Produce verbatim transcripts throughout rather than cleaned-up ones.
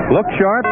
Look sharp,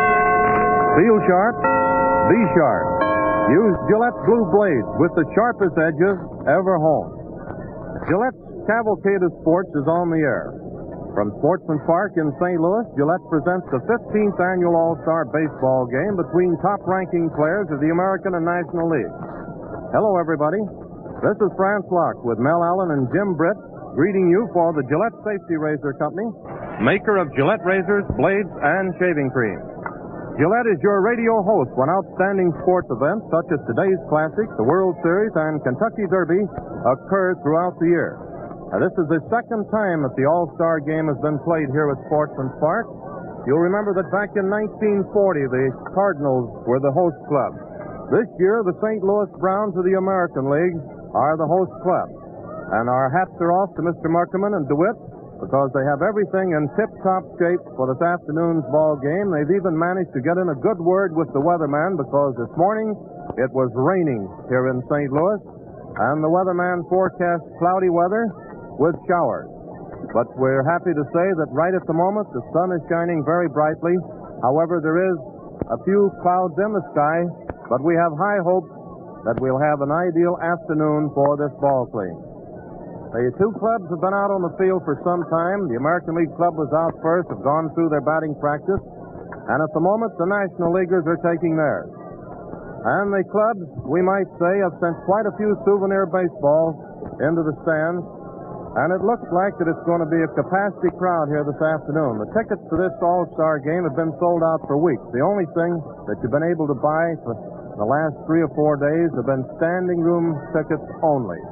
feel sharp, be sharp. Use Gillette Blue Blades with the sharpest edges ever honed. Gillette's Cavalcade of Sports is on the air. From Sportsman's Park in Saint Louis, Gillette presents the fifteenth annual All-Star Baseball game between top-ranking players of the American and National League. Hello, everybody. This is Franz Locke with Mel Allen and Jim Britt greeting you for the Gillette Safety Razor Company, maker of Gillette razors, blades, and shaving cream. Gillette is your radio host when outstanding sports events such as today's Classic, the World Series, and Kentucky Derby occur throughout the year. Now, this is the second time that the All-Star Game has been played here at Sportsman's Park. You'll remember that back in nineteen forty, the Cardinals were the host club. This year, the Saint Louis Browns of the American League are the host club. And our hats are off to Mister Muckerman and DeWitt because they have everything in tip-top shape for this afternoon's ball game. They've even managed to get in a good word with the weatherman because this morning it was raining here in Saint Louis, and the weatherman forecast cloudy weather with showers. But we're happy to say that right at the moment the sun is shining very brightly. However, there is a few clouds in the sky, but we have high hopes that we'll have an ideal afternoon for this ball game. The two clubs have been out on the field for some time. The American League club was out first, have gone through their batting practice, and at the moment the National Leaguers are taking theirs. And the clubs, we might say, have sent quite a few souvenir baseballs into the stands, and it looks like that it's going to be a capacity crowd here this afternoon. The tickets to this All-Star game have been sold out for weeks. The only thing that you've been able to buy for the last three or four days have been standing room tickets only.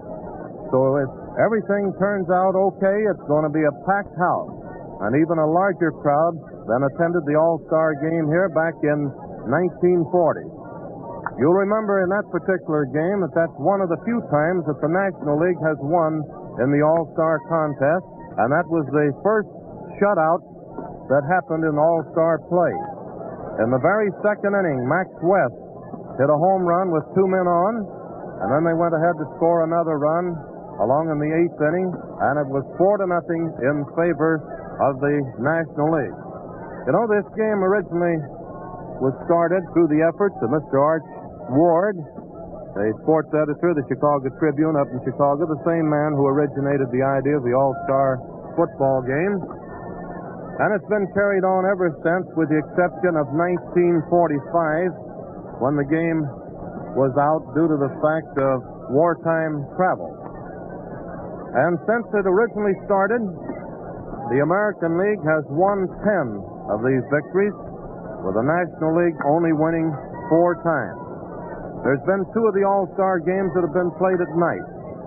So if everything turns out okay, it's going to be a packed house, and even a larger crowd than attended the All-Star game here back in nineteen forty. You'll remember in that particular game that that's one of the few times that the National League has won in the All-Star contest, and that was the first shutout that happened in All-Star play. In the very second inning, Max West hit a home run with two men on, and then they went ahead to score another run along in the eighth inning, and it was four to nothing in favor of the National League. You know, this game originally was started through the efforts of Mister Arch Ward, the sports editor of the Chicago Tribune up in Chicago, the same man who originated the idea of the All-Star football game. And it's been carried on ever since, with the exception of nineteen forty-five, when the game was out due to the fact of wartime travel. And since it originally started, the American League has won ten of these victories, with the National League only winning four times. There's been two of the All-Star games that have been played at night.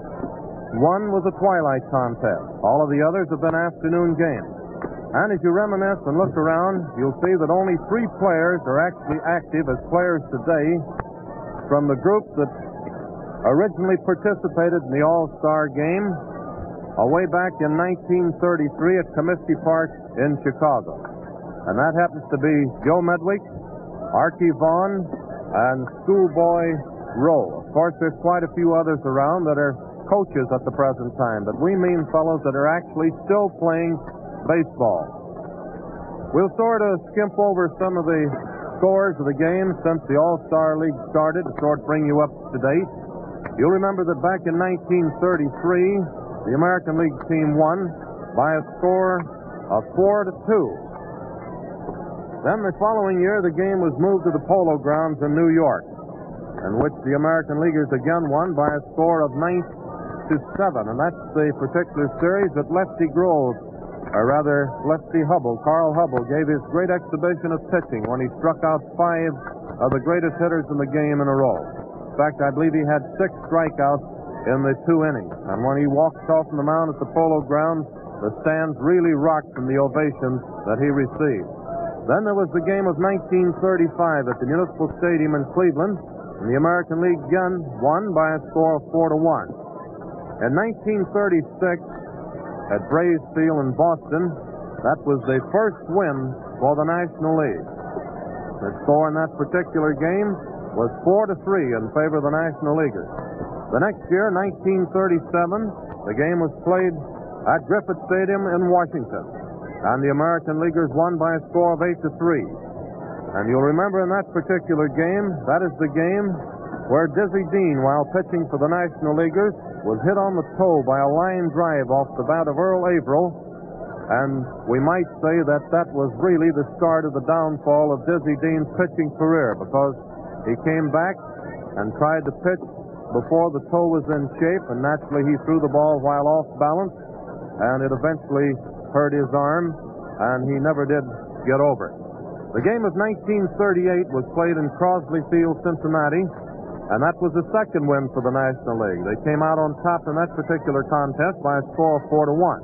One was a twilight contest. All of the others have been afternoon games. And as you reminisce and look around, you'll see that only three players are actually active as players today from the group that originally participated in the All-Star game way back in nineteen thirty-three at Comiskey Park in Chicago. And that happens to be Joe Medwick, Archie Vaughan, and Schoolboy Rowe. Of course, there's quite a few others around that are coaches at the present time, but we mean fellows that are actually still playing baseball. We'll sort of skimp over some of the scores of the game since the All-Star League started to sort of bring you up to date. You'll remember that back in nineteen thirty-three, the American League team won by a score of four to two. Then the following year, the game was moved to the Polo Grounds in New York, in which the American Leaguers again won by a score of nine to seven, and that's the particular series that Lefty Grove, or rather Lefty Hubble, Carl Hubble, gave his great exhibition of pitching when he struck out five of the greatest hitters in the game in a row. In fact, I believe he had six strikeouts in the two innings. And when he walked off from the mound at the Polo Grounds, the stands really rocked from the ovations that he received. Then there was the game of nineteen thirty-five at the Municipal Stadium in Cleveland, and the American League again won by a score of four to one. In nineteen thirty-six, at Braves Field in Boston, that was the first win for the National League. The score in that particular game was four to three in favor of the National Leaguers. The next year, nineteen thirty-seven, the game was played at Griffith Stadium in Washington. and the American Leaguers won by a score of eight to three. And you'll remember in that particular game, that is the game where Dizzy Dean, while pitching for the National Leaguers, was hit on the toe by a line drive off the bat of Earl Averill, and we might say that that was really the start of the downfall of Dizzy Dean's pitching career, because he came back and tried to pitch before the toe was in shape, and naturally he threw the ball while off balance, and it eventually hurt his arm, and he never did get over it. The game of nineteen thirty-eight was played in Crosley Field, Cincinnati, and that was the second win for the National League. They came out on top in that particular contest by a score of four to one.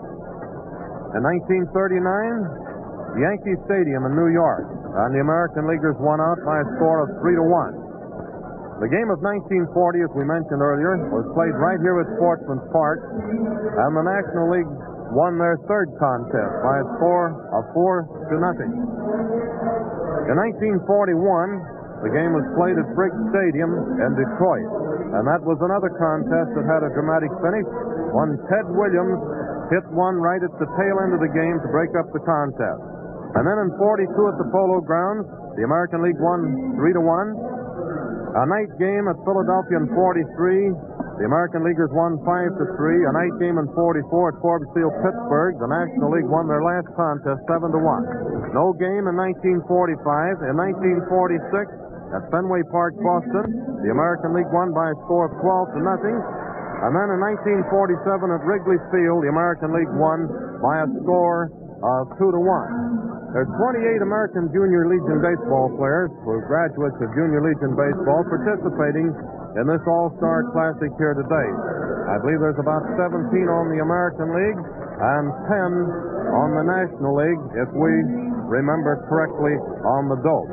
In nineteen thirty-nine, Yankee Stadium in New York, and the American Leaguers won out by a score of three to one. The game of nineteen forty, as we mentioned earlier, was played right here at Sportsman's Park, and the National League won their third contest by a score of four to nothing. In nineteen forty-one, the game was played at Briggs Stadium in Detroit, and that was another contest that had a dramatic finish when Ted Williams hit one right at the tail end of the game to break up the contest. And then in forty-two at the Polo Grounds, the American League won three to one. A night game at Philadelphia in forty-three, the American Leaguers won five to three. A night game in forty-four at Forbes Field, Pittsburgh, the National League won their last contest seven to one. No game in nineteen forty-five. In nineteen forty-six, at Fenway Park, Boston, the American League won by a score of twelve to nothing. And then in nineteen forty-seven at Wrigley Field, the American League won by a score of two to one. There's twenty-eight American Junior Legion baseball players who are graduates of Junior Legion baseball participating in this All-Star Classic here today. I believe there's about seventeen on the American League and ten on the National League, if we remember correctly, on the dope.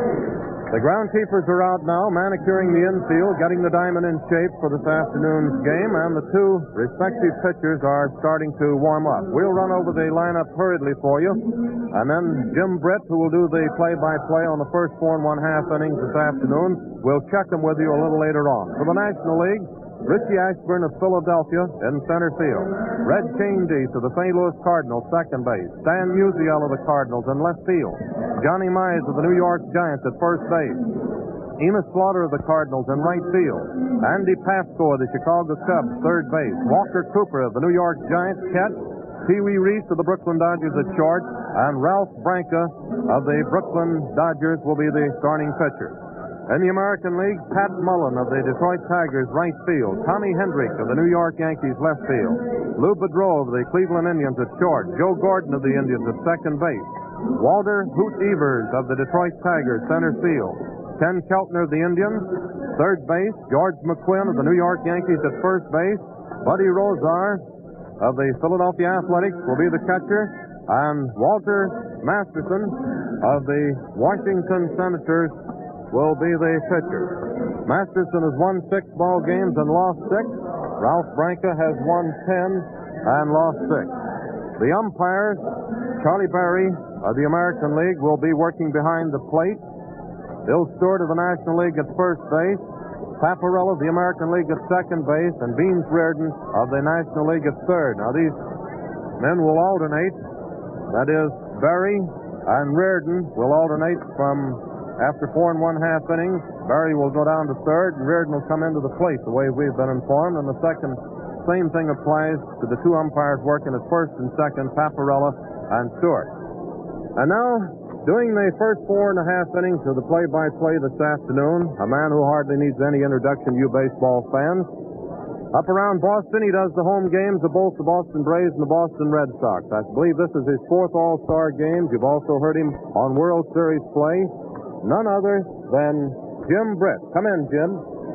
The groundkeepers are out now, manicuring the infield, getting the diamond in shape for this afternoon's game, and the two respective pitchers are starting to warm up. We'll run over the lineup hurriedly for you, and then Jim Britt, who will do the play-by-play on the first four and one-half innings this afternoon, will check them with you a little later on. For the National League, Richie Ashburn of Philadelphia in center field. Red Chaney of the Saint Louis Cardinals, second base. Stan Musial of the Cardinals in left field. Johnny Mize of the New York Giants at first base. Enos Slaughter of the Cardinals in right field. Andy Pasco of the Chicago Cubs, third base. Walker Cooper of the New York Giants, catch. Pee Wee Reese of the Brooklyn Dodgers at short. And Ralph Branca of the Brooklyn Dodgers will be the starting pitcher. In the American League, Pat Mullen of the Detroit Tigers, right field. Tommy Hendrick of the New York Yankees, left field. Lou Boudreau of the Cleveland Indians at short. Joe Gordon of the Indians at second base. Walter Hoot Evers of the Detroit Tigers, center field. Ken Keltner of the Indians, third base. George McQuinn of the New York Yankees at first base. Buddy Rozar of the Philadelphia Athletics will be the catcher. And Walter Masterson of the Washington Senators will be the pitcher. Masterson has won six ball games and lost six. Ralph Branca has won ten and lost six. The umpires, Charlie Berry of the American League, will be working behind the plate. Bill Stewart of the National League at first base. Paparella of the American League at second base. And Beans Reardon of the National League at third. Now these men will alternate. That is, Berry and Reardon will alternate from after four and one half innings. Berry will go down to third, and Reardon will come into the plate, the way we've been informed. And the second, same thing applies to the two umpires working at first and second, Paparella and Stewart. And now, doing the first four and a half innings of the play-by-play this afternoon, a man who hardly needs any introduction to you baseball fans. Up around Boston, he does the home games of both the Boston Braves and the Boston Red Sox. I believe this is his fourth All-Star game. You've also heard him on World Series play. None other than Jim Britt. Come in, Jim.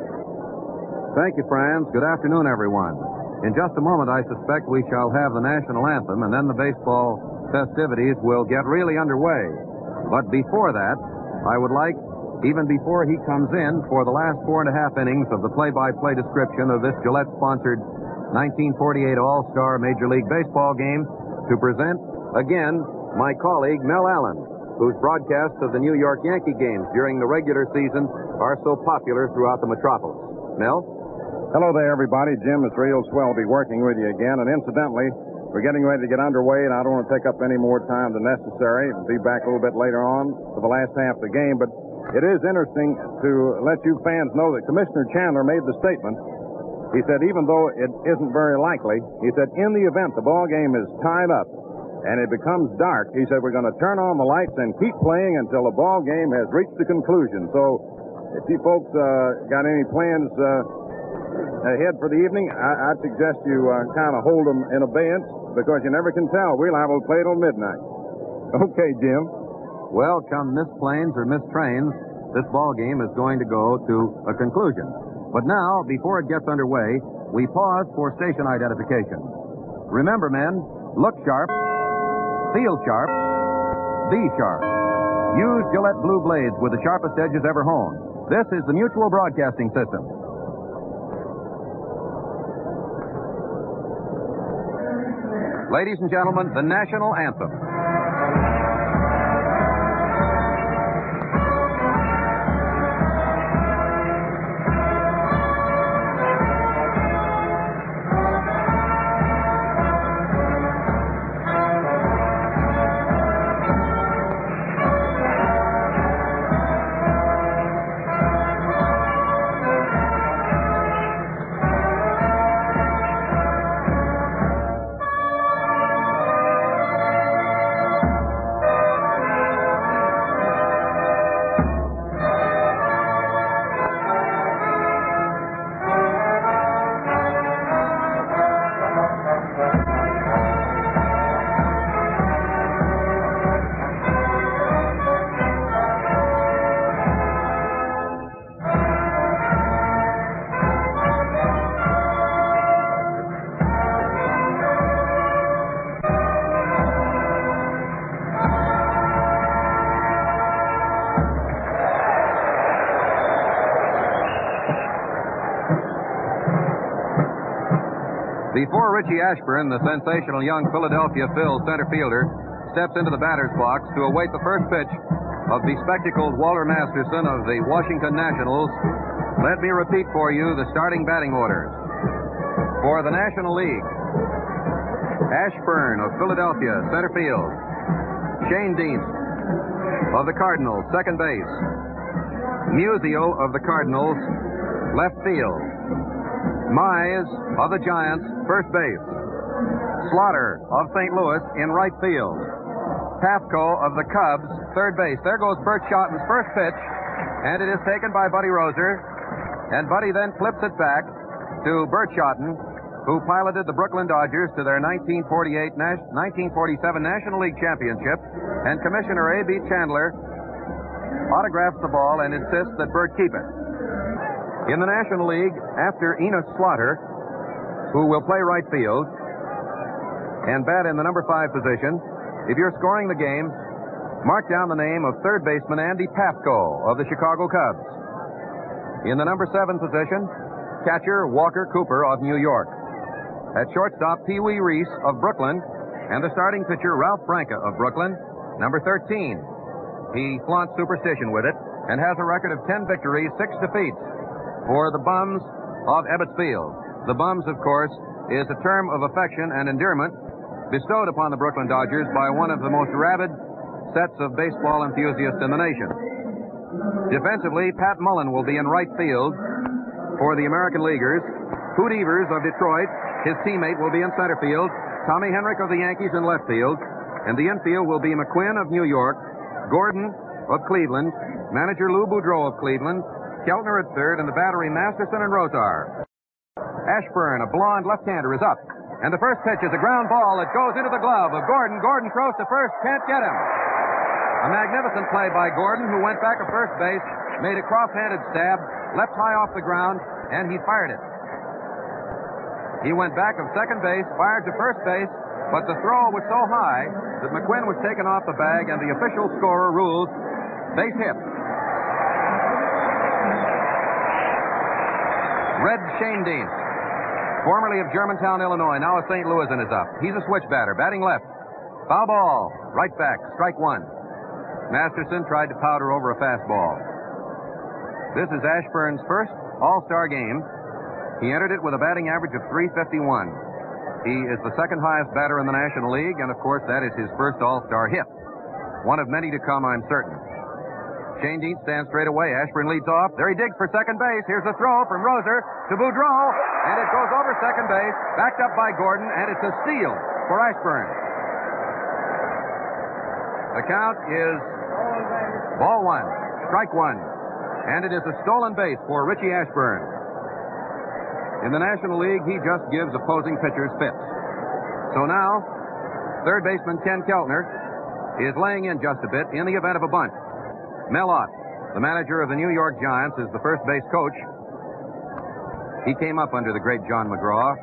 Thank you, Franz. Good afternoon, everyone. In just a moment, I suspect we shall have the national anthem, and then the baseball festivities will get really underway. But before that, I would like, even before he comes in for the last four and a half innings of the play-by-play description of this Gillette-sponsored nineteen forty-eight All-Star Major League Baseball game, to present, again, my colleague, Mel Allen, whose broadcasts of the New York Yankee games during the regular season are so popular throughout the metropolis. Mel? Hello there, everybody. Jim, it's real swell to be working with you again. And incidentally, We're getting ready to get underway, and I don't want to take up any more time than necessary. We'll be back a little bit later on for the last half of the game, but it is interesting to let you fans know that Commissioner Chandler made the statement. He said, even though it isn't very likely, he said, in the event the ball game is tied up and it becomes dark, he said, we're going to turn on the lights and keep playing until the ball game has reached the conclusion. So if you folks uh, got any plans uh, ahead for the evening, I- I'd suggest you uh, kind of hold them in abeyance, because you never can tell. We'll have to play till midnight. Okay, Jim. Well, come Miss Planes or Miss Trains, this ball game is going to go to a conclusion. But now, before it gets underway, we pause for station identification. Remember, men, look sharp, feel sharp, be sharp. Use Gillette Blue Blades with the sharpest edges ever honed. This is the Mutual Broadcasting System. Ladies and gentlemen, the national anthem. Before Richie Ashburn, the sensational young Philadelphia Phil center fielder, steps into the batter's box to await the first pitch of the spectacled Walter Masterson of the Washington Nationals, let me repeat for you the starting batting orders. For the National League, Ashburn of Philadelphia, center field. Shane Dienst of the Cardinals, second base. Musial of the Cardinals, left field. Mize of the Giants, first base. Slaughter of Saint Louis in right field. Pafko of the Cubs, third base. There goes Bert Shotton's first pitch, and it is taken by Buddy Roser. And Buddy then flips it back to Bert Shotton, who piloted the Brooklyn Dodgers to their nineteen forty-eight, nineteen forty-seven National League Championship. And Commissioner A B. Chandler autographs the ball and insists that Bert keep it. In the National League, after Enos Slaughter, who will play right field and bat in the number five position, if you're scoring the game, mark down the name of third baseman Andy Pafko of the Chicago Cubs. In the number seven position, catcher Walker Cooper of New York. At shortstop, Pee Wee Reese of Brooklyn, and the starting pitcher Ralph Branca of Brooklyn, number thirteen. He flaunts superstition with it and has a record of ten victories, six defeats for the Bums of Ebbets Field. The Bums, of course, is a term of affection and endearment bestowed upon the Brooklyn Dodgers by one of the most rabid sets of baseball enthusiasts in the nation. Defensively, Pat Mullen will be in right field for the American Leaguers. Hoot Evers of Detroit, his teammate, will be in center field. Tommy Henrich of the Yankees in left field. And the infield will be McQuinn of New York, Gordon of Cleveland, manager Lou Boudreau of Cleveland, Keltner at third, and the battery Masterson and Rosar. Ashburn, a blonde left-hander, is up. And the first pitch is a ground ball that goes into the glove of Gordon. Gordon throws to first, can't get him. A magnificent play by Gordon, who went back to first base, made a cross-handed stab, left high off the ground, and he fired it. He went back of second base, fired to first base, but the throw was so high that McQuinn was taken off the bag, and the official scorer rules base hit. Red Shane Dienst, formerly of Germantown, Illinois, now of Saint Louis, and is up. He's a switch batter, batting left. Foul ball, right back, strike one. Masterson tried to powder over a fastball. This is Ashburn's first All-Star game. He entered it with a batting average of three fifty-one. He is the second highest batter in the National League, and of course, that is his first All-Star hit. One of many to come, I'm certain. Shane Dean stands straight away. Ashburn leads off. There he digs for second base. Here's a throw from Roser to Boudreau, and it goes over second base, backed up by Gordon, and it's a steal for Ashburn. The count is ball one, strike one, and it is a stolen base for Richie Ashburn. In the National League, he just gives opposing pitchers fits. So now, third baseman Ken Keltner is laying in just a bit in the event of a bunt. Mel Ott, the manager of the New York Giants, is the first base coach. He came up under the great John McGraw.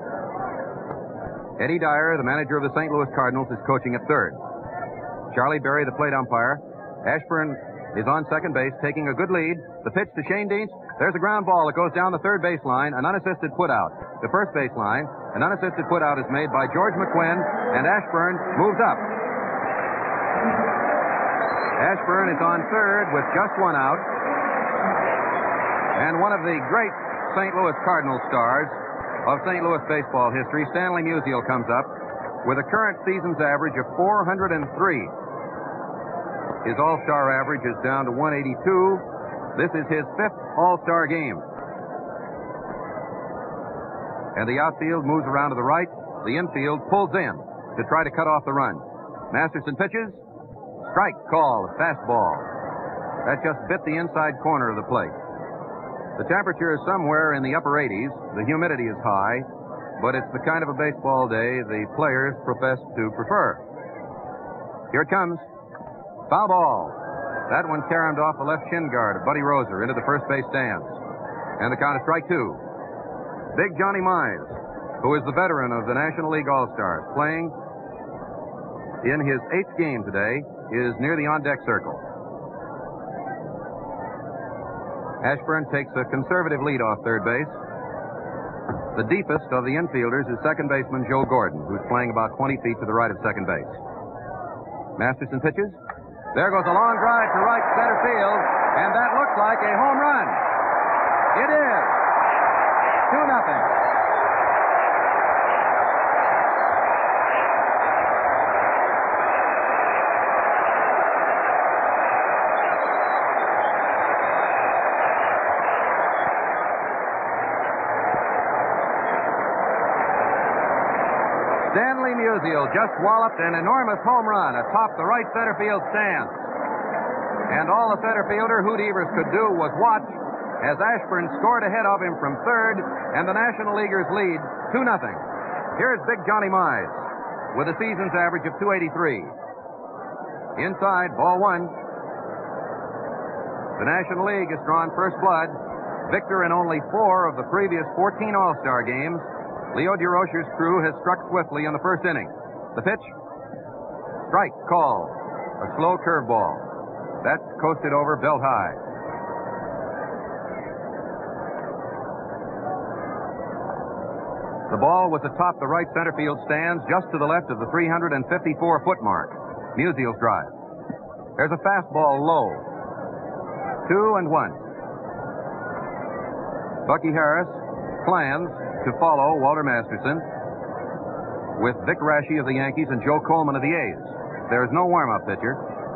Eddie Dyer, the manager of the Saint Louis Cardinals, is coaching at third. Charlie Berry, the plate umpire. Ashburn is on second base, taking a good lead. The pitch to Shane Deans. There's a ground ball that goes down the third baseline, an unassisted putout. The first baseline, an unassisted putout is made by George McQuinn, and Ashburn moves up. Ashburn is on third with just one out. And one of the great Saint Louis Cardinals stars of Saint Louis baseball history, Stanley Musial, comes up with a current season's average of four hundred three. His All-Star average is down to one eighty-two. This is his fifth All-Star game. And the outfield moves around to the right. The infield pulls in to try to cut off the run. Masterson pitches. Strike call, fastball. That just bit the inside corner of the plate. The temperature is somewhere in the upper eighties. The humidity is high, but it's the kind of a baseball day the players profess to prefer. Here it comes. Foul ball. That one caromed off the left shin guard of Buddy Roser into the first base stands. And the count is strike two. Big Johnny Mize, who is the veteran of the National League All-Stars, playing in his eighth game today, is near the on-deck circle. Ashburn takes a conservative lead off third base. The deepest of the infielders is second baseman Joe Gordon, who's playing about twenty feet to the right of second base. Masterson pitches. There goes a long drive to right center field, and that looks like a home run. It is. two nothing. Stanley Musial just walloped an enormous home run atop the right center field stands. And all the center fielder Hoot Evers could do was watch as Ashburn scored ahead of him from third, and the National Leaguers lead two nothing. Here's Big Johnny Mize with a season's average of two eighty-three. Inside, ball one. The National League has drawn first blood. Victor in only four of the previous fourteen All-Star games. Leo DeRocher's crew has struck swiftly in the first inning. The pitch. Strike call. A slow curveball. That's coasted over belt high. The ball was atop the right center field stands, just to the left of the three hundred fifty-four foot mark. Musial's drive. There's a fastball low. Two and one. Bucky Harris plans to follow Walter Masterson with Vic Raschi of the Yankees and Joe Coleman of the A's. There is no warm-up pitcher.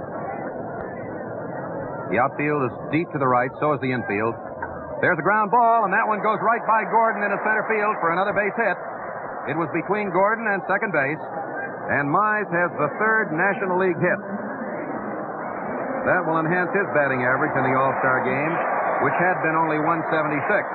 The outfield is deep to the right, so is the infield. There's a ground ball, and that one goes right by Gordon into center field for another base hit. It was between Gordon and second base, and Mize has the third National League hit. That will enhance his batting average in the All-Star game, which had been only one seventy-six.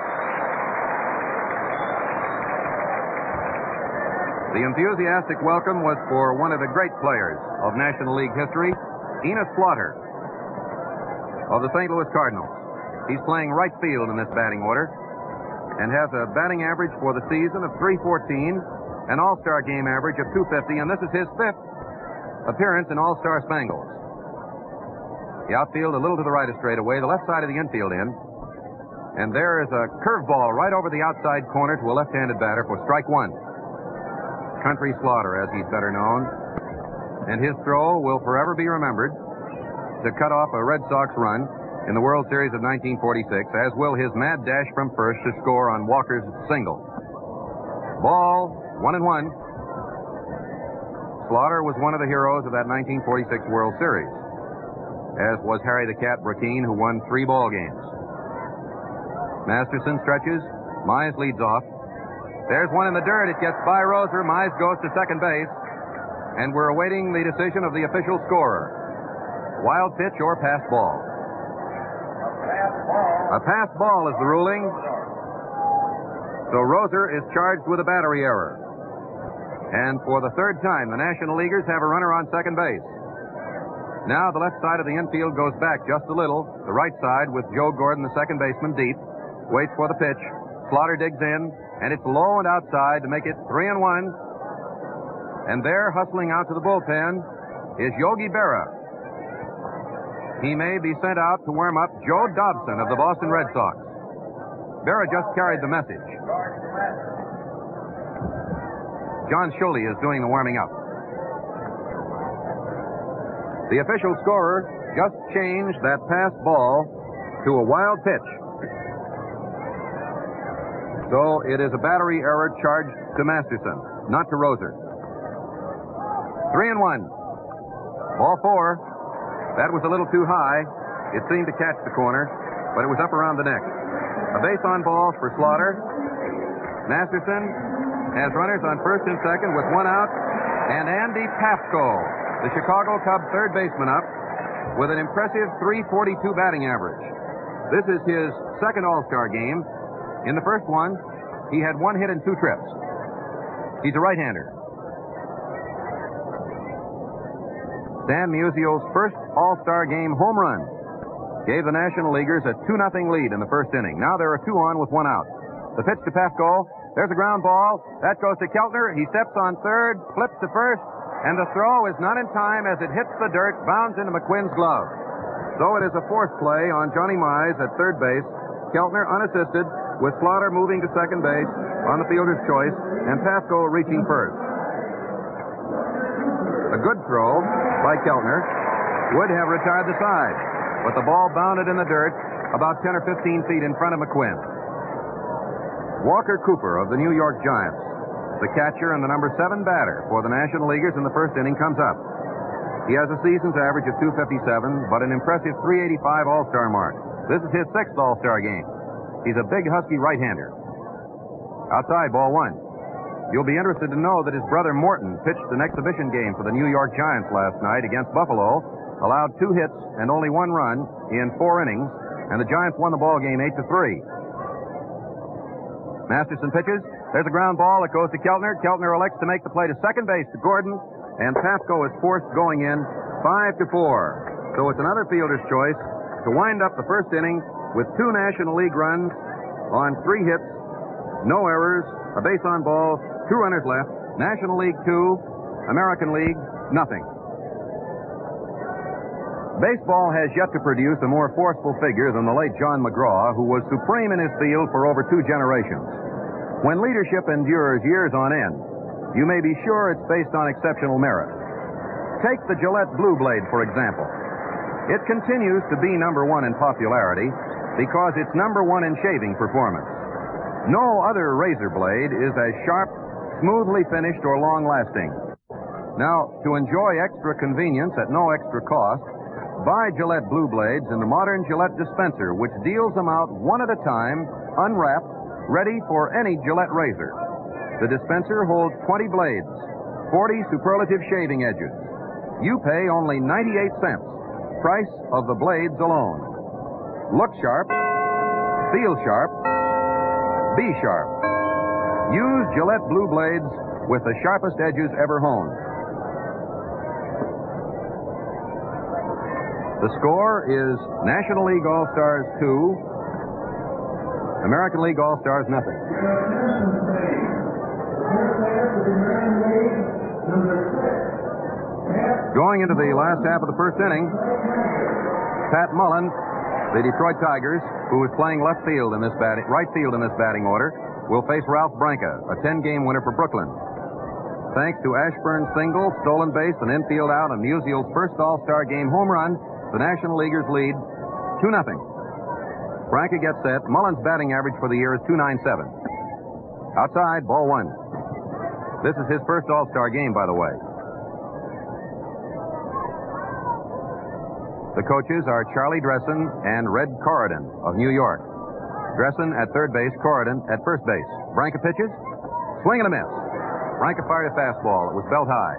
The enthusiastic welcome was for one of the great players of National League history, Enos Slaughter of the Saint Louis Cardinals. He's playing right field in this batting order and has a batting average for the season of three fourteen, an All-Star game average of two fifty, and this is his fifth appearance in All-Star Spangles. The outfield a little to the right of straightaway, the left side of the infield in, and there is a curveball right over the outside corner to a left-handed batter for strike one. Country Slaughter, as he's better known, and his throw will forever be remembered to cut off a Red Sox run in the World Series of nineteen forty-six, as will his mad dash from first to score on Walker's single. Ball One and one. Slaughter was one of the heroes of that nineteen forty-six World Series, as was Harry the Cat Brackeen, who won three ball games. Masterson stretches. Mize leads off. There's one in the dirt. It gets by Roser. Mize goes to second base. And we're awaiting the decision of the official scorer. Wild pitch or pass ball. A pass ball is the ruling. So Roser is charged with a battery error. And for the third time, the National Leaguers have a runner on second base. Now the left side of the infield goes back just a little. The right side, with Joe Gordon, the second baseman, deep, waits for the pitch. Slaughter digs in, and it's low and outside to make it three and one. And there, hustling out to the bullpen, is Yogi Berra. He may be sent out to warm up Joe Dobson of the Boston Red Sox. Berra just carried the message. John Schulte is doing the warming up. The official scorer just changed that pass ball to a wild pitch. So it is a battery error charged to Masterson, not to Roser. Three and one. Ball four. That was a little too high. It seemed to catch the corner, but it was up around the neck. A base on balls for Slaughter. Masterson has runners on first and second with one out, and Andy Pafko, the Chicago Cub third baseman, up with an impressive three forty-two batting average. This is his second All-Star game. In the first one, he had one hit and two trips. He's a right-hander. Stan Musial's first All-Star game home run gave the National Leaguers a two nothing lead in the first inning. Now there are two on with one out. The pitch to Pafko. There's a ground ball. That goes to Keltner. He steps on third, flips to first, and the throw is not in time as it hits the dirt, bounds into McQuinn's glove. So it is a force play on Johnny Mize at third base. Keltner unassisted, with Slaughter moving to second base on the fielder's choice, and Pafko reaching first. A good throw by Keltner would have retired the side, but the ball bounded in the dirt about ten or fifteen feet in front of McQuinn. Walker Cooper of the New York Giants, the catcher and the number seven batter for the National Leaguers in the first inning, comes up. He has a season's average of two fifty-seven, but an impressive three eighty-five All-Star mark. This is his sixth All-Star game. He's a big, husky right-hander. Outside, ball one. You'll be interested to know that his brother Morton pitched an exhibition game for the New York Giants last night against Buffalo, allowed two hits and only one run in four innings, and the Giants won the ball game eight to three. Masterson pitches. There's a ground ball. It goes to Keltner. Keltner elects to make the play to second base to Gordon, and Pafko is forced going in five to four. So it's another fielder's choice to wind up the first inning with two National League runs on three hits, no errors, a base on balls, two runners left. National League two, American League nothing. Baseball has yet to produce a more forceful figure than the late John McGraw, who was supreme in his field for over two generations. When leadership endures years on end, you may be sure it's based on exceptional merit. Take the Gillette Blue Blade, for example. It continues to be number one in popularity because it's number one in shaving performance. No other razor blade is as sharp, smoothly finished, or long-lasting. Now, to enjoy extra convenience at no extra cost, buy Gillette Blue Blades in the modern Gillette dispenser, which deals them out one at a time, unwrapped, ready for any Gillette razor. The dispenser holds twenty blades, forty superlative shaving edges. You pay only ninety-eight cents, price of the blades alone. Look sharp, feel sharp, be sharp. Use Gillette Blue Blades with the sharpest edges ever honed. The score is National League All-Stars two, American League All-Stars nothing. Going into the last half of the first inning, Pat Mullen, the Detroit Tigers, who is playing left field in this batting, right field in this batting order, will face Ralph Branca, a ten-game winner for Brooklyn. Thanks to Ashburn's single, stolen base, and infield out, and Musial's first All-Star game home run, the National Leaguers lead two nothing. Branca gets set. Mullen's batting average for the year is two ninety-seven. Outside, ball one. This is his first All-Star game, by the way. The coaches are Charlie Dressen and Red Corridon of New York. Dressen at third base, Corridon at first base. Branca pitches. Swing and a miss. Branca fired a fastball. It was belt high.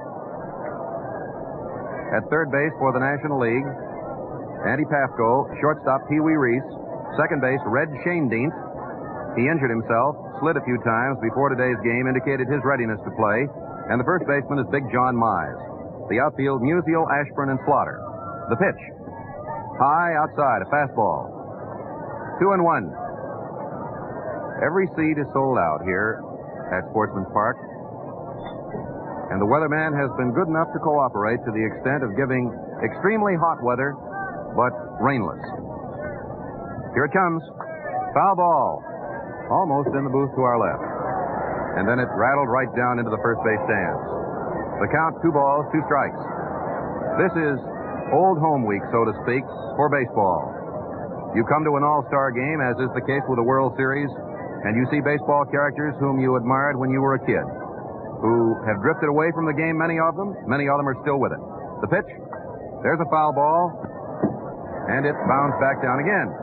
At third base for the National League, Andy Pafko. Shortstop, Pee Wee Reese. Second base, Red Schoendienst. He injured himself, slid a few times before today's game, indicated his readiness to play. And the first baseman is Big John Mize. The outfield, Musial, Ashburn, and Slaughter. The pitch. High outside, a fastball. Two and one. Every seat is sold out here at Sportsman's Park. And the weatherman has been good enough to cooperate to the extent of giving extremely hot weather, but rainless. Here it comes. Foul ball. Almost in the booth to our left. And then it rattled right down into the first base stands. The count, two balls, two strikes. This is old home week, so to speak, for baseball. You come to an all-star game, as is the case with the World Series, and you see baseball characters whom you admired when you were a kid, who have drifted away from the game, many of them. Many of them are still with it. The pitch. There's a foul ball, and it bounds back down again.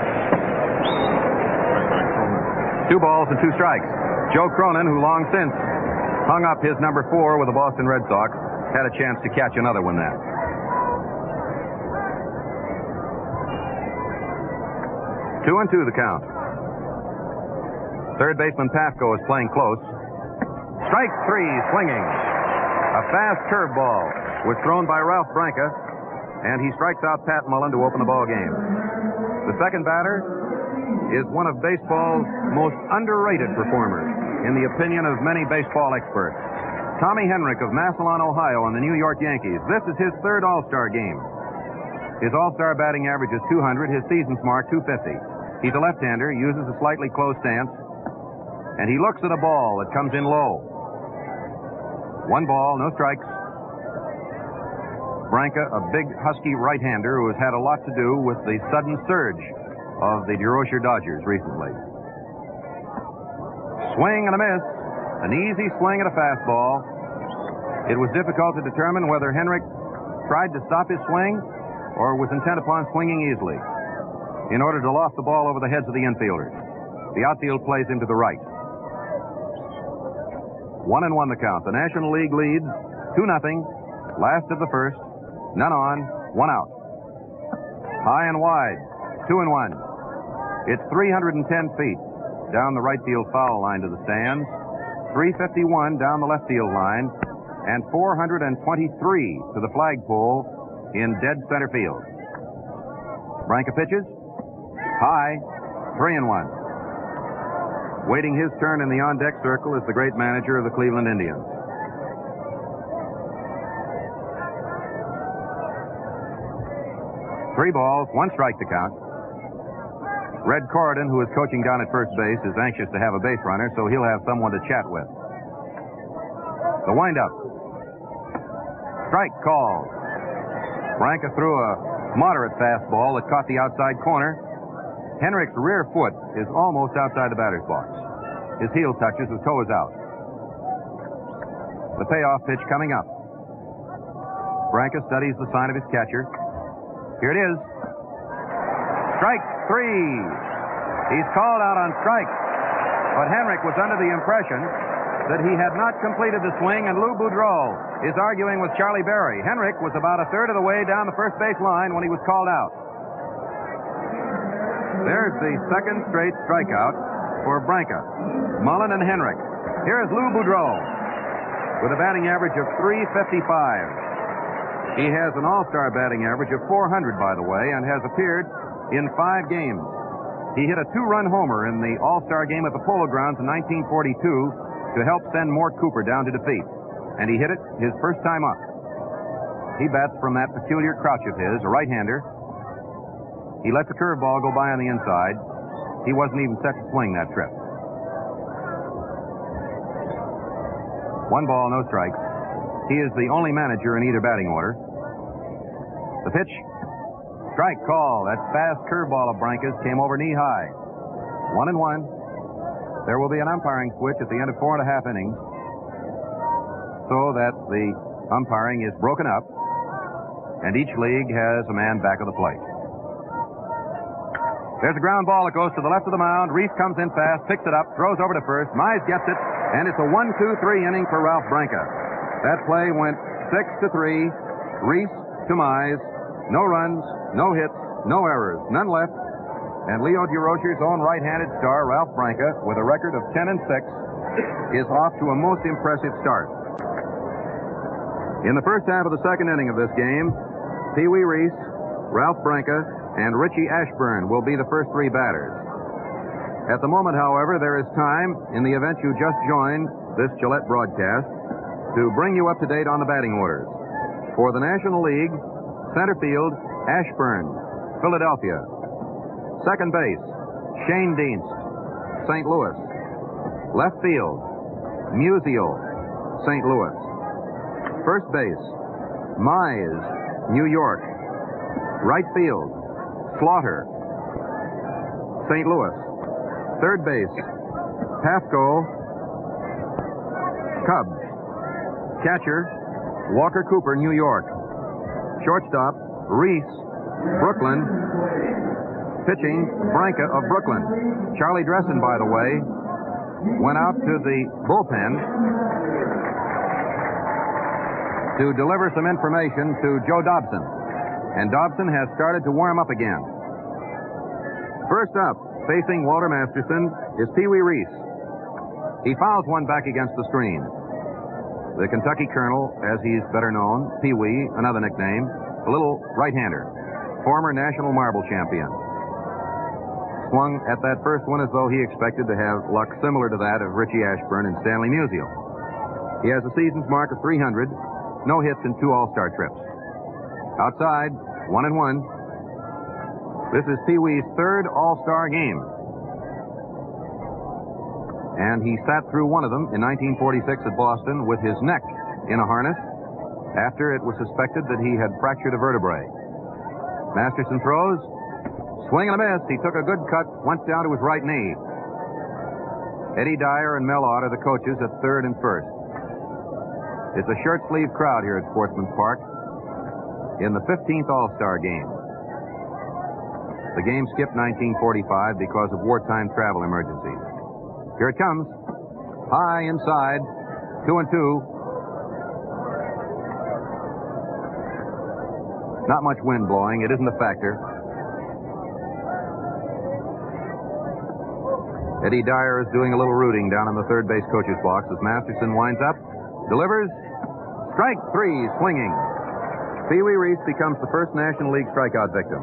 Two balls and two strikes. Joe Cronin, who long since hung up his number four with the Boston Red Sox, had a chance to catch another one then. Two and two the count. Third baseman Pafko is playing close. Strike three, swinging. A fast curveball was thrown by Ralph Branca, and he strikes out Pat Mullen to open the ball game. The second batter is one of baseball's most underrated performers, in the opinion of many baseball experts. Tommy Henrich of Massillon, Ohio, on the New York Yankees. This is his third All-Star game. His All-Star batting average is two hundred. His season's mark, two fifty. He's a left-hander, uses a slightly closed stance, and he looks at a ball that comes in low. One ball, no strikes. Branca, a big, husky right-hander who has had a lot to do with the sudden surge of the DeRocher Dodgers recently. Swing and a miss. An easy swing at a fastball. It was difficult to determine whether Henrich tried to stop his swing or was intent upon swinging easily in order to loft the ball over the heads of the infielders. The outfield plays him to the right. One and one the count. The National League leads two nothing. Last of the first. None on. One out. High and wide. Two and one. It's three hundred ten feet down the right field foul line to the stands, three fifty-one down the left field line, and four hundred twenty-three to the flagpole in dead center field. Branca pitches. High. Three and one. Waiting his turn in the on-deck circle is the great manager of the Cleveland Indians. Three balls, one strike to count. Red Corridon, who is coaching down at first base, is anxious to have a base runner, so he'll have someone to chat with. The windup. Strike called. Branca threw a moderate fastball that caught the outside corner. Henrich's rear foot is almost outside the batter's box. His heel touches, his toe is out. The payoff pitch coming up. Branca studies the sign of his catcher. Here it is. Strike three. He's called out on strike. But Henrich was under the impression that he had not completed the swing, and Lou Boudreau is arguing with Charlie Berry. Henrich was about a third of the way down the first base line when he was called out. There's the second straight strikeout for Branca. Mullen and Henrich. Here is Lou Boudreau with a batting average of three fifty-five. He has an all-star batting average of four hundred, by the way, and has appeared in five games. He hit a two-run homer in the all-star game at the Polo Grounds in nineteen forty-two to help send Mort Cooper down to defeat. And he hit it his first time up. He bats from that peculiar crouch of his, a right-hander. He lets a curveball go by on the inside. He wasn't even set to swing that trip. One ball, no strikes. He is the only manager in either batting order. The pitch. Strike call. That fast curveball of Branca's came over knee high. One and one. There will be an umpiring switch at the end of four and a half innings. so that the umpiring is broken up, and each league has a man back of the plate. There's a ground ball that goes to the left of the mound. Reese comes in fast, picks it up, throws over to first. Mize gets it, and it's a one two three inning for Ralph Branca. That play went six to three. Reese to Mize. No runs, no hits, no errors, none left. And Leo Durocher's own right-handed star, Ralph Branca, with a record of ten and six, is off to a most impressive start. In the first half of the second inning of this game, Pee Wee Reese, Ralph Branca, and Richie Ashburn will be the first three batters. At the moment, however, there is time, in the event you just joined this Gillette broadcast, to bring you up to date on the batting orders. For the National League, center field, Ashburn, Philadelphia. Second base, Shane Dienst, Saint Louis. Left field, Musial, Saint Louis. First base, Mize, New York. Right field, Slaughter, Saint Louis. Third base, Pafko, Cubs. Catcher, Walker Cooper, New York. Shortstop, Reese, Brooklyn. Pitching, Branca of Brooklyn. Charlie Dressen, by the way, went out to the bullpen to deliver some information to Joe Dobson. And Dobson has started to warm up again. First up, facing Walter Masterson, is Pee Wee Reese. He fouls one back against the screen. The Kentucky Colonel, as he's better known, Pee Wee, another nickname, a little right-hander, former national marble champion. Swung at that first one as though he expected to have luck similar to that of Richie Ashburn and Stanley Musial. He has a season's mark of three hundred, no hits in two All-Star trips. Outside, one and one. This is Pee Wee's third All-Star game. And he sat through one of them in nineteen forty-six at Boston with his neck in a harness after it was suspected that he had fractured a vertebrae. Masterson throws. Swing and a miss. He took a good cut, went down to his right knee. Eddie Dyer and Mel Ott are the coaches at third and first. It's a shirt-sleeve crowd here at Sportsman's Park in the fifteenth All-Star game. The game skipped nineteen forty-five because of wartime travel emergencies. Here it comes. High inside. Two and two. Not much wind blowing. It isn't a factor. Eddie Dyer is doing a little rooting down in the third base coach's box as Masterson winds up, delivers, strike three, swinging. Pee Wee Reese becomes the first National League strikeout victim.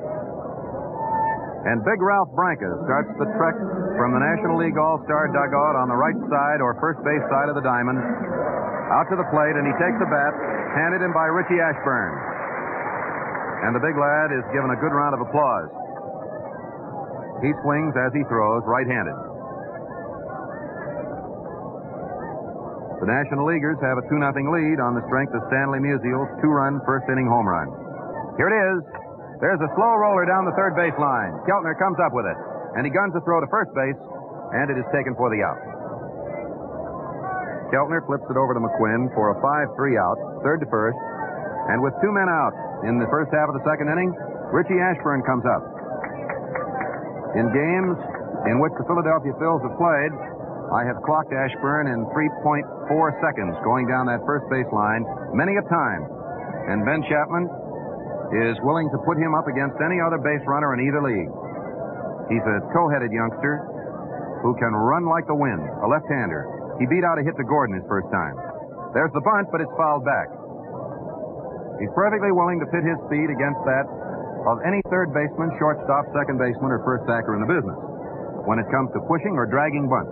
And Big Ralph Branca starts the trek from the National League All-Star dugout on the right side or first base side of the diamond out to the plate, and he takes the bat, handed him by Richie Ashburn. And the big lad is given a good round of applause. He swings as he throws, right-handed. The National Leaguers have a two nothing lead on the strength of Stanley Musial's two-run first-inning home run. Here it is. There's a slow roller down the third base line. Keltner comes up with it, and he guns the throw to first base, and it is taken for the out. Keltner flips it over to McQuinn for a five three out, third to first, and with two men out in the first half of the second inning, Richie Ashburn comes up. In games in which the Philadelphia Phils have played, I have clocked Ashburn in three point four seconds going down that first base line many a time. And Ben Chapman is willing to put him up against any other base runner in either league. He's a tow-headed youngster who can run like the wind, a left-hander. He beat out a hit to Gordon his first time. There's the bunt, but it's fouled back. He's perfectly willing to pit his speed against that of any third baseman, shortstop, second baseman, or first backer in the business when it comes to pushing or dragging bunts.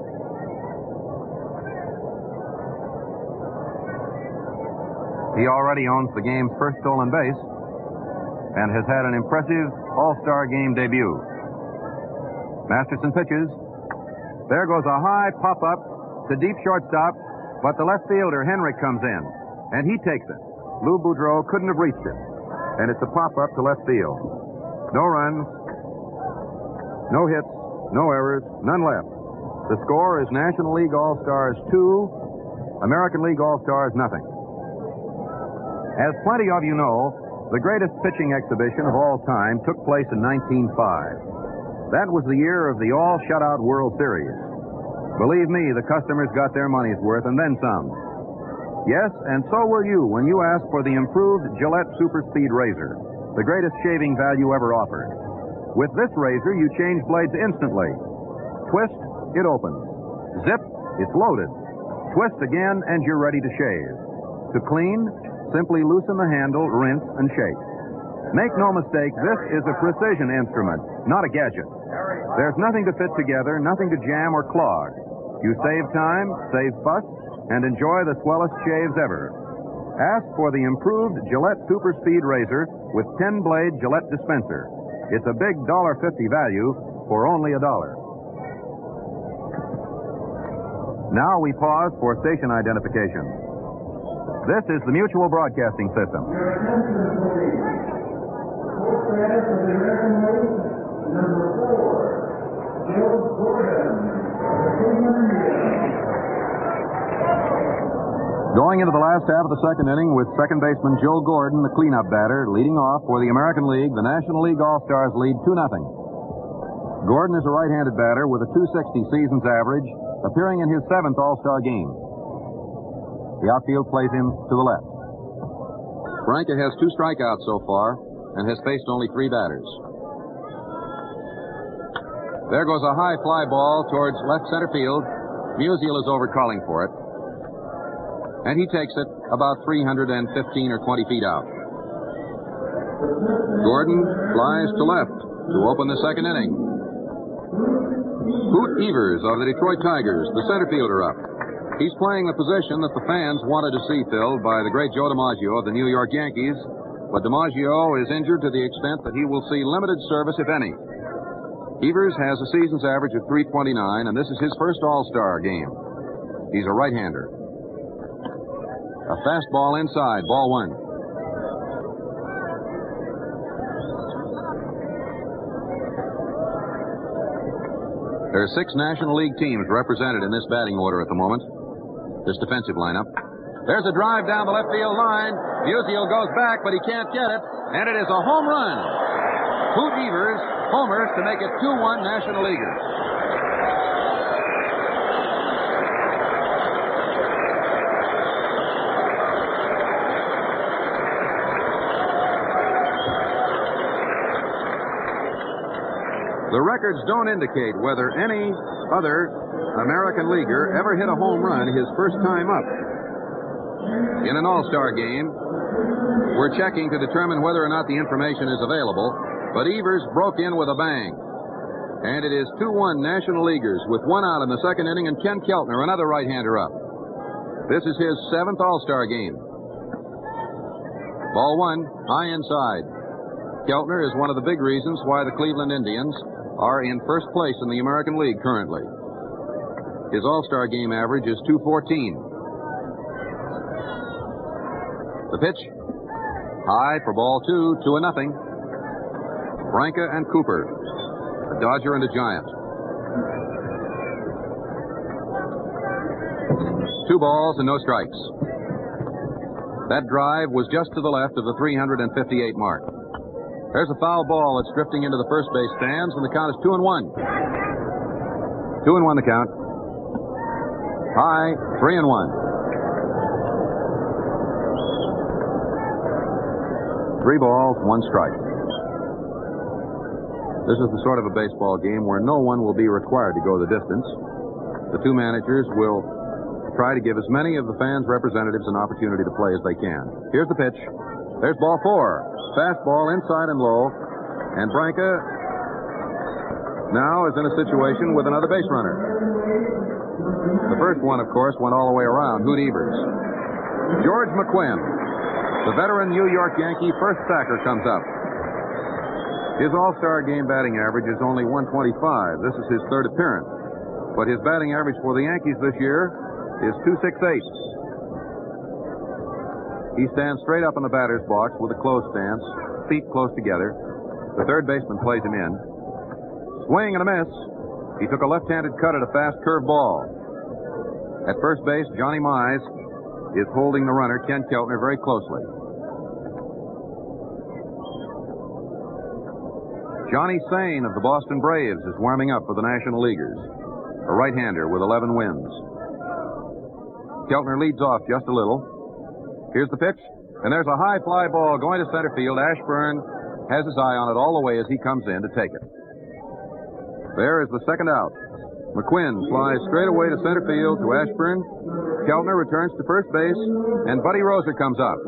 He already owns the game's first stolen base and has had an impressive All-Star game debut. Masterson pitches. There goes a high pop-up to deep shortstop, but the left fielder, Henrik, comes in, and he takes it. Lou Boudreau couldn't have reached it. And it's a pop-up to left field. No runs, no hits, no errors, none left. The score is National League All-Stars two American League All-Stars, nothing. As plenty of you know, the greatest pitching exhibition of all time took place in nineteen oh five. That was the year of the all-shutout World Series. Believe me, the customers got their money's worth and then some. Yes, and so will you when you ask for the improved Gillette Super Speed Razor, the greatest shaving value ever offered. With this razor, you change blades instantly. Twist, it opens. Zip, it's loaded. Twist again, and you're ready to shave. To clean, simply loosen the handle, rinse, and shake. Make no mistake, this is a precision instrument, not a gadget. There's nothing to fit together, nothing to jam or clog. You save time, save fuss, and enjoy the swellest shaves ever. Ask for the improved Gillette Super Speed Razor with ten-blade Gillette dispenser. It's a big one dollar fifty value for only a dollar. Now we pause for station identification. This is the Mutual Broadcasting System. Number four, Joe Gordon. Going into the last half of the second inning with second baseman Joe Gordon, the cleanup batter, leading off for the American League. The National League All-Stars lead two nothing. Gordon is a right-handed batter with a two sixty season's average, appearing in his seventh All-Star game. The outfield plays him to the left. Branca has two strikeouts so far and has faced only three batters. There goes a high fly ball towards left center field. Musial is over calling for it. And he takes it about three hundred fifteen or twenty feet out. Gordon flies to left to open the second inning. Hoot Evers of the Detroit Tigers, the center fielder, up. He's playing the position that the fans wanted to see filled by the great Joe DiMaggio of the New York Yankees, but DiMaggio is injured to the extent that he will see limited service, if any. Evers has a season's average of three twenty-nine, and this is his first All-Star game. He's a right-hander. A fastball inside, ball one. There are six National League teams represented in this batting order at the moment, this defensive lineup. There's a drive down the left field line. Musial goes back, but he can't get it, and it is a home run. Hoot Evers homers to make it two one National Leaguers. The records don't indicate whether any other American leaguer ever hit a home run his first time up. In an All-Star game, we're checking to determine whether or not the information is available, but Evers broke in with a bang. And it is two one National Leaguers with one out in the second inning, and Ken Keltner, another right-hander, up. This is his seventh All-Star game. Ball one, high inside. Keltner is one of the big reasons why the Cleveland Indians are in first place in the American League currently. His All-Star game average is two fourteen. The pitch, high for ball two, two and nothing. Branca and Cooper, a Dodger and a Giant. Two balls and no strikes. That drive was just to the left of the three hundred fifty-eight mark. There's a foul ball that's drifting into the first base stands, and the count is two and one. Two and one the count. High, three and one. Three balls, one strike. This is the sort of a baseball game where no one will be required to go the distance. The two managers will try to give as many of the fans' representatives an opportunity to play as they can. Here's the pitch. There's ball four. Fastball inside and low. And Branca now is in a situation with another base runner. The first one, of course, went all the way around, Hoot Evers. George McQuinn, the veteran New York Yankee first sacker, comes up. His All-Star game batting average is only one twenty-five. This is his third appearance. But his batting average for the Yankees this year is two sixty-eight. He stands straight up in the batter's box with a closed stance, feet close together. The third baseman plays him in. Swing and a miss. He took a left-handed cut at a fast curve ball. At first base, Johnny Mize is holding the runner, Ken Keltner, very closely. Johnny Sain of the Boston Braves is warming up for the National Leaguers, a right-hander with eleven wins. Keltner leads off just a little. Here's the pitch, and there's a high fly ball going to center field. Ashburn has his eye on it all the way as he comes in to take it. There is the second out. McQuinn flies straight away to center field to Ashburn. Keltner returns to first base, and Buddy Roser comes up.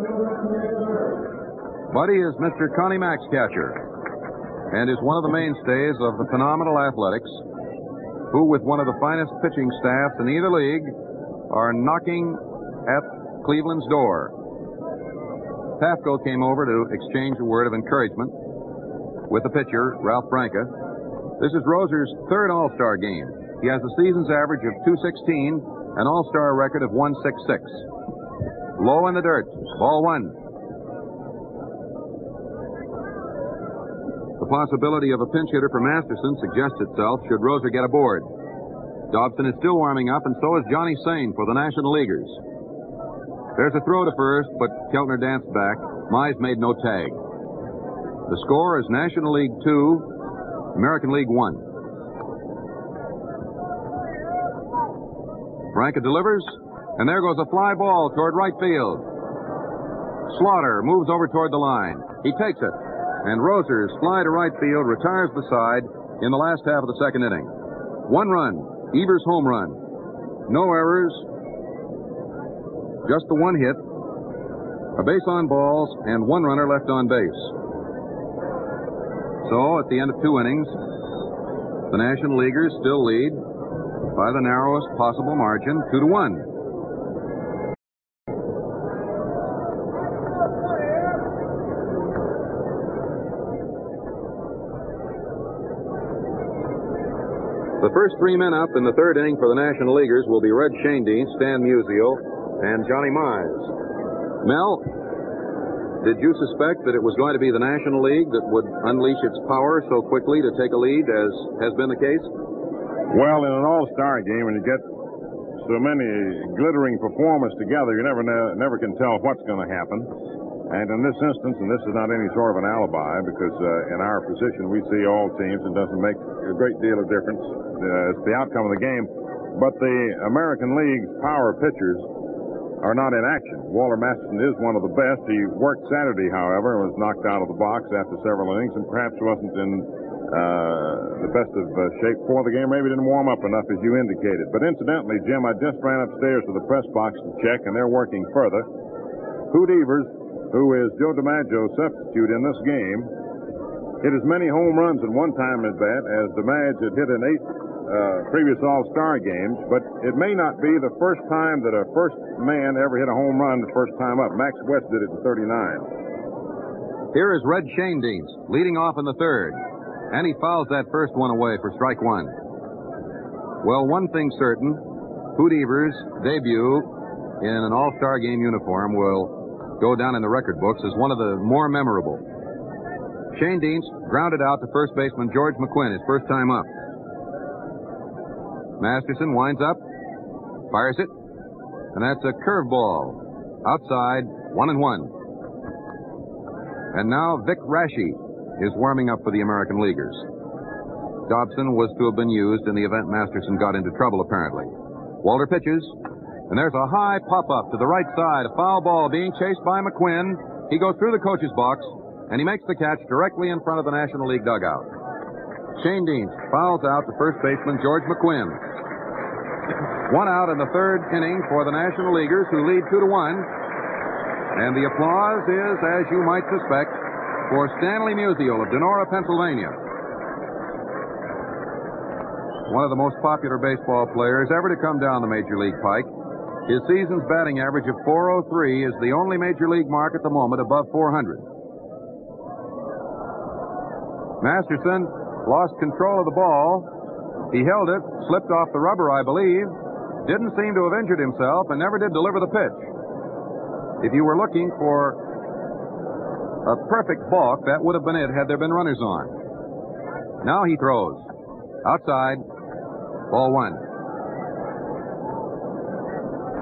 Buddy is Mister Connie Mack's catcher and is one of the mainstays of the Phenomenal Athletics, who, with one of the finest pitching staffs in either league, are knocking at Cleveland's door. Pafko came over to exchange a word of encouragement with the pitcher, Ralph Branca. This is Roser's third All-Star game. He has a season's average of two sixteen, an All-Star record of one sixty-six. Low in the dirt, ball one. The possibility of a pinch hitter for Masterson suggests itself should Roser get aboard. Dobson is still warming up, and so is Johnny Sain for the National Leaguers. There's a throw to first, but Keltner danced back. Mize made no tag. The score is National League two, American League one. Branca delivers, and there goes a fly ball toward right field. Slaughter moves over toward the line. He takes it, and Roser's fly to right field retires the side in the last half of the second inning. One run, Evers' home run. No errors, just the one hit, a base on balls, and one runner left on base. So, at the end of two innings, the National Leaguers still lead by the narrowest possible margin, two to one. The first three men up in the third inning for the National Leaguers will be Red Schoendienst, Stan Musial, and Johnny Mize. Mel, did you suspect that it was going to be the National League that would unleash its power so quickly to take a lead, as has been the case? Well, in an all-star game, when you get so many glittering performers together, you never know, never can tell what's going to happen. And in this instance, and this is not any sort of an alibi, because uh, in our position we see all teams, and doesn't make a great deal of difference. Uh, it's the outcome of the game. But the American League's power pitchers are not in action. Walter Masterson is one of the best. He worked Saturday, however, and was knocked out of the box after several innings, and perhaps wasn't in uh, the best of uh, shape for the game. Maybe didn't warm up enough, as you indicated. But incidentally, Jim, I just ran upstairs to the press box to check, and they're working further. Hoot Evers, who is Joe DiMaggio's substitute in this game, hit as many home runs at one time as that as DiMaggio had hit in eight uh, previous All-Star games, but it may not be the first time that a first man ever hit a home run the first time up. Max West did it in thirty-nine. Here is Red Schoendienst leading off in the third, and he fouls that first one away for strike one. Well, one thing certain, Hoot Evers' debut in an All-Star game uniform will go down in the record books as one of the more memorable. Schoendienst grounded out to first baseman George McQuinn, his first time up. Masterson winds up, fires it, and that's a curveball. Outside, one and one. And now Vic Raschi is warming up for the American Leaguers. Dobson was to have been used in the event Masterson got into trouble, apparently. Walter pitches, and there's a high pop-up to the right side. A foul ball being chased by McQuinn. He goes through the coach's box, and he makes the catch directly in front of the National League dugout. Schoendienst fouls out to first baseman George McQuinn. One out in the third inning for the National Leaguers, who lead two to one. And the applause is, as you might suspect, for Stanley Musial of Donora, Pennsylvania. One of the most popular baseball players ever to come down the Major League pike. His season's batting average of four oh three is the only Major League mark at the moment above four hundred. Masterson lost control of the ball. He held it, slipped off the rubber, I believe, didn't seem to have injured himself, and never did deliver the pitch. If you were looking for a perfect balk, that would have been it had there been runners on. Now he throws. Outside, ball one.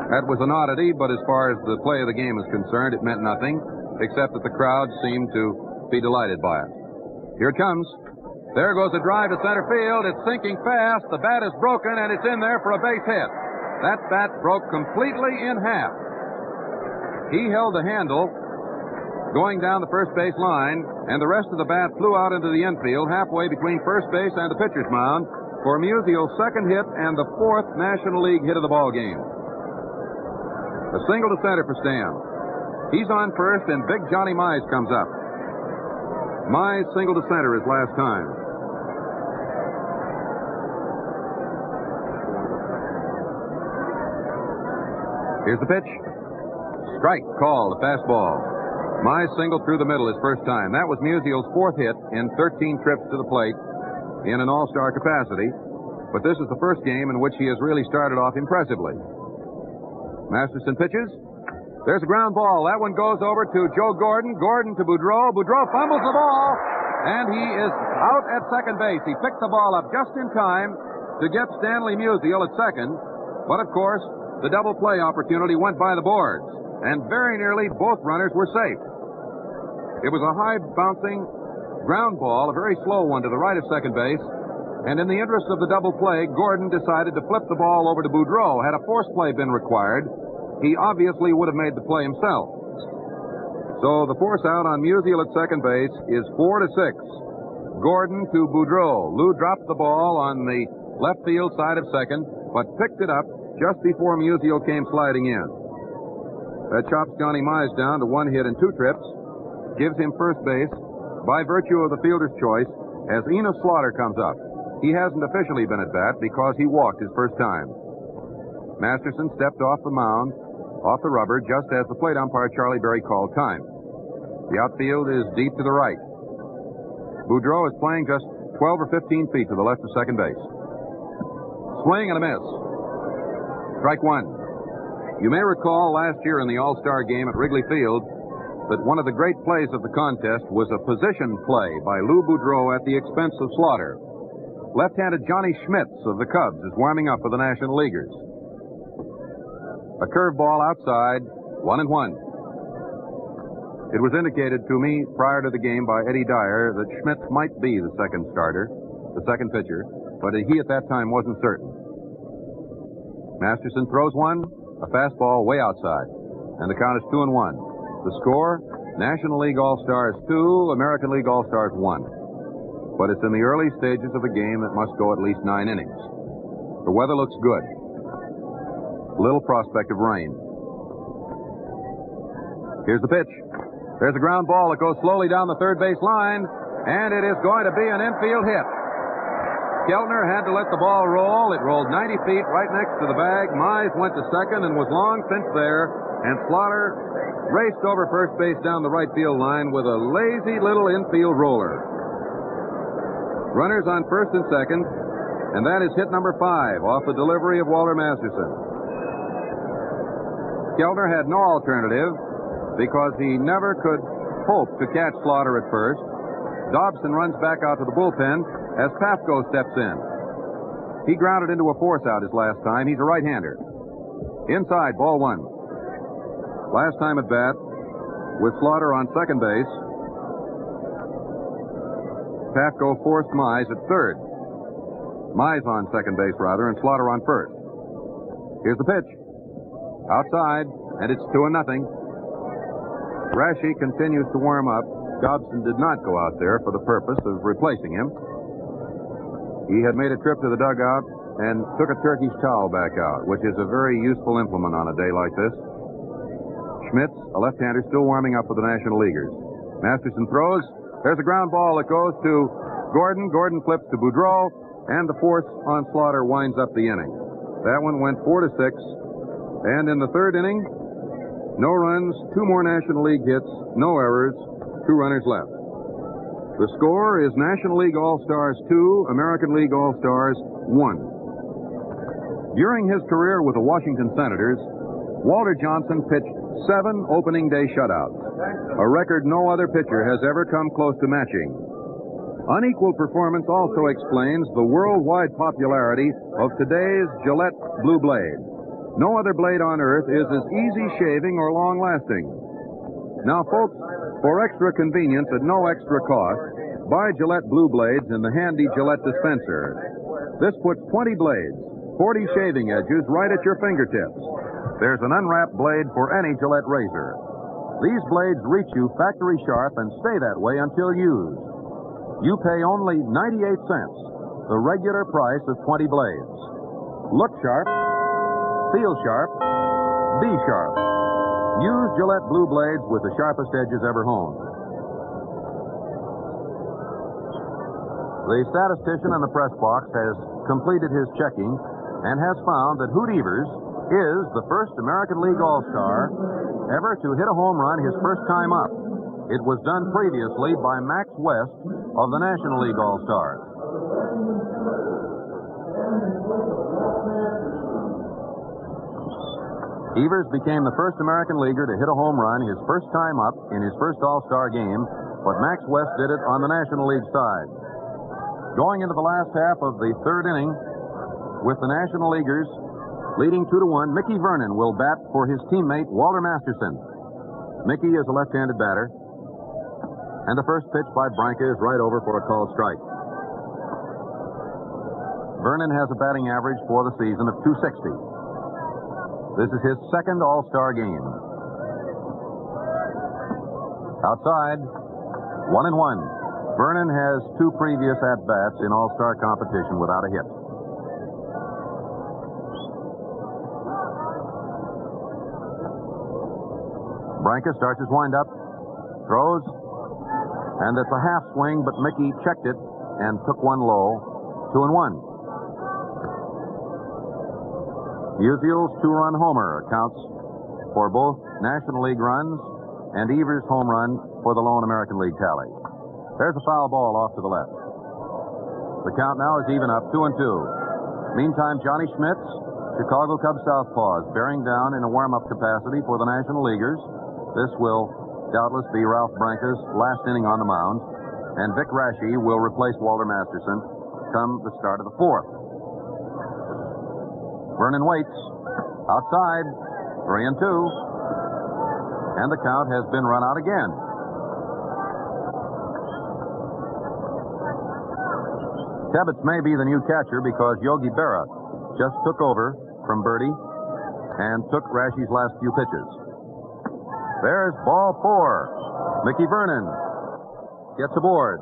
That was an oddity, but as far as the play of the game is concerned, it meant nothing, except that the crowd seemed to be delighted by it. Here it comes. There goes a drive to center field. It's sinking fast. The bat is broken, and it's in there for a base hit. That bat broke completely in half. He held the handle going down the first base line, and the rest of the bat flew out into the infield halfway between first base and the pitcher's mound for Musial's second hit and the fourth National League hit of the ball game. A single to center for Stan. He's on first, and Big Johnny Mize comes up. Mize single to center his last time. Here's the pitch. Strike call, the fastball. Mize single through the middle his first time. That was Musial's fourth hit in thirteen trips to the plate in an all-star capacity. But this is the first game in which he has really started off impressively. Masterson pitches. There's a ground ball. That one goes over to Joe Gordon. Gordon to Boudreau. Boudreau fumbles the ball, and he is out at second base. He picked the ball up just in time to get Stanley Musial at second. But, of course, the double play opportunity went by the boards, and very nearly both runners were safe. It was a high-bouncing ground ball, a very slow one to the right of second base, and in the interest of the double play, Gordon decided to flip the ball over to Boudreau. Had a force play been required, he obviously would have made the play himself. So the force out on Musial at second base is four to six. Gordon to Boudreau. Lou dropped the ball on the left field side of second, but picked it up just before Musial came sliding in. That chops Johnny Mize down to one hit and two trips, gives him first base by virtue of the fielder's choice as Enos Slaughter comes up. He hasn't officially been at bat because he walked his first time. Masterson stepped off the mound, off the rubber, just as the plate umpire Charlie Berry called time. The outfield is deep to the right. Boudreau is playing just twelve or fifteen feet to the left of second base. Swing and a miss. Strike one. You may recall last year in the All-Star game at Wrigley Field that one of the great plays of the contest was a position play by Lou Boudreau at the expense of Slaughter. Left-handed Johnny Schmitz of the Cubs is warming up for the National Leaguers. A curveball outside, one and one. It was indicated to me prior to the game by Eddie Dyer that Schmitz might be the second starter, the second pitcher, but he at that time wasn't certain. Masterson throws one, a fastball way outside, and the count is two and one. The score, National League All-Stars two, American League All-Stars one. But it's in the early stages of a game that must go at least nine innings. The weather looks good. Little prospect of rain. Here's the pitch. There's a ground ball that goes slowly down the third base line, and it is going to be an infield hit. Keltner had to let the ball roll. It rolled ninety feet right next to the bag. Mize went to second and was long since there, and Slaughter raced over first base down the right field line with a lazy little infield roller. Runners on first and second, and that is hit number five off the delivery of Walter Masterson. Keltner had no alternative because he never could hope to catch Slaughter at first. Dobson runs back out to the bullpen as Pafko steps in. He grounded into a force out his last time. He's a right-hander. Inside, ball one. Last time at bat, with Slaughter on second base, Pafko forced Mize at third. Mize on second base, rather, and Slaughter on first. Here's the pitch. Outside, and it's two and nothing. Rashi continues to warm up. Dobson did not go out there for the purpose of replacing him. He had made a trip to the dugout and took a turkey's towel back out, which is a very useful implement on a day like this. Schmitz, a left-hander, still warming up for the National Leaguers. Masterson throws. There's a ground ball that goes to Gordon. Gordon flips to Boudreau, and the force on Slaughter winds up the inning. That one went four to six. And in the third inning, no runs, two more National League hits, no errors, two runners left. The score is National League All-Stars two, American League All-Stars one. During his career with the Washington Senators, Walter Johnson pitched seven opening day shutouts, a record no other pitcher has ever come close to matching. Unequal performance also explains the worldwide popularity of today's Gillette Blue Blade. No other blade on earth is as easy shaving or long-lasting. Now, folks, for extra convenience at no extra cost, buy Gillette Blue Blades in the handy Gillette dispenser. This puts twenty blades, forty shaving edges right at your fingertips. There's an unwrapped blade for any Gillette razor. These blades reach you factory sharp and stay that way until used. You pay only ninety-eight cents, the regular price of twenty blades. Look sharp, feel sharp, be sharp. Use Gillette Blue Blades with the sharpest edges ever honed. The statistician in the press box has completed his checking and has found that Hoot Evers is the first American League All-Star ever to hit a home run his first time up. It was done previously by Max West of the National League All-Stars. Evers became the first American leaguer to hit a home run his first time up in his first All-Star game, but Max West did it on the National League side. Going into the last half of the third inning, with the National Leaguers leading two to one, Mickey Vernon will bat for his teammate Walter Masterson. Mickey is a left-handed batter, and the first pitch by Branca is right over for a called strike. Vernon has a batting average for the season of two sixty. This is his second All-Star game. Outside, one and one. Vernon has two previous at-bats in All-Star competition without a hit. Branca starts his windup, throws, and it's a half swing, but Mickey checked it and took one low. Two and one. Musial's two-run homer accounts for both National League runs and Evers' home run for the lone American League tally. There's a foul ball off to the left. The count now is even up, two and two. Meantime, Johnny Schmitz, Chicago Cubs southpaw, is bearing down in a warm-up capacity for the National Leaguers. This will doubtless be Ralph Branca's last inning on the mound, and Vic Raschi will replace Walter Masterson come the start of the fourth. Vernon waits. Outside, three and two. And the count has been run out again. Tebbetts may be the new catcher because Yogi Berra just took over from Birdie and took Raschi's last few pitches. There's ball four. Mickey Vernon gets aboard.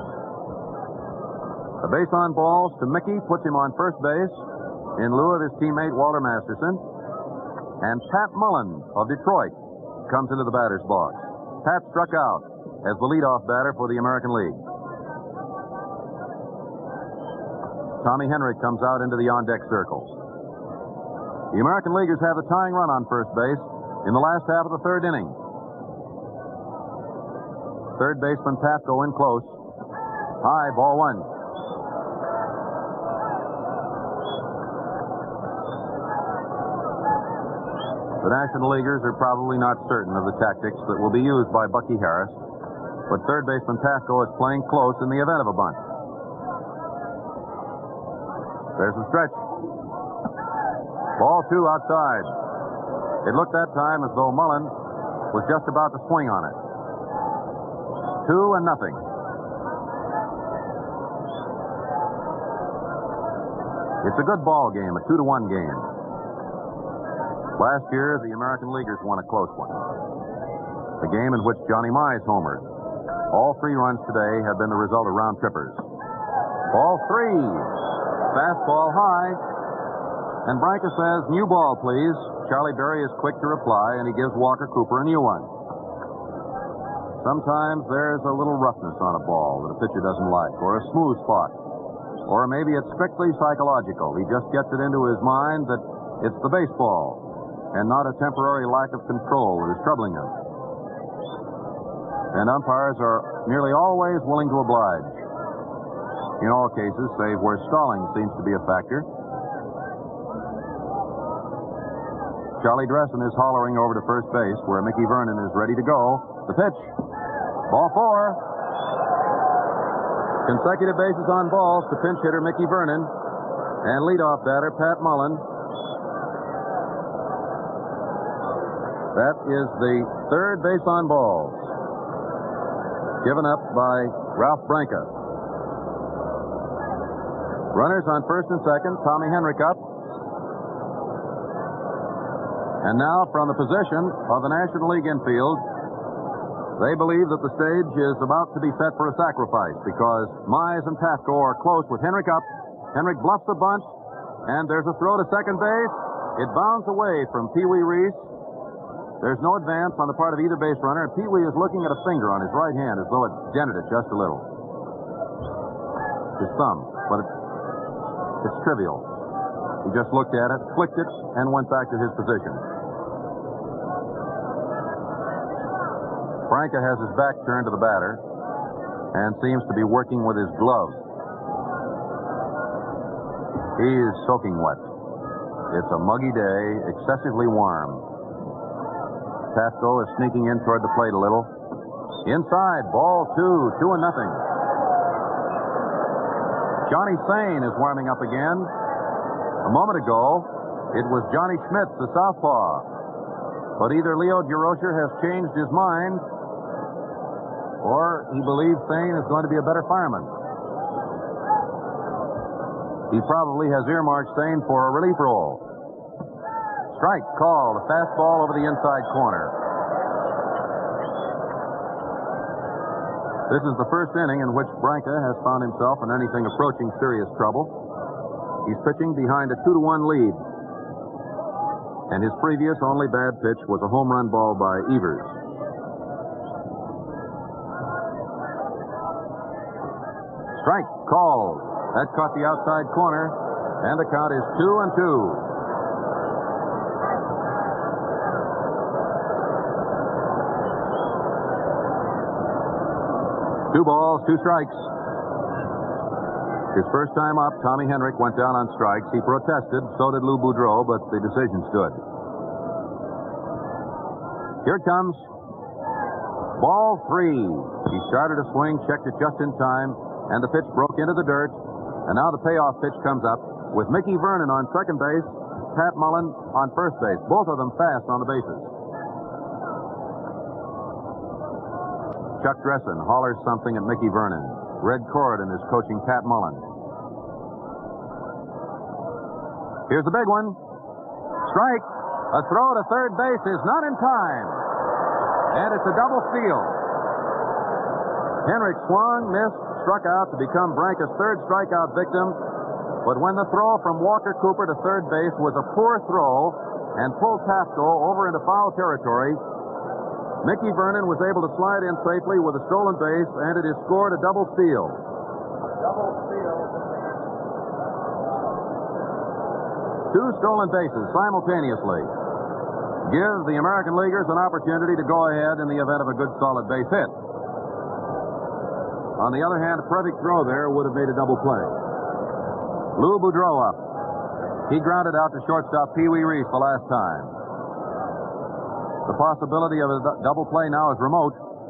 A base on balls to Mickey puts him on first base in lieu of his teammate Walter Masterson. And Pat Mullen of Detroit comes into the batter's box. Pat struck out as the leadoff batter for the American League. Tommy Henrich comes out into the on-deck circle. The American Leaguers have the tying run on first base in the last half of the third inning. Third baseman Pafko in close. High, ball one. The National Leaguers are probably not certain of the tactics that will be used by Bucky Harris, but third baseman Pafko is playing close in the event of a bunt. There's the stretch. Ball two outside. It looked that time as though Mullen was just about to swing on it. Two and nothing. It's a good ball game, a two to one game. Last year, the American Leaguers won a close one. A game in which Johnny Mize homered. All three runs today have been the result of round trippers. Ball three. Fastball high. And Branca says, new ball, please. Charlie Berry is quick to reply, and he gives Walker Cooper a new one. Sometimes there's a little roughness on a ball that a pitcher doesn't like, or a smooth spot. Or maybe it's strictly psychological. He just gets it into his mind that it's the baseball and not a temporary lack of control that is troubling him. And umpires are nearly always willing to oblige. In all cases, save where stalling seems to be a factor. Charlie Dressen is hollering over to first base where Mickey Vernon is ready to go. The pitch. Ball four. Consecutive bases on balls to pinch hitter Mickey Vernon and leadoff batter Pat Mullen. That is the third base on balls, given up by Ralph Branca. Runners on first and second, Tommy Henrik up. And now from the position of the National League infield, they believe that the stage is about to be set for a sacrifice because Mize and Pafko are close with Henrik up. Henrik bluffs the bunt, and there's a throw to second base. It bounds away from Pee Wee Reese. There's no advance on the part of either base runner, and Pee Wee is looking at a finger on his right hand as though it dented it just a little. His thumb, but it, it's trivial. He just looked at it, flicked it, and went back to his position. Branca has his back turned to the batter and seems to be working with his glove. He is soaking wet. It's a muggy day, excessively warm. Pafko is sneaking in toward the plate a little. Inside, ball two, two and nothing. Johnny Sain is warming up again. A moment ago, it was Johnny Schmitz, the southpaw. But either Leo Durocher has changed his mind, or he believes Sain is going to be a better fireman. He probably has earmarked Sain for a relief role. Strike called, a fastball over the inside corner. This is the first inning in which Branca has found himself in anything approaching serious trouble. He's pitching behind a two to one lead. And his previous only bad pitch was a home run ball by Evers. Strike called. That caught the outside corner, and the count is two and two. Two balls, two strikes. His first time up, Tommy Henrik went down on strikes. He protested, so did Lou Boudreau, but the decision stood. Here it comes. Ball three. He started a swing, checked it just in time, and the pitch broke into the dirt. And now the payoff pitch comes up with Mickey Vernon on second base, Pat Mullen on first base. Both of them fast on the bases. Chuck Dressen hollers something at Mickey Vernon. Red Corridan is coaching Pat Mullen. Here's the big one. Strike. A throw to third base is not in time. And it's a double steal. Henrik swung, missed, struck out to become Branca's third strikeout victim. But when the throw from Walker Cooper to third base was a poor throw and pulled Pafko over into foul territory, Mickey Vernon was able to slide in safely with a stolen base, and it is scored a double steal. Double steal. Two stolen bases simultaneously give the American Leaguers an opportunity to go ahead in the event of a good solid base hit. On the other hand, a perfect throw there would have made a double play. Lou Boudreau up. He grounded out to shortstop Pee Wee Reese the last time. The possibility of a d- double play now is remote.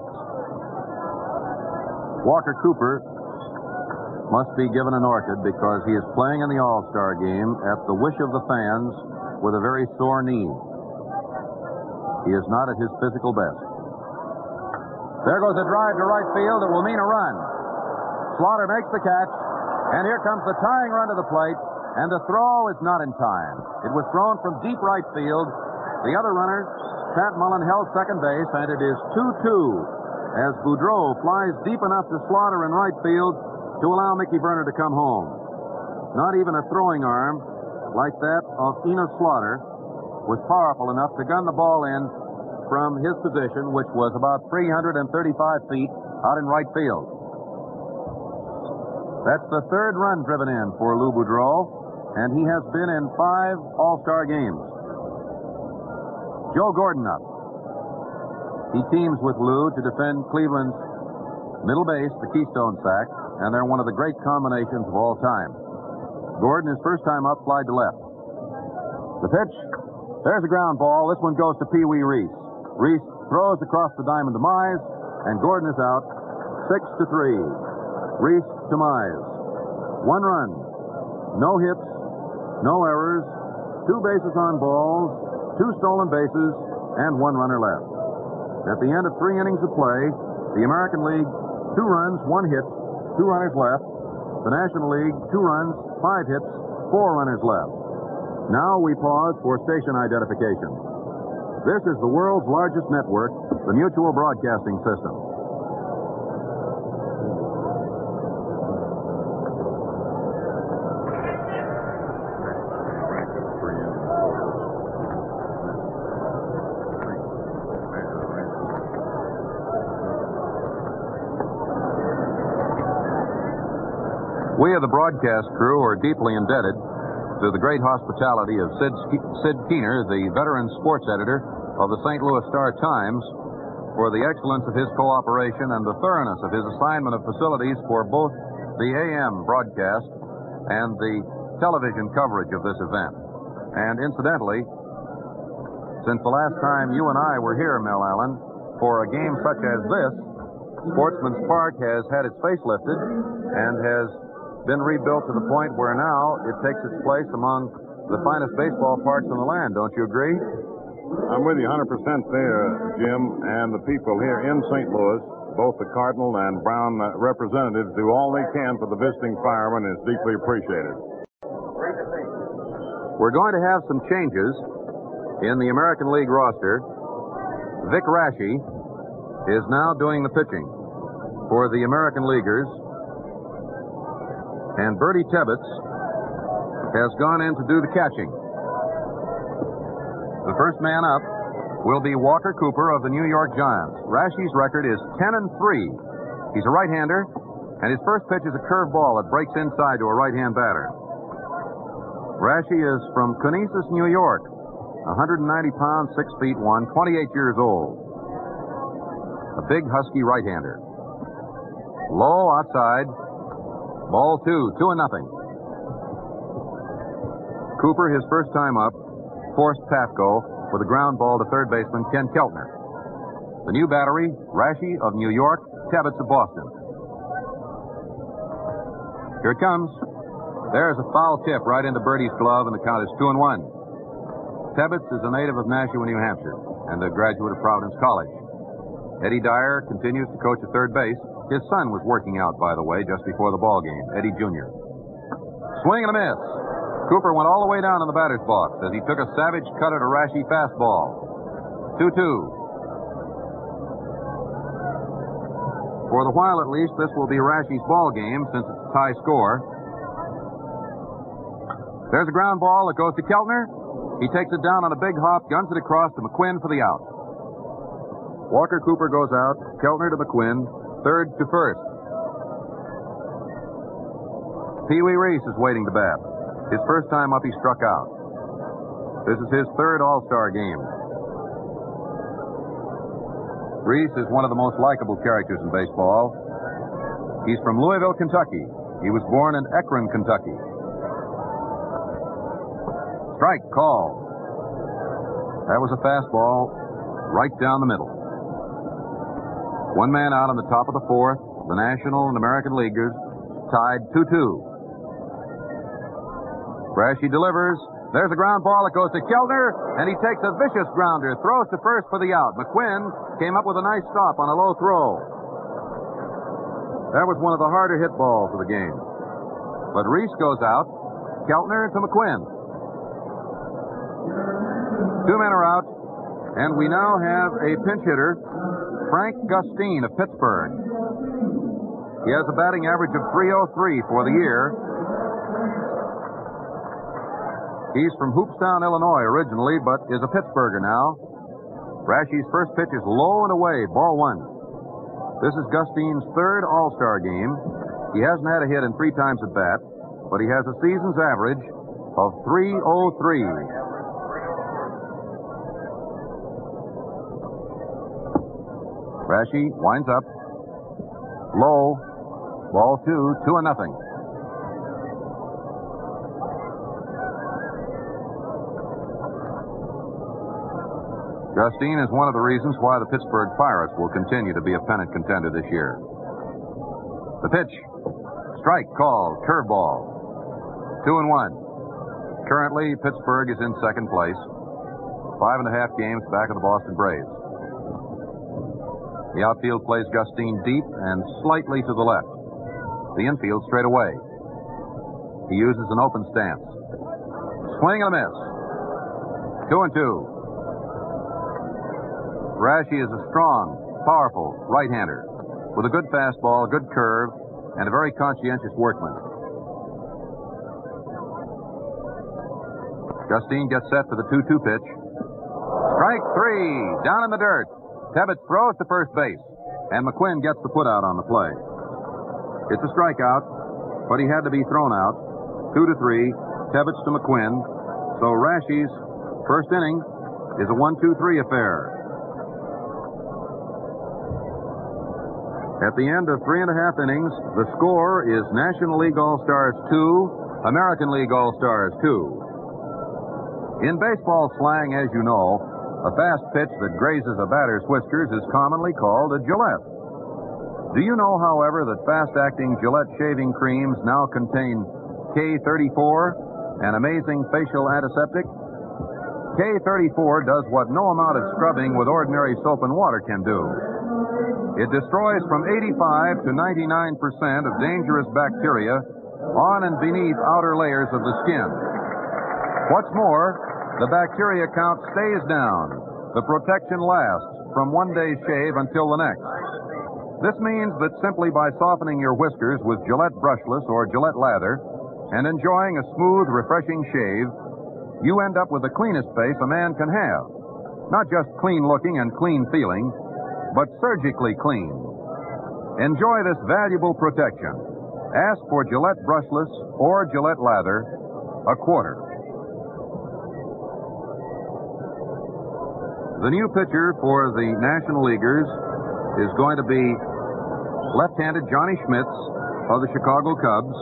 Walker Cooper must be given an orchid because he is playing in the All-Star game at the wish of the fans with a very sore knee. He is not at his physical best. There goes a drive to right field that will mean a run. Slaughter makes the catch, and here comes the tying run to the plate, and the throw is not in time. It was thrown from deep right field. The other runner, Pat Mullen, held second base, and it is two two as Boudreau flies deep enough to Slaughter in right field to allow Mickey Vernon to come home. Not even a throwing arm like that of Enos Slaughter was powerful enough to gun the ball in from his position, which was about three hundred thirty-five feet out in right field. That's the third run driven in for Lou Boudreau, and he has been in five All-Star games. Joe Gordon up. He teams with Lou to defend Cleveland's middle base, the Keystone sack, and they're one of the great combinations of all time. Gordon, his first time up, flied to left. The pitch. There's a ground ball. This one goes to Pee Wee Reese. Reese throws across the diamond to Mize, and Gordon is out. Six to three. Reese to Mize. One run. No hits. No errors. Two bases on balls. Two stolen bases. and one runner left. At the end of three innings of play, the American League, two runs, one hit, two runners left. The National League, two runs, five hits, four runners left. Now we pause for station identification. This is the world's largest network, the Mutual Broadcasting System. We of the broadcast crew are deeply indebted to the great hospitality of Sid, Sid Keener, the veteran sports editor of the Saint Louis Star-Times, for the excellence of his cooperation and the thoroughness of his assignment of facilities for both the A M broadcast and the television coverage of this event. And incidentally, since the last time you and I were here, Mel Allen, for a game such as this, Sportsman's Park has had its face lifted and has been rebuilt to the point where now it takes its place among the finest baseball parks in the land. Don't you agree? I'm with you one hundred percent there, Jim, and the people here in Saint Louis, both the Cardinal and Brown uh, representatives, do all they can for the visiting firemen, and it's deeply appreciated. We're going to have some changes in the American League roster. Vic Raschi is now doing the pitching for the American Leaguers, and Bertie Tebbetts has gone in to do the catching. The first man up will be Walker Cooper of the New York Giants. Raschi's record is ten and three. He's a right-hander, and his first pitch is a curve ball that breaks inside to a right-hand batter. Raschi is from Conesus, New York, one hundred ninety pounds, six feet one, twenty-eight years old. A big, husky right-hander. Low outside. Ball two, two and nothing. Cooper, his first time up, forced Patko with a ground ball to third baseman Ken Keltner. The new battery, Raschi of New York, Tebbetts of Boston. Here it comes. There's a foul tip right into Bertie's glove, and the count is two and one. Tebbetts is a native of Nashua, New Hampshire, and a graduate of Providence College. Eddie Dyer continues to coach at third base. His son was working out, by the way, just before the ball game, Eddie Junior Swing and a miss. Cooper went all the way down in the batter's box as he took a savage cut at a Raschi fastball. two two. For the while, at least, this will be Raschi's ball game since it's a tie score. There's a ground ball that goes to Keltner. He takes it down on a big hop, guns it across to McQuinn for the out. Walker Cooper goes out, Keltner to McQuinn, third to first. Pee Wee Reese is waiting to bat. His first time up, he struck out. This is his third All-Star game. Reese is one of the most likable characters in baseball. He's from Louisville, Kentucky. He was born in Akron, Kentucky. Strike call. That was a fastball right down the middle. One man out on the top of the fourth. The National and American Leaguers tied two two. Raschi delivers. There's a ground ball that goes to Keltner, and he takes a vicious grounder, throws to first for the out. McQuinn came up with a nice stop on a low throw. That was one of the harder hit balls of the game. But Reese goes out. Keltner to McQuinn. Two men are out, and we now have a pinch hitter, Frank Gustine of Pittsburgh. He has a batting average of three oh three for the year. He's from Hoopstown, Illinois originally, but is a Pittsburgher now. Raschi's first pitch is low and away, ball one. This is Gustine's third All-Star game. He hasn't had a hit in three times at bat, but he has a season's average of three oh three. Raschi winds up. Low. Ball two. Two and nothing. Gustine is one of the reasons why the Pittsburgh Pirates will continue to be a pennant contender this year. The pitch. Strike called. Curveball. Two and one. Currently, Pittsburgh is in second place. Five and a half games back of the Boston Braves. The outfield plays Gustine deep and slightly to the left. The infield straight away. He uses an open stance. Swing and a miss. Two and two. Rashi is a strong, powerful right-hander with a good fastball, a good curve, and a very conscientious workman. Gustine gets set for the two two pitch. Strike three, down in the dirt. Tebbetts throws to first base, and McQuinn gets the put out on the play. It's a strikeout, but he had to be thrown out. Two to three, Tebbetts to McQuinn. So Rashi's first inning is a one two three affair. At the end of three and a half innings, the score is National League All-Stars two, American League All-Stars two. In baseball slang, as you know, a fast pitch that grazes a batter's whiskers is commonly called a Gillette. Do you know, however, that fast-acting Gillette shaving creams now contain K thirty-four, an amazing facial antiseptic? K thirty-four does what no amount of scrubbing with ordinary soap and water can do. It destroys from eighty-five to ninety-nine percent of dangerous bacteria on and beneath outer layers of the skin. What's more, the bacteria count stays down. The protection lasts from one day's shave until the next. This means that simply by softening your whiskers with Gillette brushless or Gillette lather and enjoying a smooth, refreshing shave, you end up with the cleanest face a man can have. Not just clean looking and clean feeling, but surgically clean. Enjoy this valuable protection. Ask for Gillette brushless or Gillette lather, a quarter. The new pitcher for the National Leaguers is going to be left-handed Johnny Schmitz of the Chicago Cubs.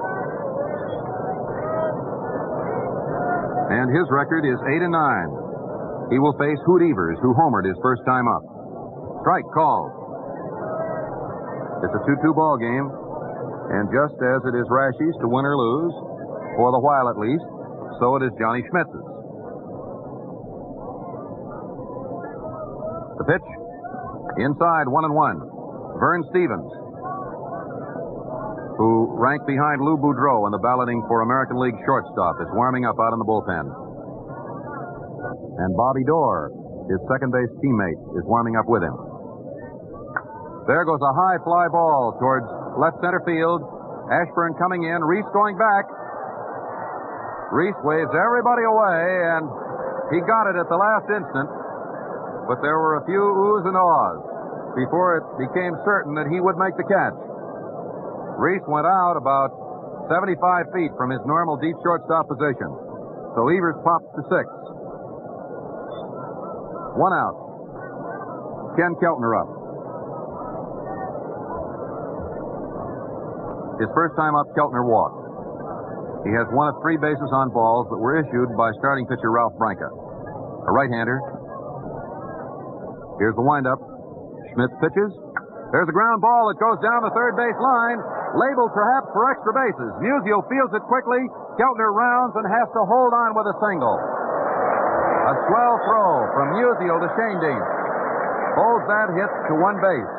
And his record is eight and nine. He will face Hoot Evers, who homered his first time up. Strike called. It's a two two ball game, and just as it is Rashi's to win or lose, for the while at least, so it is Johnny Schmitz's. The pitch, inside, one and one. Vern Stevens, who ranked behind Lou Boudreau in the balloting for American League shortstop, is warming up out in the bullpen. And Bobby Doerr, his second base teammate, is warming up with him. There goes a high fly ball towards left center field. Ashburn coming in, Reese going back. Reese waves everybody away, and he got it at the last instant. But there were a few oohs and ahs before it became certain that he would make the catch. Reese went out about seventy-five feet from his normal deep shortstop position. So Evers pops to six. One out. Ken Keltner up. His first time up, Keltner walked. He has one of three bases on balls that were issued by starting pitcher Ralph Branca. A right-hander. Here's the windup. Schmitz pitches. There's a ground ball that goes down the third base line, labeled perhaps for extra bases. Musial fields it quickly. Keltner rounds and has to hold on with a single. A swell throw from Musial to Shane Dean. Holds that hit to one base.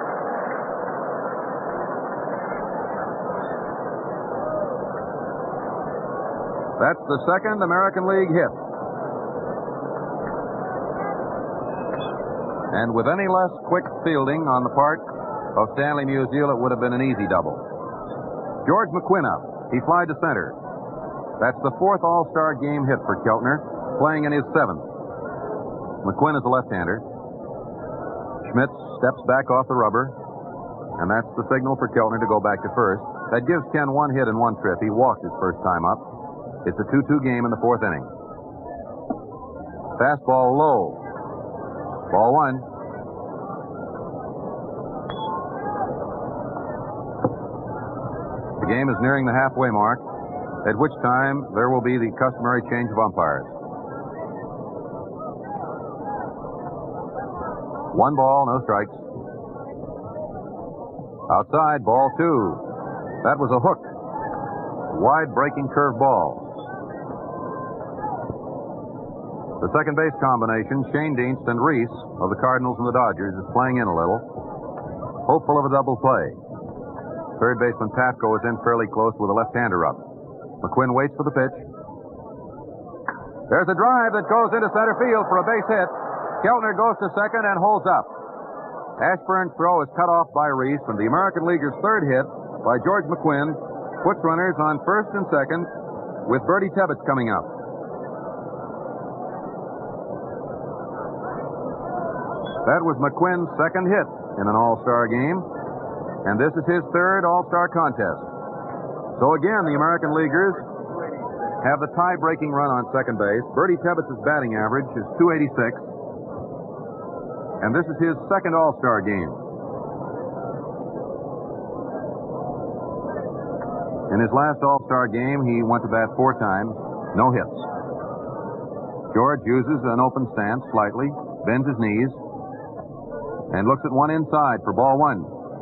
That's the second American League hit. And with any less quick fielding on the part of Stanley Musial, it would have been an easy double. George McQuinn up. He flied to center. That's the fourth All-Star game hit for Keltner, playing in his seventh. McQuinn is a left-hander. Schmitz steps back off the rubber, and that's the signal for Keltner to go back to first. That gives Ken one hit and one trip. He walked his first time up. It's a two two game in the fourth inning. Fastball low. Ball one. The game is nearing the halfway mark, at which time there will be the customary change of umpires. One ball, no strikes. Outside, ball two. That was a hook. Wide breaking curve ball. The second base combination, Shane Dienst and Reese of the Cardinals and the Dodgers, is playing in a little, hopeful of a double play. Third baseman Pafko is in fairly close with a left-hander up. McQuinn waits for the pitch. There's a drive that goes into center field for a base hit. Keltner goes to second and holds up. Ashburn's throw is cut off by Reese, and the American Leaguer's third hit by George McQuinn puts runners on first and second with Bertie Tebbetts coming up. That was McQuinn's second hit in an All-Star game, and this is his third All-Star contest. So again, the American Leaguers have the tie-breaking run on second base. Bertie Tebbetts' batting average is two eighty-six, and this is his second All-Star game. In his last All-Star game, he went to bat four times, no hits. George uses an open stance slightly, bends his knees, and looks at one inside for ball one.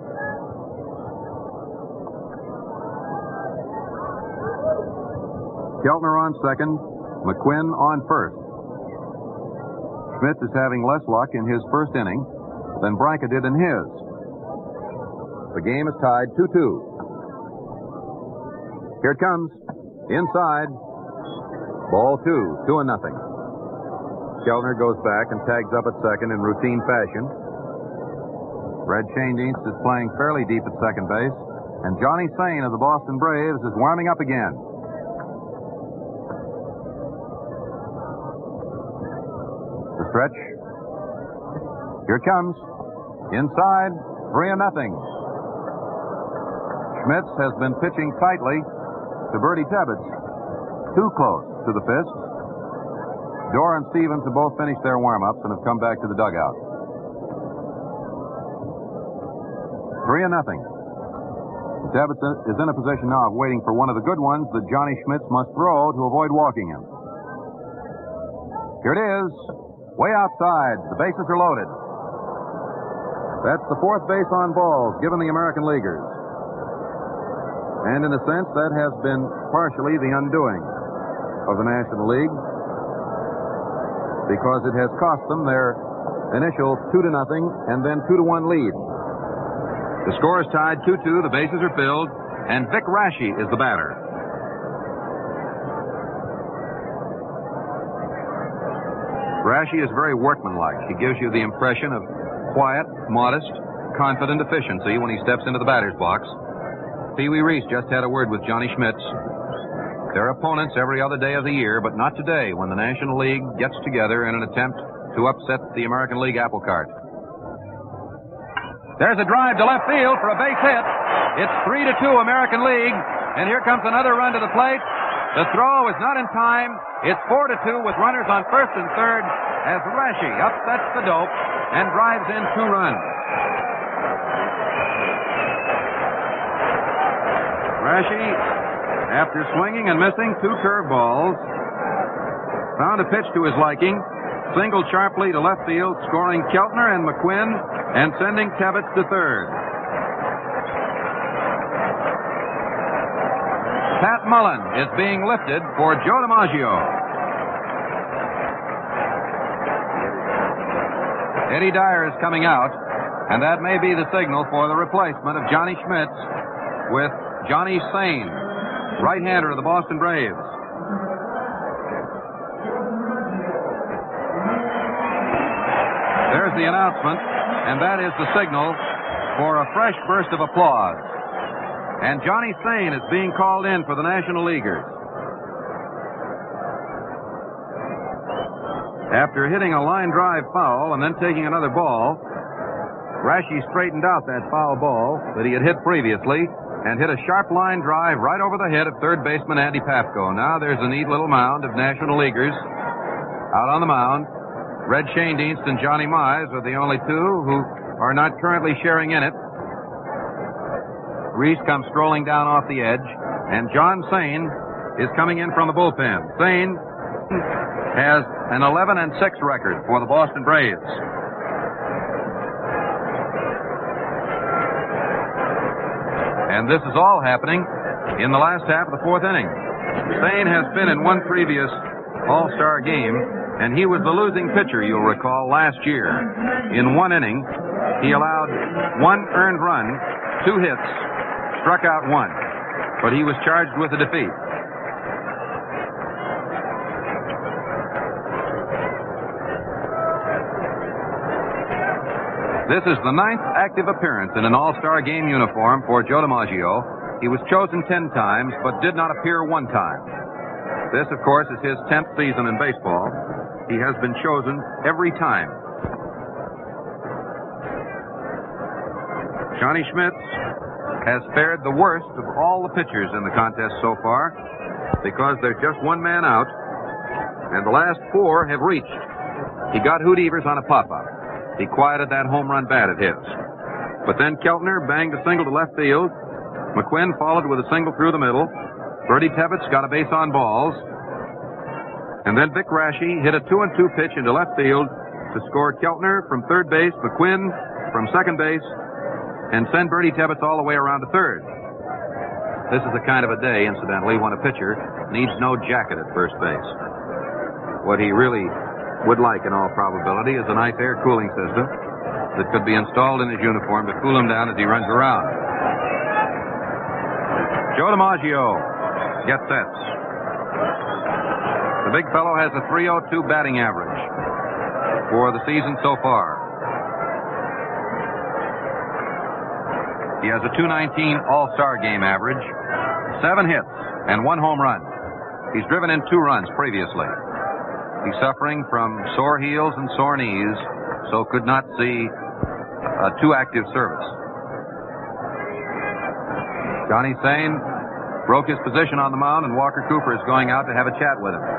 Keltner on second, McQuinn on first. Schmidt is having less luck in his first inning than Branca did in his. The game is tied two two. Here it comes. Inside. Ball two, two and nothing. Keltner goes back and tags up at second in routine fashion. Red Shane Dienst is playing fairly deep at second base, and Johnny Sain of the Boston Braves is warming up again. The stretch. Here it comes. Inside, three and nothing. Schmitz has been pitching tightly to Bertie Tebbetts, too close to the fist. Dorr and Stevens have both finished their warm-ups and have come back to the dugout. Three and nothing. Tebbetts is in a position now of waiting for one of the good ones that Johnny Schmitz must throw to avoid walking him. Here it is. Way outside. The bases are loaded. That's the fourth base on balls given the American Leaguers. And in a sense, that has been partially the undoing of the National League, because it has cost them their initial two to nothing and then two to one lead. The score is tied two two, the bases are filled, and Vic Raschi is the batter. Raschi is very workmanlike. He gives you the impression of quiet, modest, confident efficiency when he steps into the batter's box. Pee Wee Reese just had a word with Johnny Schmitz. They're opponents every other day of the year, but not today when the National League gets together in an attempt to upset the American League apple cart. There's a drive to left field for a base hit. It's three to two American League, and here comes another run to the plate. The throw is not in time. It's four to two with runners on first and third as Raschi upsets the dope and drives in two runs. Raschi, after swinging and missing two curveballs, found a pitch to his liking, singled sharply to left field, scoring Keltner and McQuinn and sending Tebbetts to third. Pat Mullen is being lifted for Joe DiMaggio. Eddie Dyer is coming out, and that may be the signal for the replacement of Johnny Schmitz with Johnny Sain, right-hander of the Boston Braves. There's the announcement, and that is the signal for a fresh burst of applause. And Johnny Sain is being called in for the National Leaguers. After hitting a line drive foul and then taking another ball, Raschi straightened out that foul ball that he had hit previously and hit a sharp line drive right over the head of third baseman Andy Pafko. Now there's a neat little mound of National Leaguers out on the mound. Red Shane Dienst and Johnny Mize are the only two who are not currently sharing in it. Reese comes strolling down off the edge, and John Sain is coming in from the bullpen. Sain has an eleven and six record for the Boston Braves. And this is all happening in the last half of the fourth inning. Sain has been in one previous All-Star game And he was the losing pitcher, you'll recall, last year. In one inning, he allowed one earned run, two hits, struck out one. But he was charged with a defeat. This is the ninth active appearance in an all-star game uniform for Joe DiMaggio. He was chosen ten times, but did not appear one time. This, of course, is his tenth season in baseball. He has been chosen every time. Johnny Schmitz has fared the worst of all the pitchers in the contest so far because there's just one man out, and the last four have reached. He got Hoot Evers on a pop-up. He quieted that home run bat of his. But then Keltner banged a single to left field. McQuinn followed with a single through the middle. Bertie Tebbetts got a base on balls. And then Vic Raschi hit a two and two pitch into left field to score Keltner from third base, McQuinn from second base, and send Bertie Tebbetts all the way around to third. This is the kind of a day, incidentally, when a pitcher needs no jacket at first base. What he really would like, in all probability, is a nice air cooling system that could be installed in his uniform to cool him down as he runs around. Joe DiMaggio gets sets. The big fellow has a three oh two batting average for the season so far. He has a two nineteen All-Star game average, seven hits, and one home run. He's driven in two runs previously. He's suffering from sore heels and sore knees, so could not see a two-active service. Johnny Sain broke his position on the mound, and Walker Cooper is going out to have a chat with him.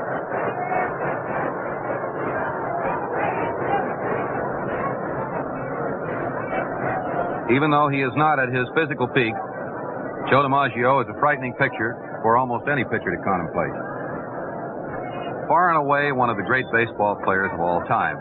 Even though he is not at his physical peak, Joe DiMaggio is a frightening picture for almost any pitcher to contemplate. Far and away one of the great baseball players of all time.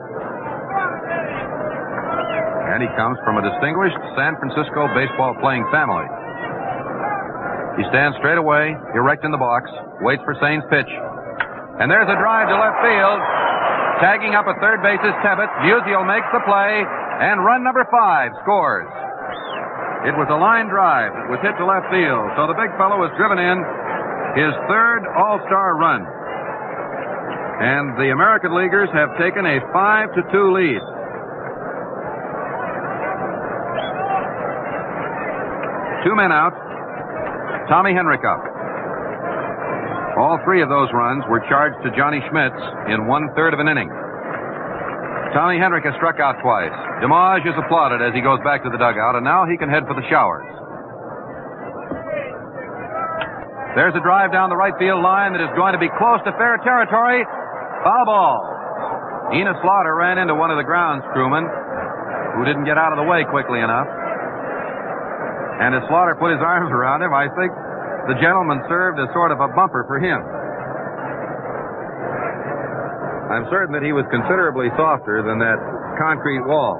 And he comes from a distinguished San Francisco baseball playing family. He stands straight away, erect in the box, waits for Sain's pitch. And there's a drive to left field. Tagging up at third base is Tebbetts. Musial makes the play, and run number five scores. It was a line drive that was hit to left field, so the big fellow was driven in his third All-Star run. And the American Leaguers have taken a five to two lead. Two men out. Tommy Henrich up. All three of those runs were charged to Johnny Schmitz in one-third of an inning. Tommy Henrich has struck out twice. DiMaggio is applauded as he goes back to the dugout, and now he can head for the showers. There's a drive down the right field line that is going to be close to fair territory. Foul ball. Enos Slaughter ran into one of the grounds crewmen who didn't get out of the way quickly enough. And as Slaughter put his arms around him, I think the gentleman served as sort of a bumper for him. I'm certain that he was considerably softer than that concrete wall.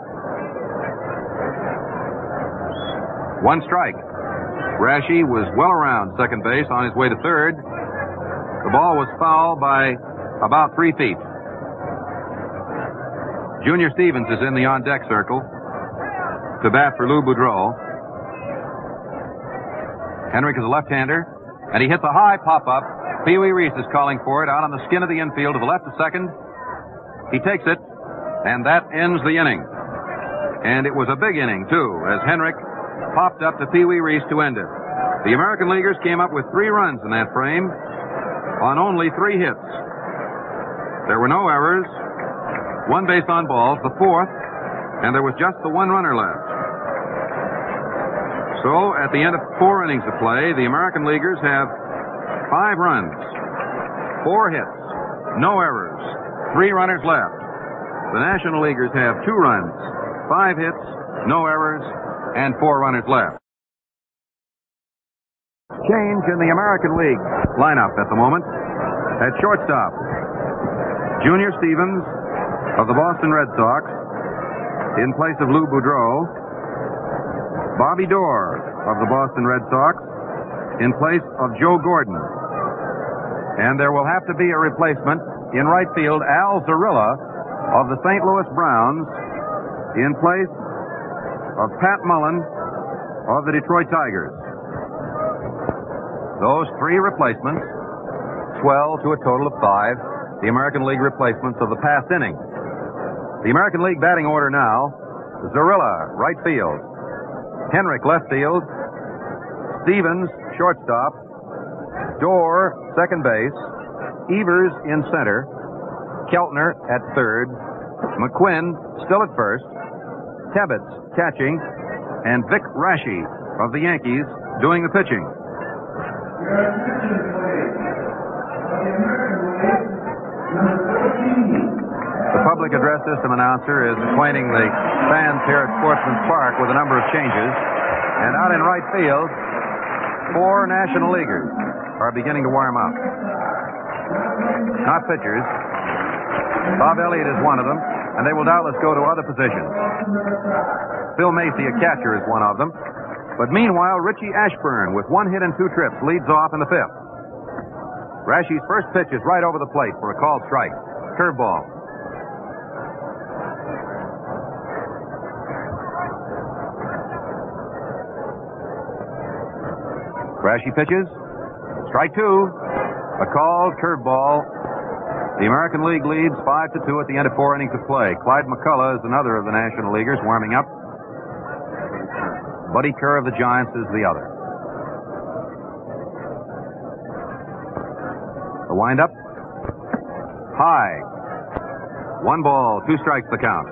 One strike. Raschi was well around second base on his way to third. The ball was fouled by about three feet. Junior Stevens is in the on-deck circle to bat for Lou Boudreau. Henrich is a left-hander, and he hits a high pop-up. Pee Wee Reese is calling for it out on the skin of the infield to the left of second. He takes it, and that ends the inning. And it was a big inning, too, as Henrich popped up to Pee Wee Reese to end it. The American Leaguers came up with three runs in that frame on only three hits. There were no errors, one base on balls, the fourth, and there was just the one runner left. So, at the end of four innings of play, the American Leaguers have five runs, four hits, no errors, three runners left. The National Leaguers have two runs, five hits, no errors, and four runners left. Change in the American League lineup at the moment. At shortstop, Junior Stevens of the Boston Red Sox in place of Lou Boudreau. Bobby Doerr of the Boston Red Sox in place of Joe Gordon. And there will have to be a replacement in right field Al Zarilla of the Saint Louis Browns in place of Pat Mullen of the Detroit Tigers. Those three replacements swell to a total of five, the American League replacements of the past inning. The American League batting order now: Zarilla, right field; Henrik, left field; Stevens, shortstop; Dorr, second base; Evers in center; Keltner at third; McQuinn still at first; Tebbetts catching; and Vic Raschi of the Yankees doing the pitching. The public address system announcer is acquainting the fans here at Sportsman's Park with a number of changes. And out in right field, four National Leaguers are beginning to warm up. Not pitchers. Bob Elliott is one of them, and they will doubtless go to other positions. Phil Macy, a catcher, is one of them. But meanwhile, Richie Ashburn, with one hit and two trips, leads off in the fifth. Raschi's first pitch is right over the plate for a called strike. Curveball. Raschi pitches. Strike two. A called curveball. The American League leads five to two at the end of four innings of play. Clyde McCullough is another of the National Leaguers warming up. Buddy Kerr of the Giants is the other. The windup. High. One ball, two strikes the count.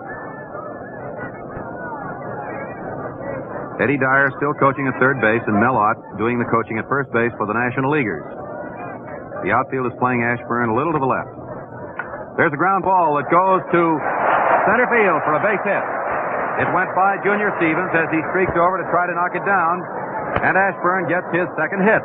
Eddie Dyer still coaching at third base, and Mel Ott doing the coaching at first base for the National Leaguers. The outfield is playing Ashburn a little to the left. There's a ground ball that goes to center field for a base hit. It went by Junior Stevens as he streaked over to try to knock it down, and Ashburn gets his second hit.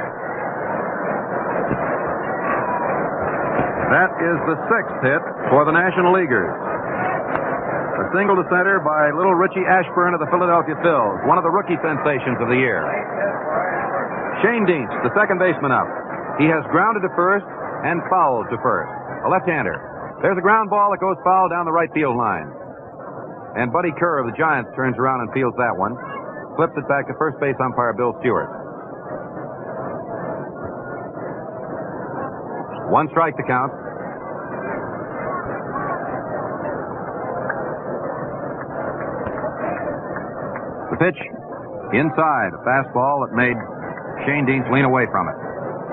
That is the sixth hit for the National Leaguers. A single to center by little Richie Ashburn of the Philadelphia Phils, one of the rookie sensations of the year. Shane Dietz, the second baseman, up. He has grounded to first and fouled to first. A left-hander. There's a ground ball that goes foul down the right field line. And Buddy Kerr of the Giants turns around and fields that one. Flips it back to first base umpire Bill Stewart. One strike to count. The pitch, inside, a fastball that made Shane Dietz lean away from it.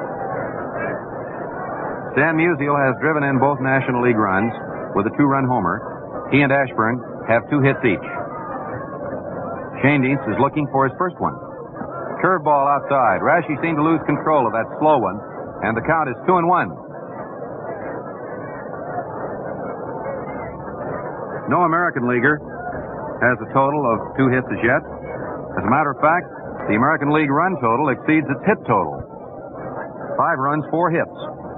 Stan Musial has driven in both National League runs with a two-run homer. He and Ashburn have two hits each. Shane Dietz is looking for his first one. Curveball outside. Raschi seemed to lose control of that slow one, and the count is two and one. No American leaguer has a total of two hits as yet. As a matter of fact, the American League run total exceeds its hit total. Five runs, four hits.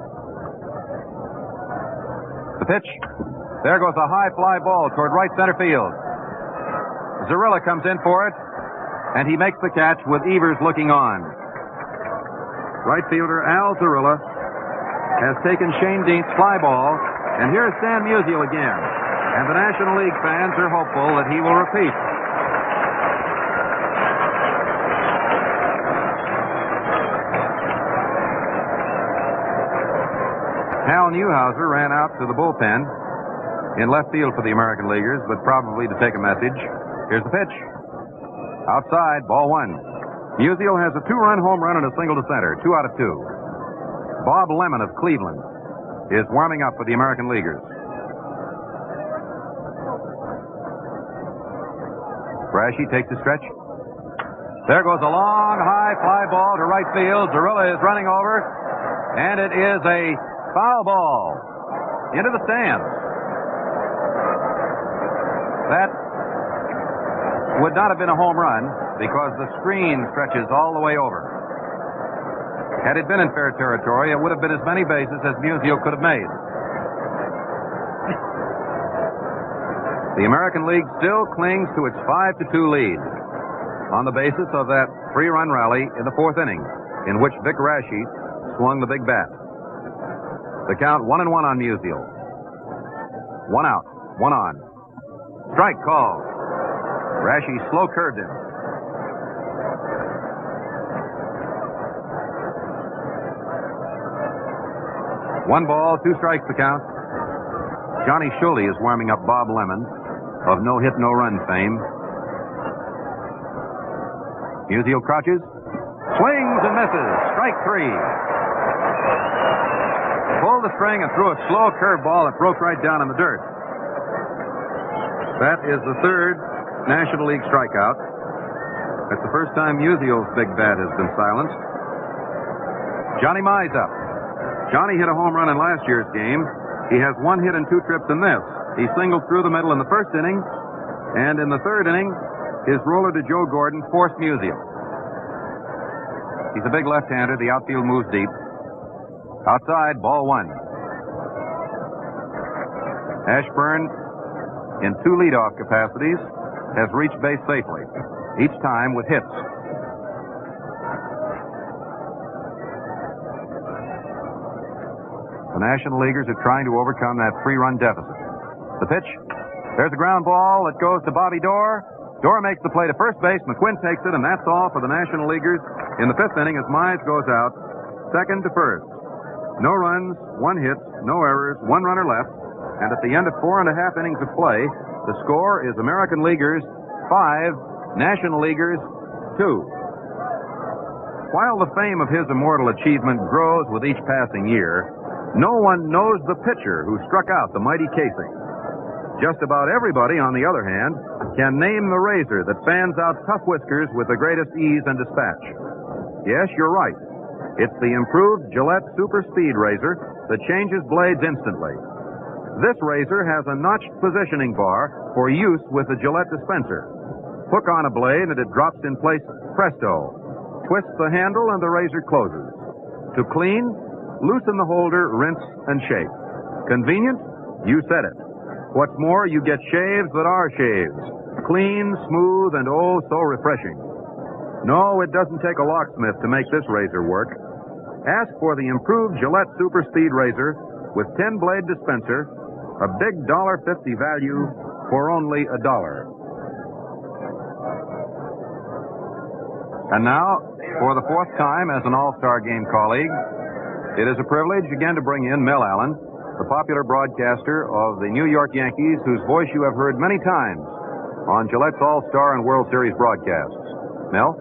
The pitch. There goes a high fly ball toward right center field. Zarilla comes in for it, and he makes the catch with Evers looking on. Right fielder Al Zarilla has taken Shane Dietz' fly ball, and here's Stan Musial again. And the National League fans are hopeful that he will repeat. Hal Newhouser ran out to the bullpen in left field for the American Leaguers, but probably to take a message. Here's the pitch. Outside, ball one. Musial has a two-run home run and a single to center, two out of two. Bob Lemon of Cleveland is warming up for the American Leaguers. Raschi takes a stretch. There goes a long, high fly ball to right field. Zarilla is running over, and it is a foul ball into the stands. That would not have been a home run because the screen stretches all the way over. Had it been in fair territory, it would have been as many bases as Musial could have made. The American League still clings to its five to two lead on the basis of that three-run rally in the fourth inning in which Vic Raschi swung the big bat. The count one and one on Musial. One out, one on. Strike call. Raschi slow curved him. One ball, two strikes the count. Johnny Schulte is warming up Bob Lemon of no hit, no run fame. Musial crouches, swings and misses. Strike three. Pulled the string and threw a slow curveball that broke right down in the dirt. That is the third National League strikeout. That's the first time Musial's big bat has been silenced. Johnny Mize up. Johnny hit a home run in last year's game. He has one hit and two trips in this. He singled through the middle in the first inning, and in the third inning, his roller to Joe Gordon forced Musial. He's a big left-hander. The outfield moves deep. Outside, ball one. Ashburn, in two leadoff capacities, has reached base safely, each time with hits. The National Leaguers are trying to overcome that three-run deficit. The pitch. There's a ground ball that goes to Bobby Doerr. Doerr makes the play to first base. McQuinn takes it, and that's all for the National Leaguers in the fifth inning as Mize goes out, second to first. No runs, one hit, no errors, one runner left, and at the end of four and a half innings of play, the score is American Leaguers five, National Leaguers two. While the fame of his immortal achievement grows with each passing year, no one knows the pitcher who struck out the mighty Casey. Just about everybody, on the other hand, can name the razor that fans out tough whiskers with the greatest ease and dispatch. Yes, you're right. It's the improved Gillette Super Speed razor that changes blades instantly. This razor has a notched positioning bar for use with the Gillette dispenser. Hook on a blade and it drops in place presto. Twist the handle and the razor closes. To clean, loosen the holder, rinse, and shake. Convenient? You said it. What's more, you get shaves that are shaves. Clean, smooth, and oh so refreshing. No, it doesn't take a locksmith to make this razor work. Ask for the improved Gillette Super Speed razor with ten-blade dispenser, a big one dollar fifty value for only a dollar. And now, for the fourth time as an All-Star Game colleague, it is a privilege again to bring in Mel Allen, the popular broadcaster of the New York Yankees, whose voice you have heard many times on Gillette's All-Star and World Series broadcasts. Mel?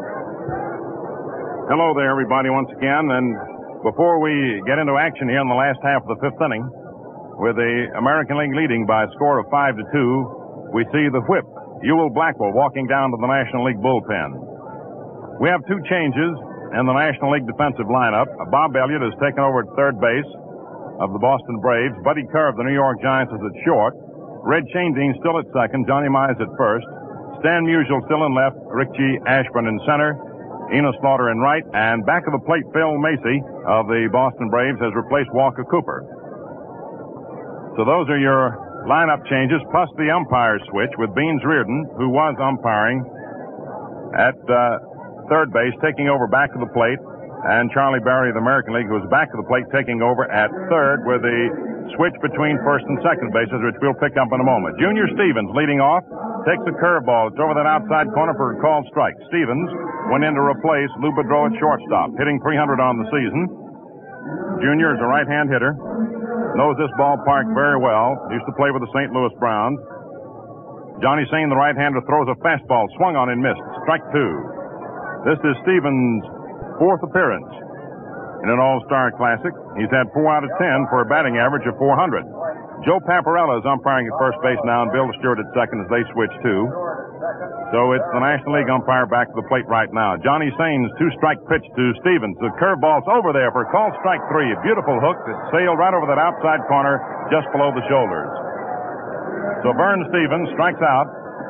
Hello there, everybody, once again. And before we get into action here in the last half of the fifth inning, with the American League leading by a score of five to two, we see the whip, Ewell Blackwell, walking down to the National League bullpen. We have two changes in the National League defensive lineup. Bob Elliott has taken over at third base of the Boston Braves. Buddy Kerr of the New York Giants is at short. Red Chaindean still at second. Johnny Mize at first. Stan Musial still in left. Richie Ashburn in center. Enos Slaughter in right. And back of the plate, Phil Macy of the Boston Braves has replaced Walker Cooper. So those are your lineup changes, plus the umpire switch with Beans Reardon, who was umpiring at uh, third base, taking over back of the plate, and Charlie Barry of the American League, who was back of the plate, taking over at third with the switch between first and second bases, which we'll pick up in a moment. Junior Stevens leading off, takes a curveball. It's over that outside corner for a called strike. Stevens went in to replace Lou Boudreau at shortstop, hitting three hundred on the season. Junior is a right-hand hitter, knows this ballpark very well, used to play with the Saint Louis Browns. Johnny Sain, the right-hander, throws a fastball, swung on and missed. Strike two. This is Stevens' fourth appearance in an All-Star Classic. He's had four out of ten for a batting average of four hundred. Joe Paparella is umpiring at first base now, and Bill Stewart at second as they switch too. So it's the National League umpire back to the plate right now. Johnny Sain's two-strike pitch to Stevens. The curveball's over there for call strike three. A beautiful hook that sailed right over that outside corner just below the shoulders. So Vern Stevens strikes out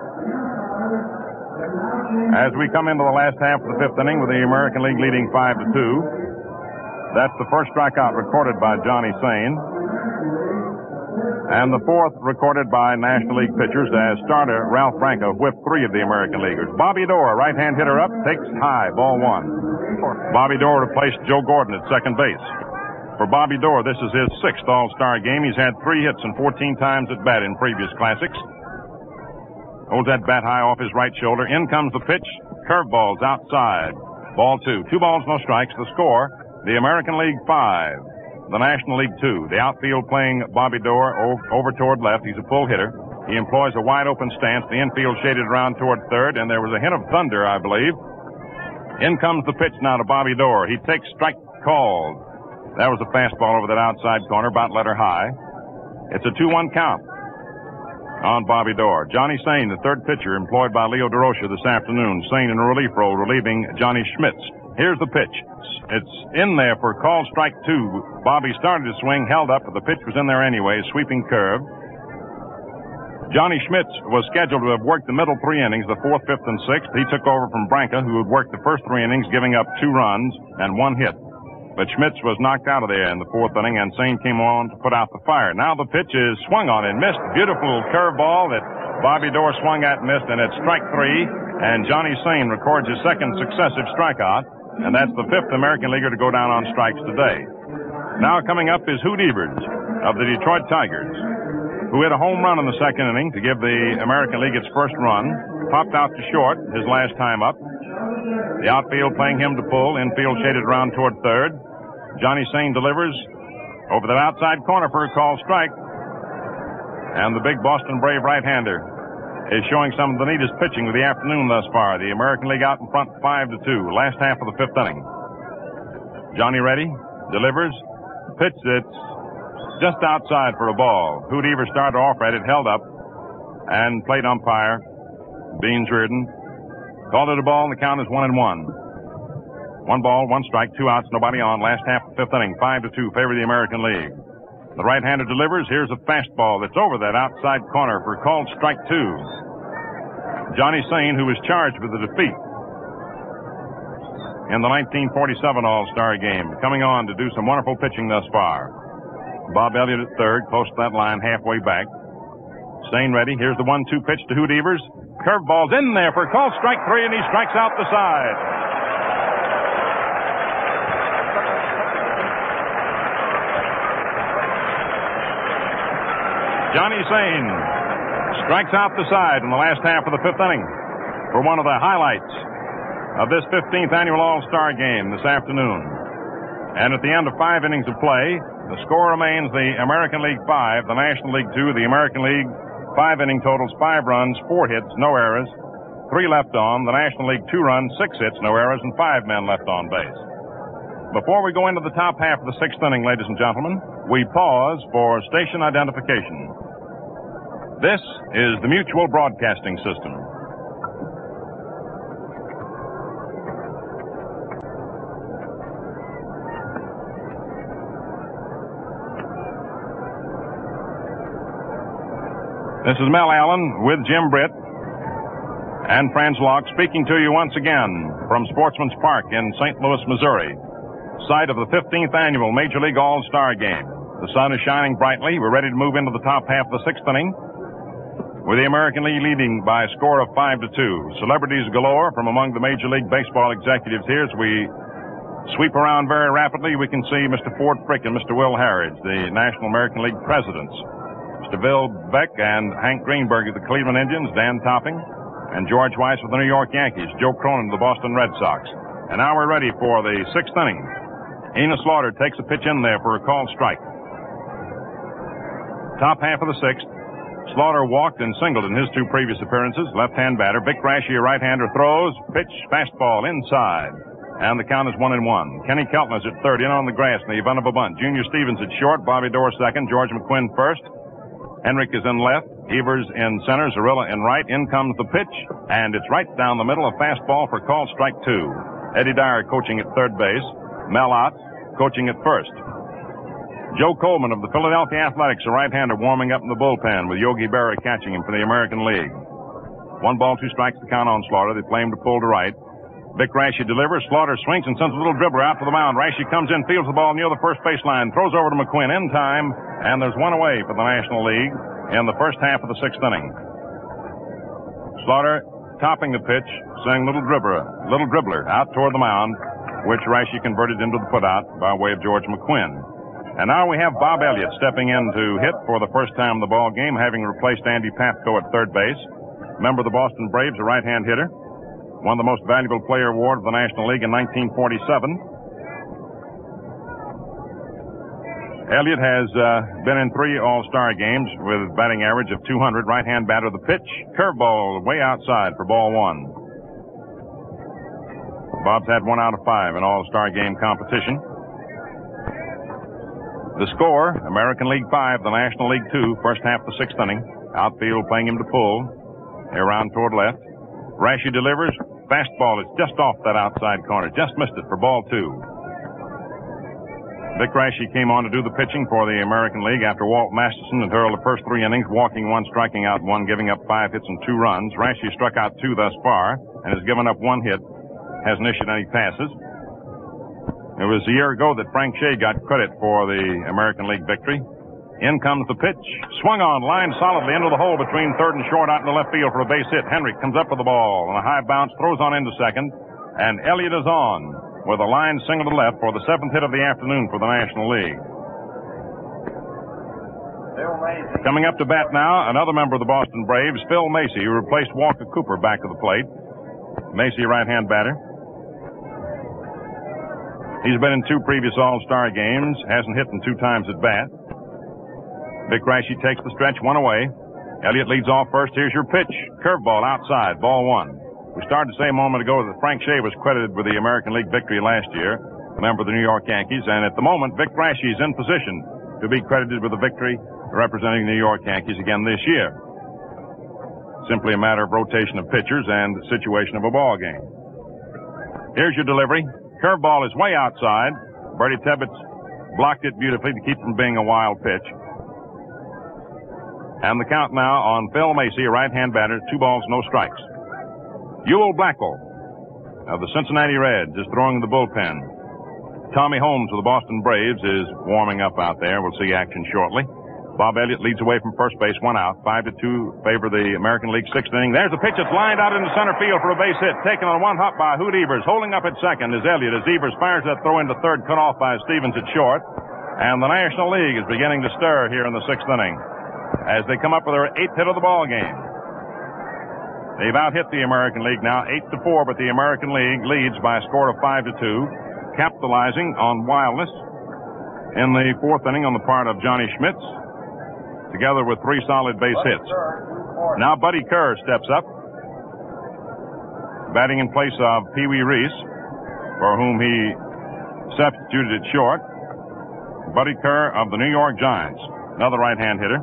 as we come into the last half of the fifth inning with the American League leading five to two. That's the first strikeout recorded by Johnny Sain. And the fourth recorded by National League pitchers as starter Ralph Franco whipped three of the American Leaguers. Bobby Doerr, right-hand hitter up, takes high, ball one. Bobby Doerr replaced Joe Gordon at second base. For Bobby Doerr, this is his sixth All-Star game. He's had three hits and fourteen times at bat in previous classics. Holds that bat high off his right shoulder. In comes the pitch. Curveballs outside. Ball two. Two balls, no strikes. The score, the American League five, the National League two. The outfield playing Bobby Doerr over toward left. He's a pull hitter. He employs a wide-open stance. The infield shaded around toward third, and there was a hint of thunder, I believe. In comes the pitch now to Bobby Doerr. He takes strike called. That was a fastball over that outside corner, about letter high. It's a two one count on Bobby Doerr. Johnny Sain, the third pitcher, employed by Leo Durocher this afternoon. Sain in a relief role, relieving Johnny Schmitz. Here's the pitch. It's in there for called strike two. Bobby started to swing, held up, but the pitch was in there anyway, sweeping curve. Johnny Schmitz was scheduled to have worked the middle three innings, the fourth, fifth, and sixth. He took over from Branca, who had worked the first three innings, giving up two runs and one hit. But Schmitz was knocked out of there in the fourth inning, and Sain came on to put out the fire. Now the pitch is swung on and missed. Beautiful curveball that Bobby Doerr swung at and missed, and it's strike three. And Johnny Sain records his second successive strikeout, and that's the fifth American leaguer to go down on strikes today. Now coming up is Hoot Evers of the Detroit Tigers, who hit a home run in the second inning to give the American League its first run. Popped out to short his last time up. The outfield playing him to pull. Infield shaded around toward third. Johnny Sain delivers over that outside corner for a called strike. And the big Boston Brave right-hander is showing some of the neatest pitching of the afternoon thus far. The American League out in front five to two. Last half of the fifth inning. Johnny ready. Delivers. Pitch that's just outside for a ball. Hoot Evers started off at it, held up, and plate umpire Beans Reardon called it a ball, and the count is one and one. One ball, one strike, two outs, nobody on. Last half of the fifth inning, five to two, favor the American League. The right-hander delivers. Here's a fastball that's over that outside corner for called strike two. Johnny Sain, who was charged with the defeat in the nineteen forty-seven All-Star game, coming on to do some wonderful pitching thus far. Bob Elliott at third, close to that line, halfway back. Sain ready. Here's the one two pitch to Hoot Evers. Curveball's in there for called strike three, and he strikes out the side. Johnny Sain strikes out the side in the last half of the fifth inning for one of the highlights of this fifteenth annual All-Star game this afternoon. And at the end of five innings of play, the score remains the American League five, the National League two. The American League five inning totals, five runs, four hits, no errors, three left on. The National League two runs, six hits, no errors, and five men left on base. Before we go into the top half of the sixth inning, ladies and gentlemen, we pause for station identification. This is the Mutual Broadcasting System. This is Mel Allen with Jim Britt and Franz Locke speaking to you once again from Sportsman's Park in Saint Louis, Missouri, site of the fifteenth annual Major League All-Star Game. The sun is shining brightly. We're ready to move into the top half of the sixth inning, with the American League leading by a score of five to two. Celebrities galore from among the Major League Baseball executives here. As we sweep around very rapidly, we can see Mister Ford Frick and Mister Will Harridge, the National American League presidents. Mister Bill Beck and Hank Greenberg of the Cleveland Indians, Dan Topping, and George Weiss of the New York Yankees, Joe Cronin of the Boston Red Sox. And now we're ready for the sixth inning. Enos Slaughter takes a pitch in there for a called strike. Top half of the sixth. Slaughter walked and singled in his two previous appearances. Left-hand batter. Vic Raschi, a right-hander, throws. Pitch, fastball, inside. And the count is one and one. Kenny Keltner's at third, in on the grass in the event of a bunt. Junior Stevens at short. Bobby Doerr second. George McQuinn first. Henrik is in left. Evers in center. Zarilla in right. In comes the pitch. And it's right down the middle. A fastball for called strike two. Eddie Dyer coaching at third base. Mel Ott coaching at first. Joe Coleman of the Philadelphia Athletics, a right-hander, warming up in the bullpen with Yogi Berra catching him for the American League. One ball, two strikes to count on Slaughter. They play him to pull to right. Vic Raschi delivers. Slaughter swings and sends a little dribbler out to the mound. Raschi comes in, fields the ball near the first baseline, throws over to McQuinn in time, and there's one away for the National League in the first half of the sixth inning. Slaughter topping the pitch, saying little dribbler, little dribbler out toward the mound, which Raschi converted into the putout by way of George McQuinn. And now we have Bob Elliott stepping in to hit for the first time in the ball game, having replaced Andy Pafko at third base. Member of the Boston Braves, a right-hand hitter. Won the Most Valuable Player award of the National League in nineteen forty-seven. Elliott has uh, been in three All-Star games with batting average of two hundred. Right-hand batter. The pitch, curveball, way outside for ball one. Bob's had one out of five in All-Star game competition. The score, American League five, the National League two, first half the sixth inning. Outfield playing him to pull. Around toward left. Rashi delivers. Fastball is just off that outside corner. Just missed it for ball two. Vic Rashi came on to do the pitching for the American League after Walt Masterson had hurled the first three innings, walking one, striking out one, giving up five hits and two runs. Rashi struck out two thus far and has given up one hit. Hasn't issued any passes. It was a year ago that Frank Shea got credit for the American League victory. In comes the pitch. Swung on, lined solidly into the hole between third and short out in the left field for a base hit. Henry comes up with the ball on a high bounce, throws on into second, and Elliott is on with a line single to left for the seventh hit of the afternoon for the National League. Coming up to bat now, another member of the Boston Braves, Phil Macy, who replaced Walker Cooper back of the plate. Macy, right-hand batter. He's been in two previous All-Star games, hasn't hit them two times at bat. Vic Rashi takes the stretch, one away. Elliott leads off first. Here's your pitch. Curveball outside, ball one. We started to say a moment ago that Frank Shea was credited with the American League victory last year, a member of the New York Yankees, and at the moment, Vic Rashi is in position to be credited with the victory representing the New York Yankees again this year. Simply a matter of rotation of pitchers and situation of a ball game. Here's your delivery. Curveball is way outside. Bertie Tebbetts blocked it beautifully to keep from being a wild pitch. And the count now on Phil Macy, a right-hand batter, two balls, no strikes. Ewell Blackwell of the Cincinnati Reds is throwing in the bullpen. Tommy Holmes of the Boston Braves is warming up out there. We'll see action shortly. Bob Elliott leads away from first base, one out. Five to two favor the American League sixth inning. There's a pitch that's lined out into center field for a base hit. Taken on one hop by Hoot Evers. Holding up at second is Elliott as Evers fires that throw into third, cut off by Stevens at short. And the National League is beginning to stir here in the sixth inning as they come up with their eighth hit of the ball game. They've out-hit the American League now, eight to four, but the American League leads by a score of five to two, capitalizing on wildness in the fourth inning on the part of Johnny Schmitz, together with three solid base hits. Now Buddy Kerr steps up, batting in place of Pee Wee Reese, for whom he substituted at short. Buddy Kerr of the New York Giants, another right-hand hitter.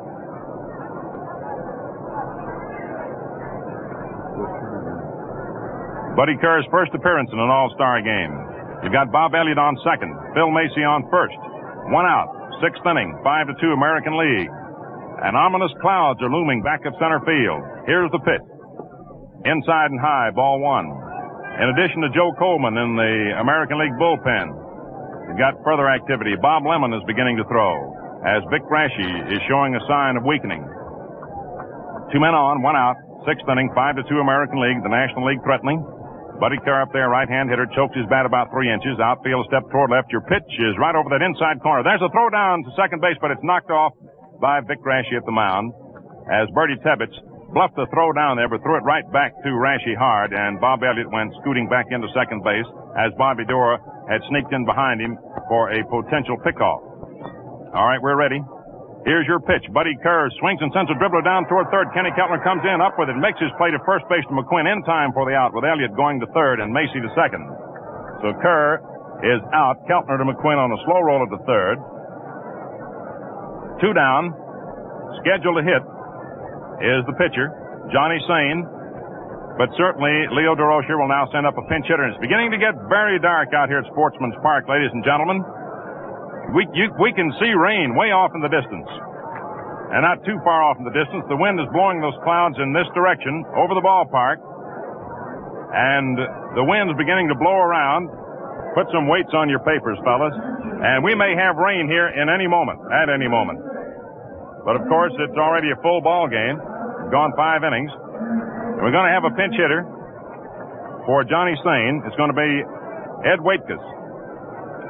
Buddy Kerr's first appearance in an All-Star game. You've got Bob Elliott on second, Phil Macy on first. One out, sixth inning, five to two American League. And ominous clouds are looming back of center field. Here's the pitch. Inside and high, ball one. In addition to Joe Coleman in the American League bullpen, you've got further activity. Bob Lemon is beginning to throw as Vic Rashi is showing a sign of weakening. Two men on, one out, sixth inning, five to two American League, the National League threatening. Buddy Kerr up there, right-hand hitter, chokes his bat about three inches. Outfield step toward left. Your pitch is right over that inside corner. There's a throw down to second base, but it's knocked off by Vic Rashi at the mound as Bertie Tebbetts bluffed the throw down there, but threw it right back to Rashi hard, and Bob Elliott went scooting back into second base as Bobby Dora had sneaked in behind him for a potential pickoff. All right, we're ready. Here's your pitch. Buddy Kerr swings and sends a dribbler down toward third. Kenny Keltner comes in, up with it, makes his play to first base to McQuinn in time for the out, with Elliott going to third and Macy to second. So Kerr is out. Keltner to McQuinn on a slow roll at the third. Two down. Scheduled to hit is the pitcher, Johnny Sain. But certainly Leo Durocher will now send up a pinch hitter. And it's beginning to get very dark out here at Sportsman's Park, ladies and gentlemen. We, you, we can see rain way off in the distance. And not too far off in the distance. The wind is blowing those clouds in this direction over the ballpark. And the wind's beginning to blow around. Put some weights on your papers, fellas. And we may have rain here in any moment, at any moment. But, of course, it's already a full ball game. Gone five innings. And we're going to have a pinch hitter for Johnny Sain. It's going to be Ed Waitkus.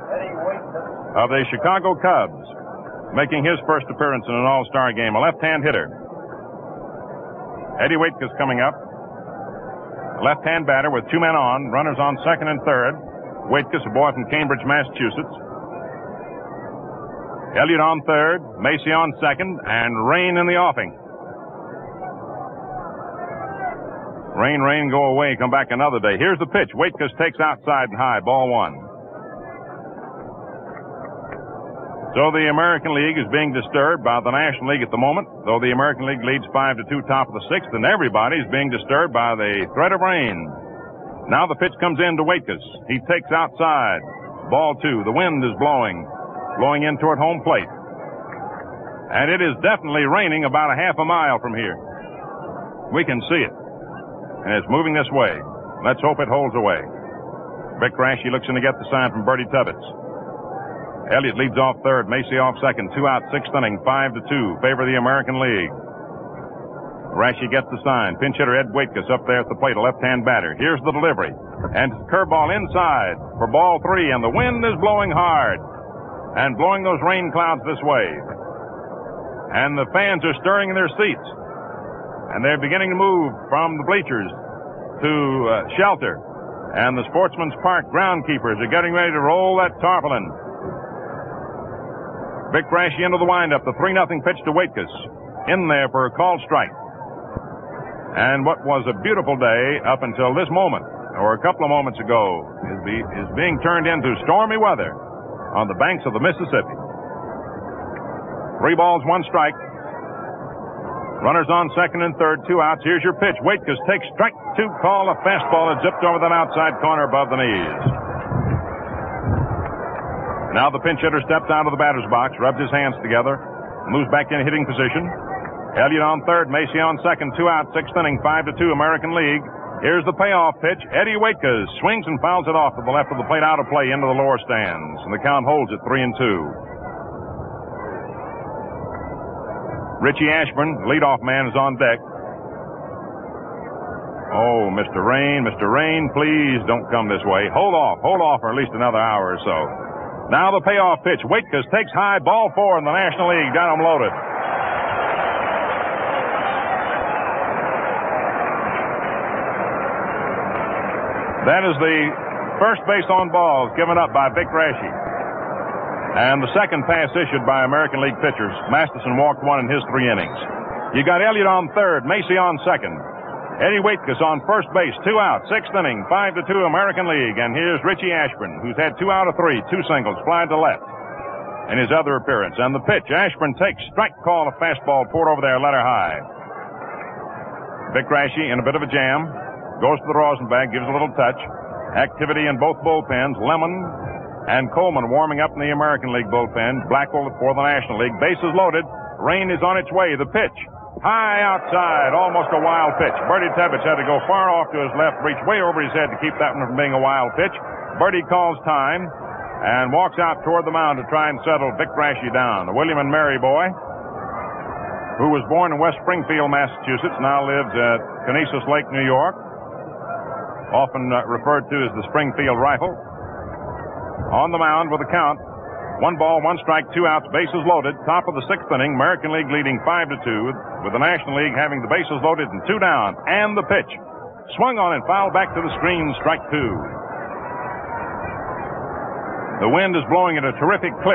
of the Chicago Cubs, making his first appearance in an All-Star game, a left-hand hitter. Eddie Waitkus coming up. A left-hand batter with two men on, runners on second and third. Waitkus, a boy from Cambridge, Massachusetts. Elliott on third, Macy on second, and Rain in the offing. Rain, rain, go away, come back another day. Here's the pitch. Waitkus takes outside and high, ball one. So the American League is being disturbed by the National League at the moment, though the American League leads five to two, top of the sixth, and everybody's being disturbed by the threat of rain. Now the pitch comes in to Waitkus. He takes outside, ball two. The wind is blowing. Blowing in toward home plate. And it is definitely raining about a half a mile from here. We can see it. And it's moving this way. Let's hope it holds away. Vic Raschi looks in to get the sign from Bertie Tubbets. Elliott leads off third, Macy off second. Two out, sixth inning, five to two. Favor the American League. Raschi gets the sign. Pinch hitter Ed Waitkus up there at the plate, a left-hand batter. Here's the delivery. And curveball inside for ball three, and the wind is blowing hard. And blowing those rain clouds this way. And the fans are stirring in their seats. And they're beginning to move from the bleachers to uh, shelter. And the Sportsman's Park groundkeepers are getting ready to roll that tarpaulin. Vic Raschi into the windup. The three nothing pitch to Waitkus. In there for a called strike. And what was a beautiful day up until this moment, or a couple of moments ago, is, be, is being turned into stormy weather on the banks of the Mississippi. Three balls, one strike. Runners on second and third, two outs. Here's your pitch. Waitkus takes strike two, call a fastball that zipped over that outside corner above the knees. Now the pinch hitter steps out of the batter's box, rubs his hands together, moves back in hitting position. Elliott on third, Macy on second, two out, sixth inning, five to two, American League. Here's the payoff pitch. Eddie Waitkus swings and fouls it off to the left of the plate, out of play into the lower stands. And the count holds at three and two. Richie Ashburn, leadoff man, is on deck. Oh, Mister Rain, Mister Rain, please don't come this way. Hold off, hold off for at least another hour or so. Now the payoff pitch. Waitkus takes high, ball four in the National League. Got him loaded. That is the first base on balls given up by Vic Raschi. And the second pass issued by American League pitchers. Masterson walked one in his three innings. You got Elliott on third, Macy on second. Eddie Waitkus on first base, two out, sixth inning, five to two American League. And here's Richie Ashburn, who's had two out of three, two singles, fly to left in his other appearance. And the pitch, Ashburn takes strike, call, a fastball poured over there, letter high. Vic Raschi in a bit of a jam. Goes to the Rosenbag, gives a little touch. Activity in both bullpens. Lemon and Coleman warming up in the American League bullpen. Blackwell for the National League. Bases loaded. Rain is on its way. The pitch. High outside. Almost a wild pitch. Bertie Tubbets had to go far off to his left, reach way over his head to keep that one from being a wild pitch. Bertie calls time and walks out toward the mound to try and settle Vic Raschi down. The William and Mary boy, who was born in West Springfield, Massachusetts, now lives at Conesus Lake, New York. Often uh, referred to as the Springfield Rifle. On the mound with a count. One ball, one strike, two outs, bases loaded. Top of the sixth inning, American League leading five to two, with the National League having the bases loaded and two down. And the pitch. Swung on and fouled back to the screen, strike two. The wind is blowing at a terrific clip.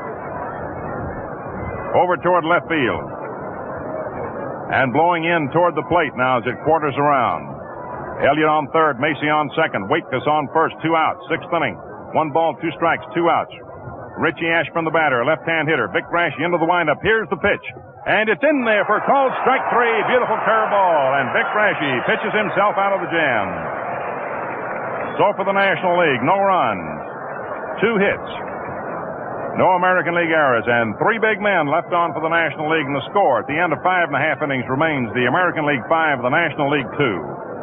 Over toward left field. And blowing in toward the plate now as it quarters around. Elliott on third, Macy on second, Waitkus on first, two outs, sixth inning. One ball, two strikes, two outs. Richie Ashburn, the batter, left-hand hitter. Vic Raschi into the windup. Here's the pitch. And it's in there for called strike three. Beautiful curveball. And Vic Raschi pitches himself out of the jam. So for the National League, no runs, two hits, no American League errors, and three big men left on for the National League. And the score at the end of five and a half innings remains the American League five, the National League two.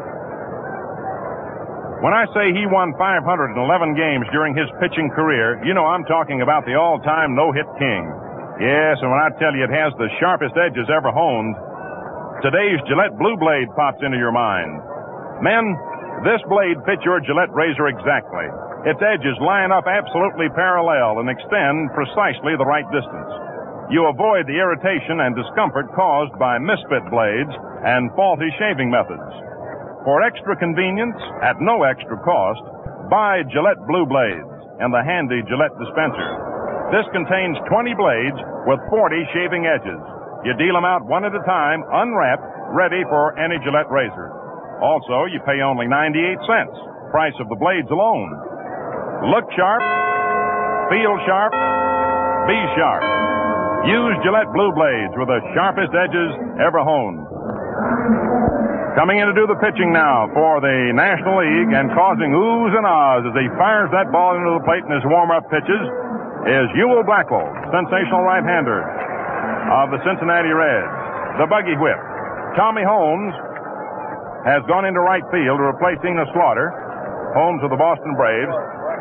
When I say he won five hundred eleven games during his pitching career, you know I'm talking about the all-time no-hit king. Yes, and when I tell you it has the sharpest edges ever honed, today's Gillette Blue Blade pops into your mind. Men, this blade fits your Gillette razor exactly. Its edges line up absolutely parallel and extend precisely the right distance. You avoid the irritation and discomfort caused by misfit blades and faulty shaving methods. For extra convenience, at no extra cost, buy Gillette Blue Blades and the handy Gillette dispenser. This contains twenty blades with forty shaving edges. You deal them out one at a time, unwrapped, ready for any Gillette razor. Also, you pay only ninety-eight cents, price of the blades alone. Look sharp, feel sharp, be sharp. Use Gillette Blue Blades with the sharpest edges ever honed. Coming in to do the pitching now for the National League and causing oohs and ahs as he fires that ball into the plate in his warm-up pitches is Ewell Blackwell, sensational right-hander of the Cincinnati Reds. The buggy whip. Tommy Holmes has gone into right field, replacing the Slaughter. Holmes of the Boston Braves.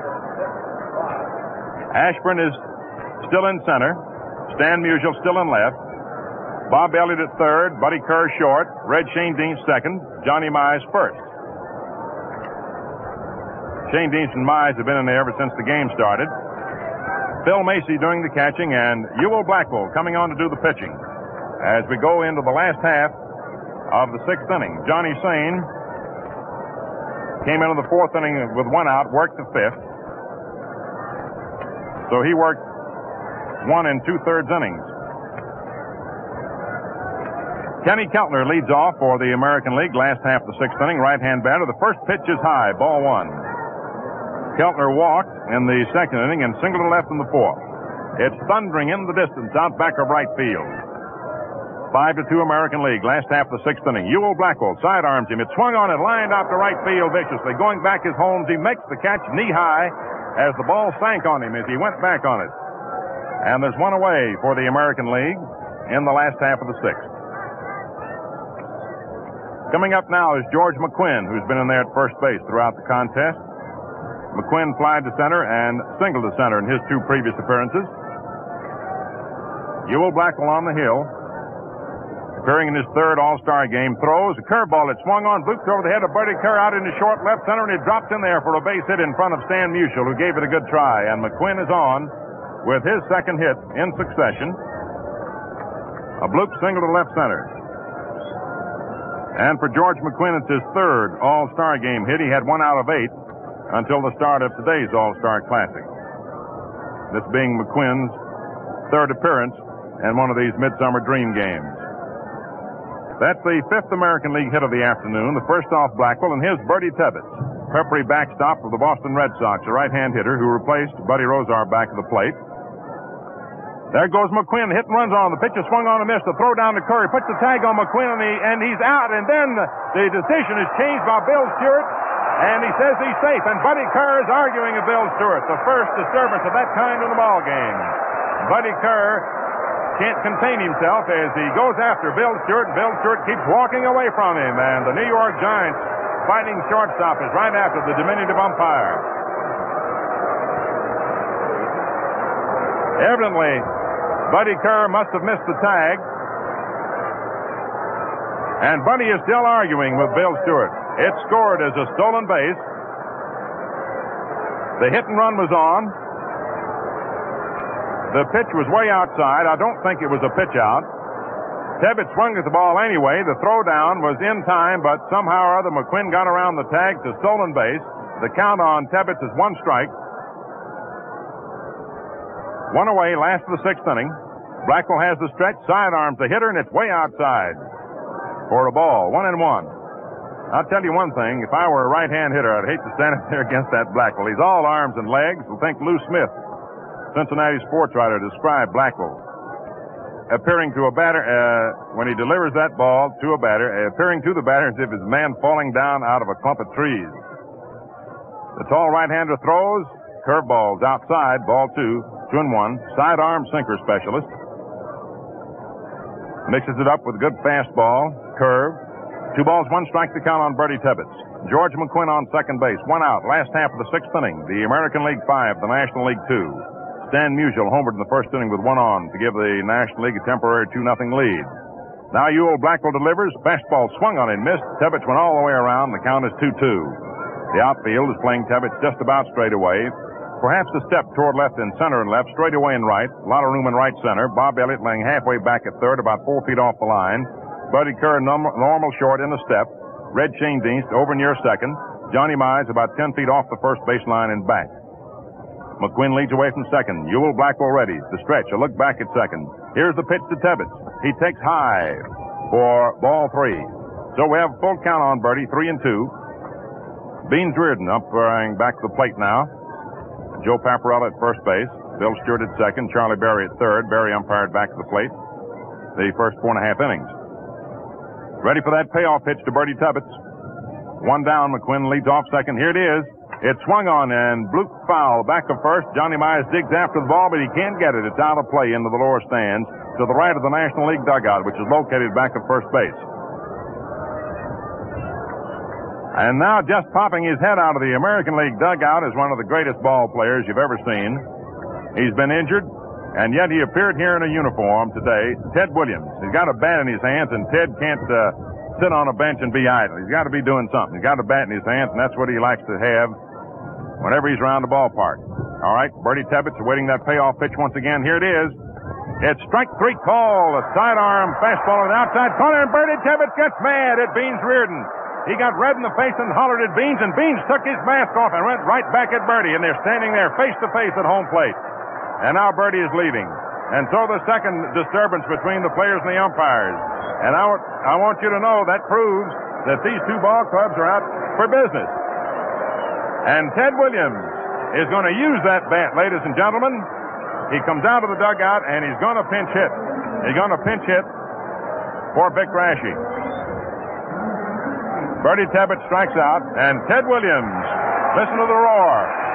Ashburn is still in center. Stan Musial still in left. Bob Elliott at third. Buddy Kerr short. Red Schoendienst second. Johnny Mize first. Schoendienst and Mize have been in there ever since the game started. Phil Macy doing the catching and Ewell Blackwell coming on to do the pitching. As we go into the last half of the sixth inning, Johnny Sain came into the fourth inning with one out, worked the fifth. So he worked one and two-thirds innings. Kenny Keltner leads off for the American League last half of the sixth inning, right-hand batter. The first pitch is high, ball one. Keltner walked in the second inning and singled to left in the fourth. It's thundering in the distance out back of right field. Five to two American League, last half of the sixth inning. Ewell Blackwell sidearms him. It swung on it, lined out to right field viciously. Going back is Holmes. He makes the catch knee-high as the ball sank on him as he went back on it. And there's one away for the American League in the last half of the sixth. Coming up now is George McQuinn, who's been in there at first base throughout the contest. McQuinn flied to center and singled to center in his two previous appearances. Ewell Blackwell on the hill, appearing in his third All-Star game, throws a curveball that swung on, blooped over the head of Buddy Kerr out into short left center, and it dropped in there for a base hit in front of Stan Musial, who gave it a good try. And McQuinn is on with his second hit in succession. A bloop single to left center. And for George McQuinn, it's his third All-Star game hit. He had one out of eight until the start of today's All-Star Classic. This being McQuinn's third appearance in one of these Midsummer Dream games. That's the fifth American League hit of the afternoon. The first off Blackwell, and here's Bertie Tebbetts, peppery backstop for the Boston Red Sox, a right-hand hitter who replaced Buddy Rozar back of the plate. There goes McQuinn, hit and runs on. The pitch is swung on and missed. The throw down to Curry. Puts the tag on McQuinn, and, he, and he's out. And then the decision is changed by Bill Stewart, and he says he's safe. And Buddy Kerr is arguing with Bill Stewart. The first disturbance of that kind in the ball game. Buddy Kerr can't contain himself as he goes after Bill Stewart, and Bill Stewart keeps walking away from him. And the New York Giants fighting shortstop is right after the diminutive umpire. Evidently, Buddy Kerr must have missed the tag. And Buddy is still arguing with Bill Stewart. It scored as a stolen base. The hit and run was on. The pitch was way outside. I don't think it was a pitch out. Tebbetts swung at the ball anyway. The throw down was in time, but somehow or other McQuinn got around the tag to stolen base. The count on Tebbetts is one strike. One away, last of the sixth inning. Blackwell has the stretch, sidearms the hitter, and it's way outside for a ball. One and one. I'll tell you one thing. If I were a right-hand hitter, I'd hate to stand up there against that Blackwell. He's all arms and legs. We'll think Lou Smith, Cincinnati sports writer, described Blackwell appearing to a batter, uh, when he delivers that ball to a batter, uh, appearing to the batter as if his man falling down out of a clump of trees. The tall right-hander throws. Curveballs outside, ball two, two and one. Sidearm sinker specialist. Mixes it up with a good fastball, curve. Two balls, one strike to count on Bertie Tebbetts. George McQuinn on second base, one out, last half of the sixth inning. The American League five, the National League two. Stan Musial homered in the first inning with one on to give the National League a temporary two nothing lead. Now Ewell Blackwell delivers. Fastball swung on and missed. Tebbetts went all the way around. The count is two two. The outfield is playing Tebbets just about straight away. Perhaps a step toward left and center and left, straight away and right. A lot of room in right center. Bob Elliott laying halfway back at third, about four feet off the line. Buddy Kerr normal, normal short in the step. Red Schoendienst over near second. Johnny Mize about ten feet off the first baseline and back. McQuinn leads away from second. Ewell Blackwell ready. The stretch. A look back at second. Here's the pitch to Tebbets. He takes high for ball three. So we have full count on Birdie, three and two. Beans Reardon umpiring back to the plate now. Joe Paparella at first base. Bill Stewart at second. Charlie Berry at third. Berry umpired back to the plate. The first four and a half innings. Ready for that payoff pitch to Bertie Tebbets. One down. McQuinn leads off second. Here it is. It's swung on and Blue foul back of first. Johnny Mize digs after the ball, but he can't get it. It's out of play into the lower stands to the right of the National League dugout, which is located back of first base. And now just popping his head out of the American League dugout is one of the greatest ball players you've ever seen. He's been injured, and yet he appeared here in a uniform today. Ted Williams. He's got a bat in his hands, and Ted can't uh, sit on a bench and be idle. He's got to be doing something. He's got a bat in his hands, and that's what he likes to have whenever he's around the ballpark. All right, Bertie Tebbets awaiting that payoff pitch once again. Here it is. It's strike three call. A sidearm fastball on the outside corner, and Bertie Tebbets gets mad at Beans Reardon. He got red in the face and hollered at Beans, and Beans took his mask off and went right back at Bertie, and they're standing there face to face at home plate. And now Bertie is leaving. And so the second disturbance between the players and the umpires. And I, w- I want you to know that proves that these two ball clubs are out for business. And Ted Williams is going to use that bat, ladies and gentlemen. He comes out of the dugout, and he's going to pinch hit. He's going to pinch hit for Vic Raschi. Bertie Tebbets strikes out, and Ted Williams, listen to the roar.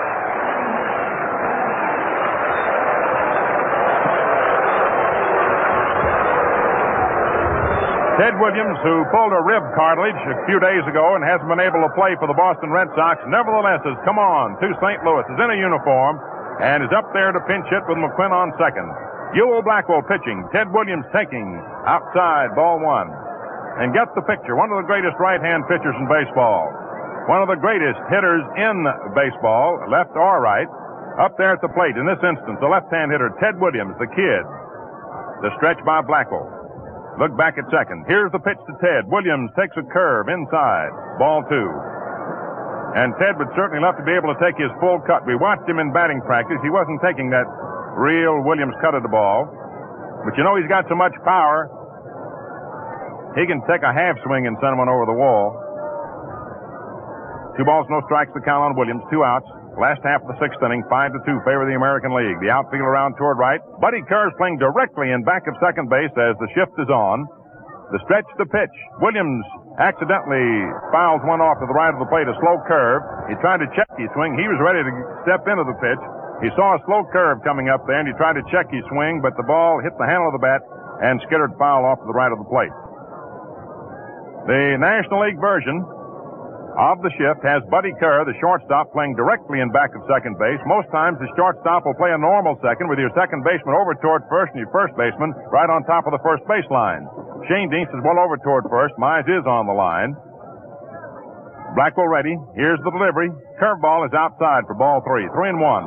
Ted Williams, who pulled a rib cartilage a few days ago and hasn't been able to play for the Boston Red Sox, nevertheless has come on to Saint Louis, is in a uniform, and is up there to pinch hit with McQuinn on second. Ewell Blackwell pitching, Ted Williams taking outside, ball one. And get the picture. One of the greatest right-hand pitchers in baseball. One of the greatest hitters in baseball, left or right. Up there at the plate, in this instance, the left-hand hitter, Ted Williams, the kid. The stretch by Blackwell. Look back at second. Here's the pitch to Ted. Williams takes a curve inside. Ball two. And Ted would certainly love to be able to take his full cut. We watched him in batting practice. He wasn't taking that real Williams cut of the ball. But you know he's got so much power. He can take a half swing and send one over the wall. Two balls, no strikes, the count on Williams. Two outs. Last half of the sixth inning, five to two, favor the American League. The outfield around toward right. Buddy Kerr is playing directly in back of second base as the shift is on. The stretch, the pitch. Williams accidentally fouls one off to the right of the plate, a slow curve. He tried to check his swing. He was ready to step into the pitch. He saw a slow curve coming up there, and he tried to check his swing, but the ball hit the handle of the bat and skittered foul off to the right of the plate. The National League version of the shift has Buddy Kerr, the shortstop, playing directly in back of second base. Most times the shortstop will play a normal second with your second baseman over toward first and your first baseman right on top of the first baseline. Schoendienst is well over toward first. Mize is on the line. Blackwell ready. Here's the delivery. Curveball is outside for ball three. Three and one.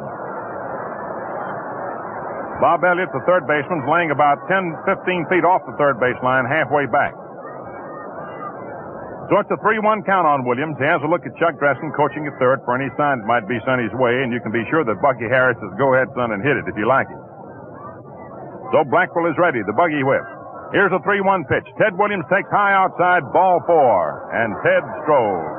Bob Elliott, the third baseman, is laying about ten, fifteen feet off the third baseline, halfway back. So it's a three one count on Williams. He has a look at Chuck Dressen coaching at third for any sign that might be sent his way, and you can be sure that Bucky Harris says, go ahead, son, and hit it if you like it. So Blackwell is ready, the buggy whip. Here's a three one pitch. Ted Williams takes high outside, ball four, and Ted strolls.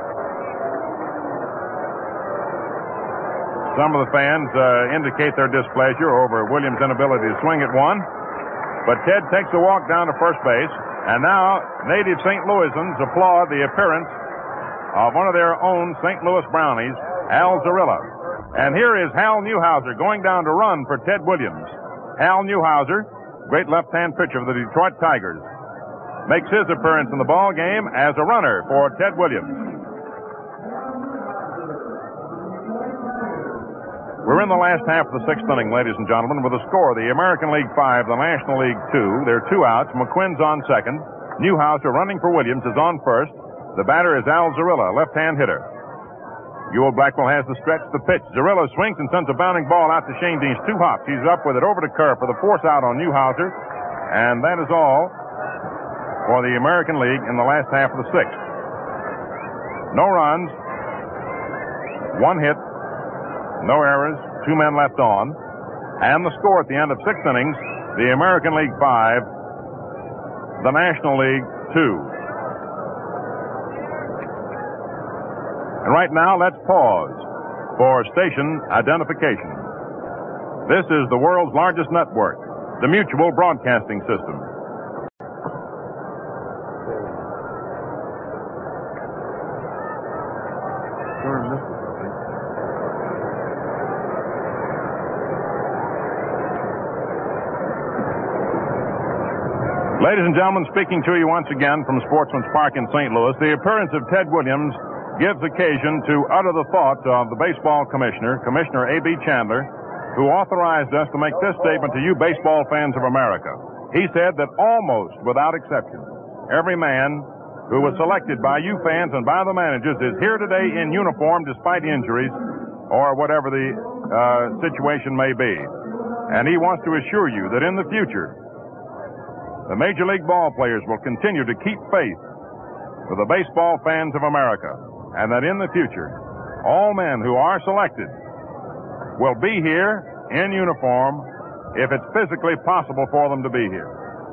Some of the fans uh, indicate their displeasure over Williams' inability to swing at one, but Ted takes a walk down to first base. And now, native Saint Louisans applaud the appearance of one of their own Saint Louis Brownies, Al Zarilla. And here is Hal Newhouser going down to run for Ted Williams. Hal Newhouser, great left-hand pitcher of the Detroit Tigers, makes his appearance in the ball game as a runner for Ted Williams. We're in the last half of the sixth inning, ladies and gentlemen, with a score. The American League five, the National League two. There are two outs. McQuinn's on second. Newhouser running for Williams is on first. The batter is Al Zarilla, left-hand hitter. Ewell Blackwell has the stretch, the pitch. Zerillo swings and sends a bounding ball out to Shane Deans. Two hops. He's up with it over to Kerr for the force out on Newhouser. And that is all for the American League in the last half of the sixth. No runs, one hit, no errors, two men left on. And the score at the end of six innings, the American League five, the National League two. And right now, let's pause for station identification. This is the world's largest network, the Mutual Broadcasting System. Ladies and gentlemen, speaking to you once again from Sportsman's Park in Saint Louis, the appearance of Ted Williams gives occasion to utter the thoughts of the baseball commissioner, Commissioner A B Chandler, who authorized us to make this statement to you baseball fans of America. He said that almost without exception, every man who was selected by you fans and by the managers is here today in uniform despite injuries or whatever the uh, situation may be. And he wants to assure you that in the future, the Major League ball players will continue to keep faith with the baseball fans of America, and that in the future, all men who are selected will be here in uniform if it's physically possible for them to be here.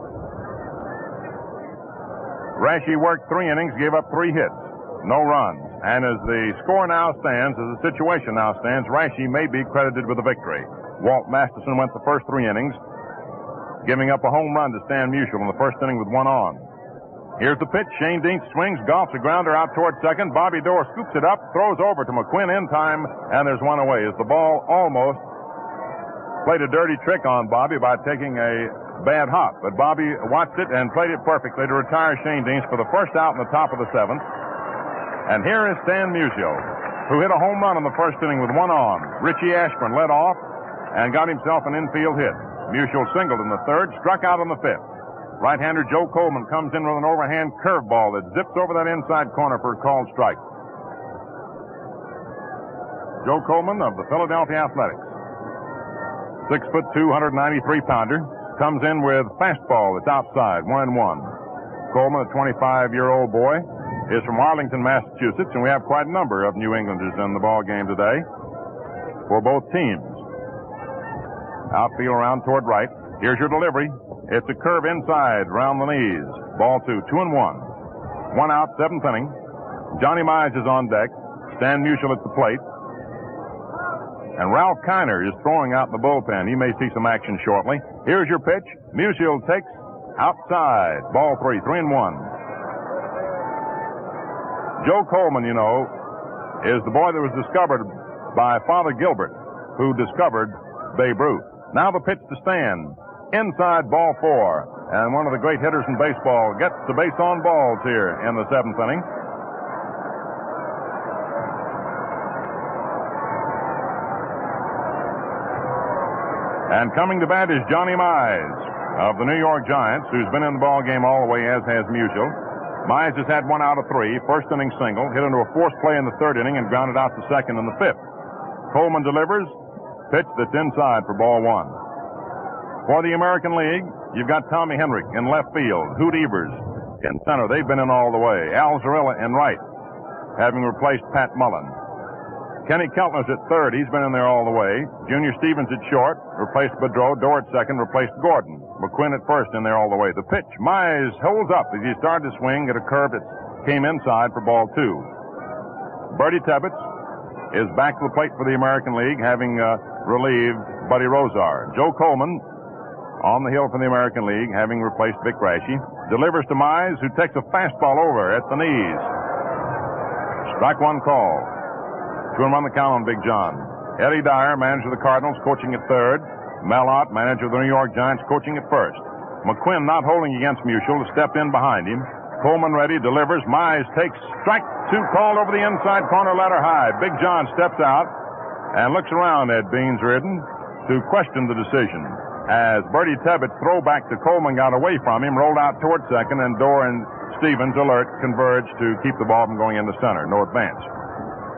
Rashi worked three innings, gave up three hits, no runs. And as the score now stands, as the situation now stands, Rashi may be credited with the victory. Walt Masterson went the first three innings, giving up a home run to Stan Musial in the first inning with one on. Here's the pitch. Shane Deans swings, golfs a grounder out toward second. Bobby Doerr scoops it up, throws over to McQuinn in time, and there's one away as the ball almost played a dirty trick on Bobby by taking a bad hop. But Bobby watched it and played it perfectly to retire Shane Deans for the first out in the top of the seventh. And here is Stan Musial, who hit a home run in the first inning with one on. Richie Ashburn led off and got himself an infield hit. Musial singled in the third, struck out in the fifth. Right-hander Joe Coleman comes in with an overhand curveball that zips over that inside corner for a called strike. Joe Coleman of the Philadelphia Athletics, six foot two, one ninety-three pounder, comes in with fastball that's outside, one and one. Coleman, a twenty-five-year-old boy, is from Arlington, Massachusetts, and we have quite a number of New Englanders in the ball game today for both teams. Outfield around toward right. Here's your delivery. It's a curve inside, round the knees. Ball two, two and one. One out, seventh inning. Johnny Mize is on deck. Stan Musial at the plate. And Ralph Kiner is throwing out in the bullpen. He may see some action shortly. Here's your pitch. Musial takes outside. Ball three, three and one. Joe Coleman, you know, is the boy that was discovered by Father Gilbert, who discovered Babe Ruth. Now the pitch to Stan. Inside, ball four. And one of the great hitters in baseball gets the base on balls here in the seventh inning. And coming to bat is Johnny Mize of the New York Giants, who's been in the ball game all the way, as has Musial. Mize has had one out of three. First inning single, hit into a forced play in the third inning and grounded out to second in the fifth. Coleman delivers. Pitch that's inside for ball one. For the American League, you've got Tommy Henrich in left field, Hoot Evers in center. They've been in all the way. Al Zarilla in right, having replaced Pat Mullen. Kenny Keltner's at third. He's been in there all the way. Junior Stevens at short, replaced Boudreau. Dorr at second, replaced Gordon. McQuinn at first in there all the way. The pitch, Mize holds up as he started to swing at a curve that came inside for ball two. Bertie Tebbetts is back to the plate for the American League, having uh, relieved Buddy Rozar. Joe Coleman on the hill for the American League, having replaced Vic Rashi, delivers to Mize, who takes a fastball over at the knees. Strike one call. Two and one the count on Big John. Eddie Dyer, manager of the Cardinals, coaching at third. Mel Ott, manager of the New York Giants, coaching at first. McQuinn, not holding against Musial, stepped in behind him. Coleman ready, delivers. Mize takes strike two called over the inside corner, letter high. Big John steps out and looks around at Beans Reardon to question the decision. As Bertie Tebbett's throwback to Coleman got away from him, rolled out toward second, and Dorr and Stevens, alert, converged to keep the ball from going into center. No advance.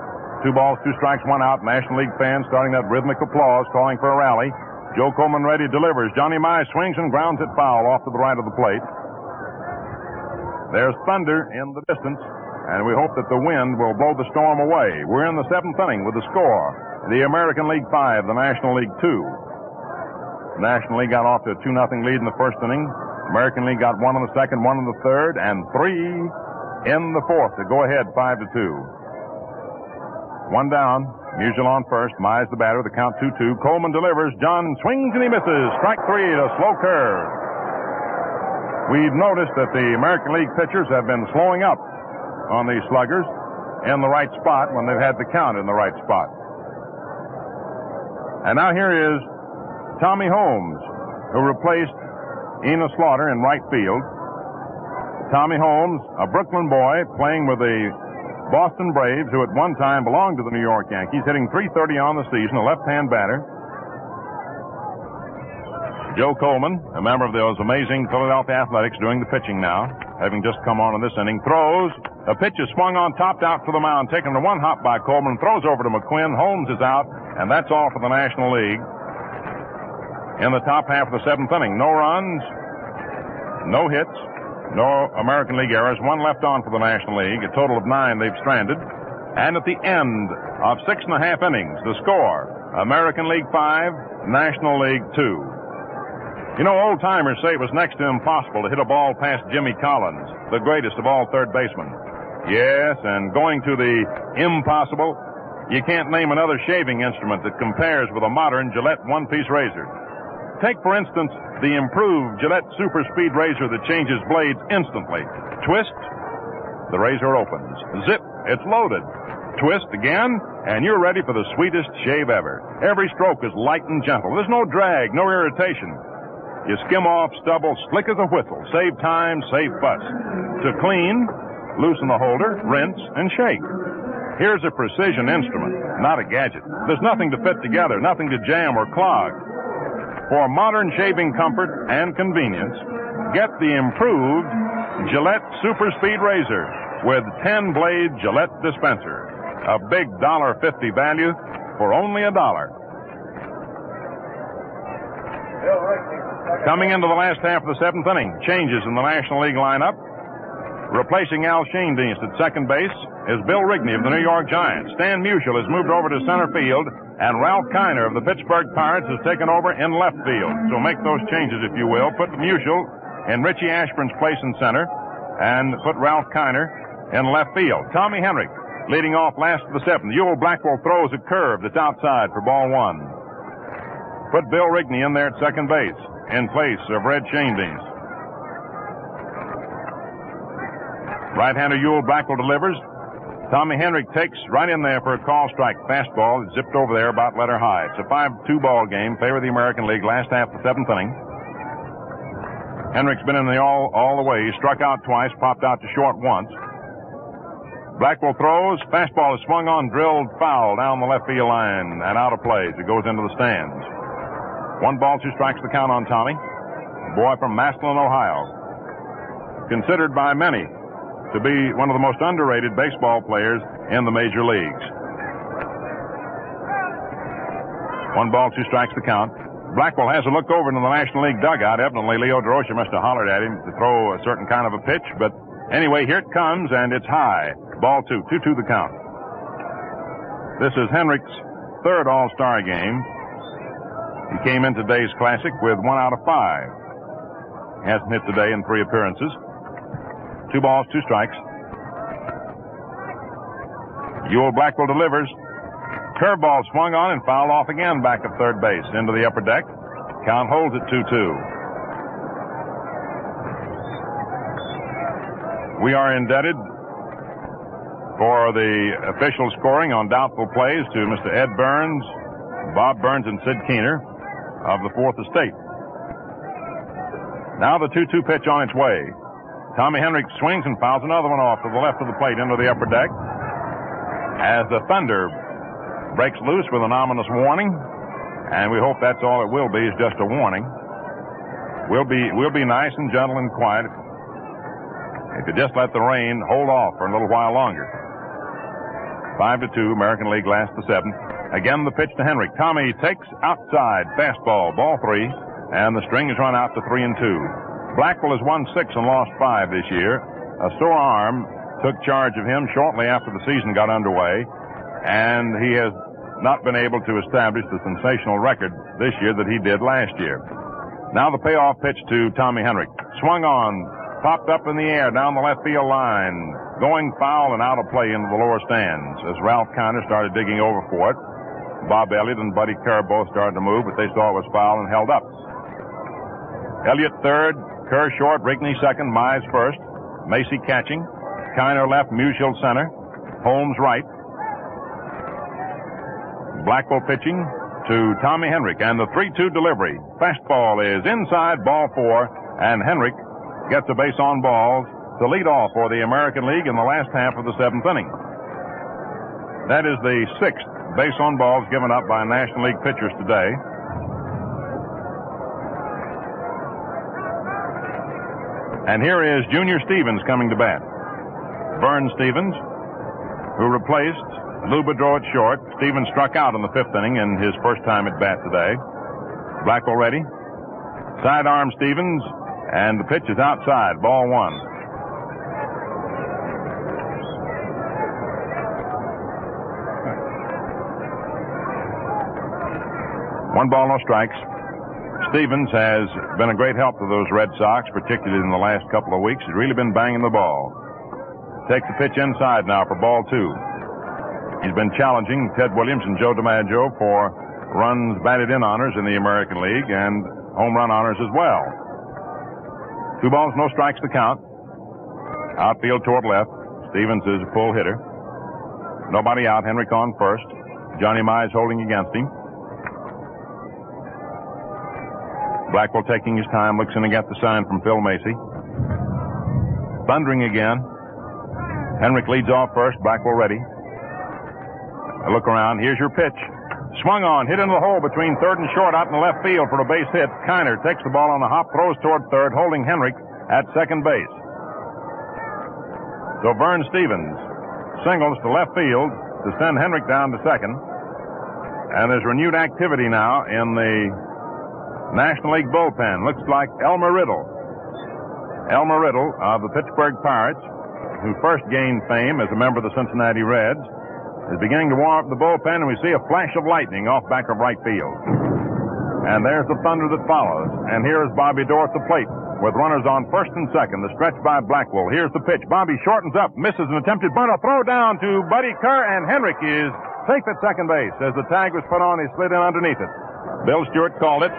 Two balls, two strikes, one out. National League fans starting that rhythmic applause, calling for a rally. Joe Coleman ready, delivers. Johnny Mize swings and grounds it foul off to the right of the plate. There's thunder in the distance, and we hope that the wind will blow the storm away. We're in the seventh inning with the score. The American League five, the National League two. The National League got off to a two nothing lead in the first inning. American League got one in the second, one in the third, and three in the fourth to go ahead five to two. One down. Musial on first. Mize the batter. The count two two. Coleman delivers. John swings and he misses. Strike three to slow curve. We've noticed that the American League pitchers have been slowing up on these sluggers in the right spot when they've had the count in the right spot. And now here is Tommy Holmes, who replaced Enos Slaughter in right field. Tommy Holmes, a Brooklyn boy, playing with the Boston Braves, who at one time belonged to the New York Yankees, hitting three thirty on the season, a left-hand batter. Joe Coleman, a member of those amazing Philadelphia Athletics, doing the pitching now, having just come on in this inning, throws. A pitch is swung on, topped out for the mound, taken to one hop by Coleman, throws over to McQuinn. Holmes is out, and that's all for the National League. In the top half of the seventh inning, no runs, no hits, no American League errors, one left on for the National League, a total of nine they've stranded. And at the end of six and a half innings, the score, American League five, National League two. You know, old-timers say it was next to impossible to hit a ball past Jimmy Collins, the greatest of all third basemen. Yes, and going to the impossible, you can't name another shaving instrument that compares with a modern Gillette one-piece razor. Take, for instance, the improved Gillette Super Speed razor that changes blades instantly. Twist, the razor opens. Zip, it's loaded. Twist again, and you're ready for the sweetest shave ever. Every stroke is light and gentle. There's no drag, no irritation. You skim off stubble slick as a whistle. Save time, save fuss. To clean, loosen the holder, rinse, and shake. Here's a precision instrument, not a gadget. There's nothing to fit together, nothing to jam or clog. For modern shaving comfort and convenience, get the improved Gillette Super Speed Razor with ten-blade Gillette dispenser. A big one dollar fifty value for only a dollar. Coming into the last half of the seventh inning, changes in the National League lineup. Replacing Al Schoendienst at second base is Bill Rigney of the New York Giants. Stan Musial has moved over to center field, and Ralph Kiner of the Pittsburgh Pirates has taken over in left field. So make those changes, if you will. Put Musial in Richie Ashburn's place in center, and put Ralph Kiner in left field. Tommy Henrich leading off last of the seventh. Ewell Blackwell throws a curve that's outside for ball one. Put Bill Rigney in there at second base in place of Red Schoendienst. Right-hander Ewell Blackwell delivers. Tommy Henrich takes right in there for a call strike fastball. It zipped over there about letter high. It's a five two ball game, favor of the American League, last half of the seventh inning. Henrich's been in the all, all the way. He struck out twice, popped out to short once. Blackwell throws. Fastball is swung on, drilled foul down the left field line and out of play as it goes into the stands. One ball, two strikes the count on Tommy. Boy from Massillon, Ohio. Considered by many to be one of the most underrated baseball players in the major leagues. One ball, two strikes the count. Blackwell has a look over into the National League dugout. Evidently, Leo Durocher must have hollered at him to throw a certain kind of a pitch. But anyway, here it comes, and it's high. Ball two, two two the count. This is Henrich's third All-Star game. He came in today's Classic with one out of five. He hasn't hit today in three appearances. Two balls, two strikes. Ewell Blackwell delivers. Curveball swung on and fouled off again back at third base into the upper deck. Count holds at two two. We are indebted for the official scoring on doubtful plays to Mister Ed Burns, Bob Burns, and Sid Keener of the Fourth Estate. Now the two two pitch on its way. Tommy Henrich swings and fouls another one off to the left of the plate into the upper deck as the thunder breaks loose with an ominous warning, and we hope that's all it will be, is just a warning. We'll be we'll be nice and gentle and quiet if you just let the rain hold off for a little while longer. Five to two, American League last the seventh. Again, the pitch to Henrik. Tommy takes outside, fastball, ball three, and the string is run out to three and two. Blackwell has won six and lost five this year. A sore arm took charge of him shortly after the season got underway, and he has not been able to establish the sensational record this year that he did last year. Now the payoff pitch to Tommy Henrik. Swung on, popped up in the air down the left field line, going foul and out of play into the lower stands as Ralph Kiner started digging over for it. Bob Elliott and Buddy Kerr both started to move, but they saw it was foul and held up. Elliott third, Kerr short, Rigney second, Mize first, Macy catching, Kiner left, Musial center, Holmes right. Blackwell pitching to Tommy Henrik, and the three two delivery. Fastball is inside, ball four, and Henrik gets a base on balls to lead off for the American League in the last half of the seventh inning. That is the sixth base on balls given up by National League pitchers today. And here is Junior Stevens coming to bat. Vern Stevens, who replaced Lou Boudreau at short. Stevens struck out in the fifth inning in his first time at bat today. Blackwell ready. Sidearm Stevens, and the pitch is outside, ball one. One ball, no strikes. Stevens has been a great help to those Red Sox, particularly in the last couple of weeks. He's really been banging the ball. Takes the pitch inside now for ball two. He's been challenging Ted Williams and Joe DiMaggio for runs batted in honors in the American League and home run honors as well. Two balls, no strikes to count. Outfield toward left. Stevens is a full hitter. Nobody out. Henrik on first. Johnny Mize holding against him. Blackwell taking his time, looks in and got the sign from Phil Macy. Thundering again. Henrik leads off first. Blackwell ready. A look around. Here's your pitch. Swung on, hit into the hole between third and short out in the left field for a base hit. Kiner takes the ball on the hop, throws toward third, holding Henrik at second base. So Vern Stevens singles to left field to send Henrik down to second. And there's renewed activity now in the National League bullpen. Looks like Elmer Riddle. Elmer Riddle of the Pittsburgh Pirates, who first gained fame as a member of the Cincinnati Reds, is beginning to warm up the bullpen, and we see a flash of lightning off back of right field. And there's the thunder that follows. And here is Bobby Doerr at the plate with runners on first and second. The stretch by Blackwell. Here's the pitch. Bobby shortens up, misses an attempted bunt. A throw down to Buddy Kerr, and Henrik is safe at second base. As the tag was put on, he slid in underneath it. Bill Stewart called it.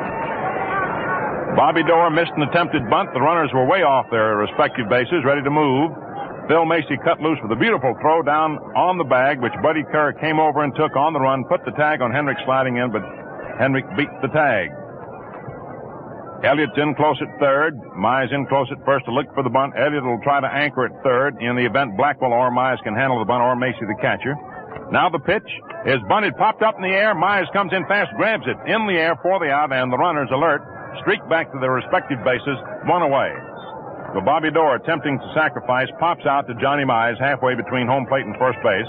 Bobby Doerr missed an attempted bunt. The runners were way off their respective bases, ready to move. Phil Macy cut loose with a beautiful throw down on the bag, which Buddy Kerr came over and took on the run, put the tag on Henrik sliding in, but Henrik beat the tag. Elliott's in close at third. Mize in close at first to look for the bunt. Elliott will try to anchor at third in the event Blackwell or Mize can handle the bunt, or Macy the catcher. Now the pitch is bunted, popped up in the air. Mize comes in fast, grabs it in the air for the out, and the runners alert. Streak back to their respective bases, one away. So Bobby Doerr, attempting to sacrifice, pops out to Johnny Mize halfway between home plate and first base.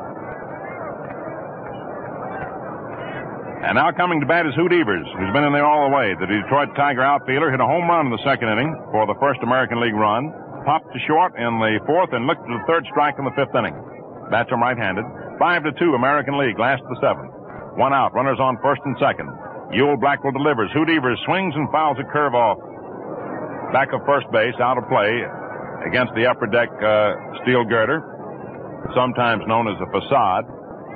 And now coming to bat is Hoot Evers, who's been in there all the way. The Detroit Tiger outfielder hit a home run in the second inning for the first American League run. Popped to short in the fourth and looked to the third strike in the fifth inning. Bats him right-handed. Five to two, American League, last of the seventh. One out, runners on first and second. Ewell Blackwell delivers. Hoot Evers swings and fouls a curve off back of first base, out of play against the upper deck uh, steel girder, sometimes known as a facade.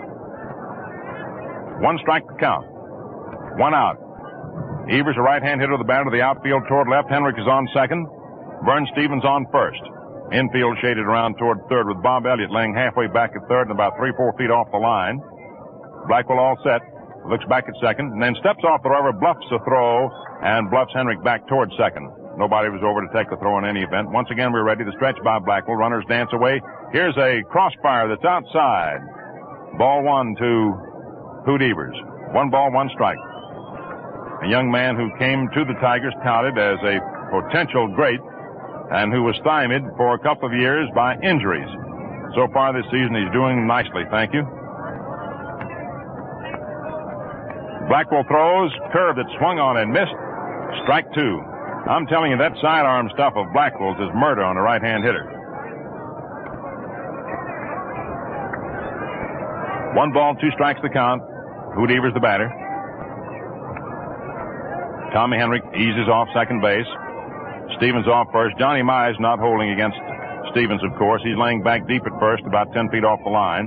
One strike to count. One out. Evers, a right-hand hitter of the batter, the outfield toward left. Henrik is on second. Vern Stevens on first. Infield shaded around toward third with Bob Elliott laying halfway back at third and about three, four feet off the line. Blackwell all set. Looks back at second and then steps off the rubber, bluffs a throw, and bluffs Henrik back toward second. Nobody was over to take the throw in any event. Once again, we're ready to stretch by Blackwell. Runners dance away. Here's a crossfire that's outside. Ball one to Hoot Evers. One ball, one strike. A young man who came to the Tigers touted as a potential great and who was stymied for a couple of years by injuries. So far this season, he's doing nicely, thank you. Blackwell throws, curve that swung on and missed. Strike two. I'm telling you, that sidearm stuff of Blackwell's is murder on a right-hand hitter. One ball, two strikes the count. Hoot Evers the batter. Tommy Henrik eases off second base. Stevens off first. Johnny Mize not holding against Stevens, of course. He's laying back deep at first, about ten feet off the line.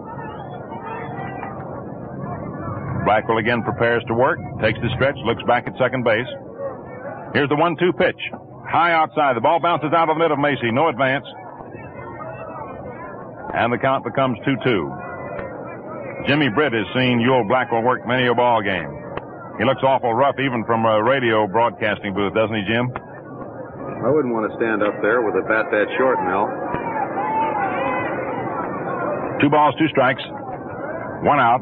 Blackwell again prepares to work, takes the stretch, looks back at second base. Here's the one two pitch. High outside. The ball bounces out of the middle of Macy. No advance. And the count becomes two two. Jimmy Britt has seen Ewell Blackwell work many a ball game. He looks awful rough even from a radio broadcasting booth, doesn't he, Jim? I wouldn't want to stand up there with a bat that short, Mel. Two balls, two strikes. One out.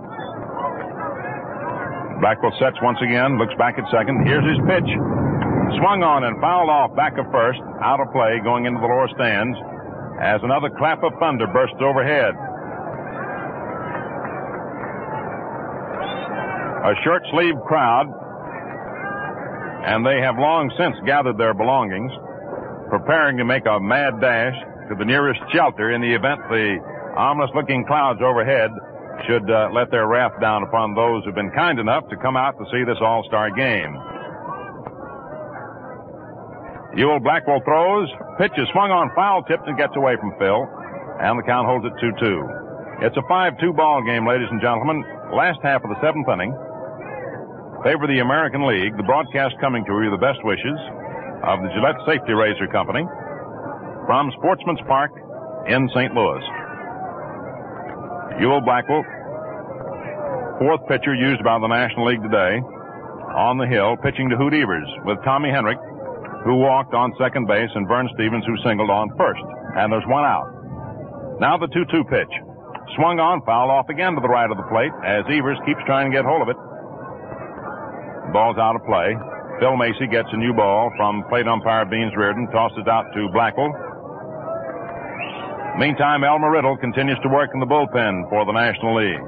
Blackwell sets once again, looks back at second. Here's his pitch. Swung on and fouled off back of first. Out of play, going into the lower stands as another clap of thunder bursts overhead. A short-sleeved crowd, and they have long since gathered their belongings, preparing to make a mad dash to the nearest shelter in the event the ominous-looking clouds overhead should uh, let their wrath down upon those who've been kind enough to come out to see this all-star game. Ewell Blackwell throws. Pitch is swung on, foul tipped, and gets away from Phil. And the count holds it two two. It's a five two ball game, ladies and gentlemen. Last half of the seventh inning. Favor the American League. The broadcast coming to you the best wishes of the Gillette Safety Razor Company from Sportsman's Park in Saint Louis. Ewell Blackwell, fourth pitcher used by the National League today, on the hill, pitching to Hoot Evers with Tommy Henrik, who walked on second base, and Vern Stevens, who singled on first. And there's one out. Now the two two pitch. Swung on, fouled off again to the right of the plate as Evers keeps trying to get hold of it. Ball's out of play. Phil Macy gets a new ball from plate umpire Beans Reardon, tosses out to Blackwell. Meantime, Elmer Riddle continues to work in the bullpen for the National League.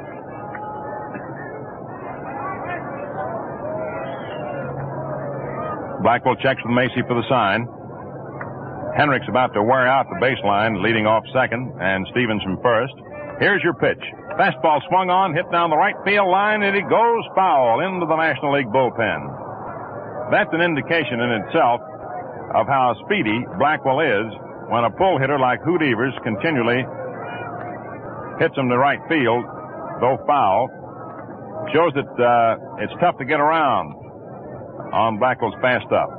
Blackwell checks with Macy for the sign. Henrik's about to wear out the baseline, leading off second, and Stevens from first. Here's your pitch. Fastball swung on, hit down the right field line, and it goes foul into the National League bullpen. That's an indication in itself of how speedy Blackwell is when a pull hitter like Hoot Evers continually hits him to right field, though foul. Shows that uh, it's tough to get around on Blackwell's fast up.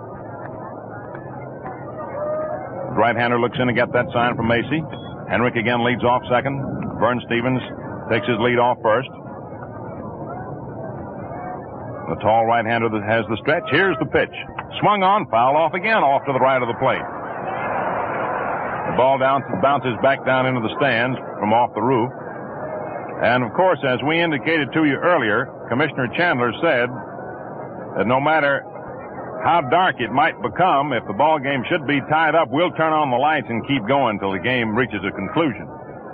The right-hander looks in to get that sign from Macy. Henrik again leads off second. Vern Stevens takes his lead off first. The tall right-hander that has the stretch. Here's the pitch. Swung on, foul off again, off to the right of the plate. The ball down, bounces back down into the stands from off the roof. And, of course, as we indicated to you earlier, Commissioner Chandler said that no matter how dark it might become, if the ball game should be tied up, we'll turn on the lights and keep going until the game reaches a conclusion.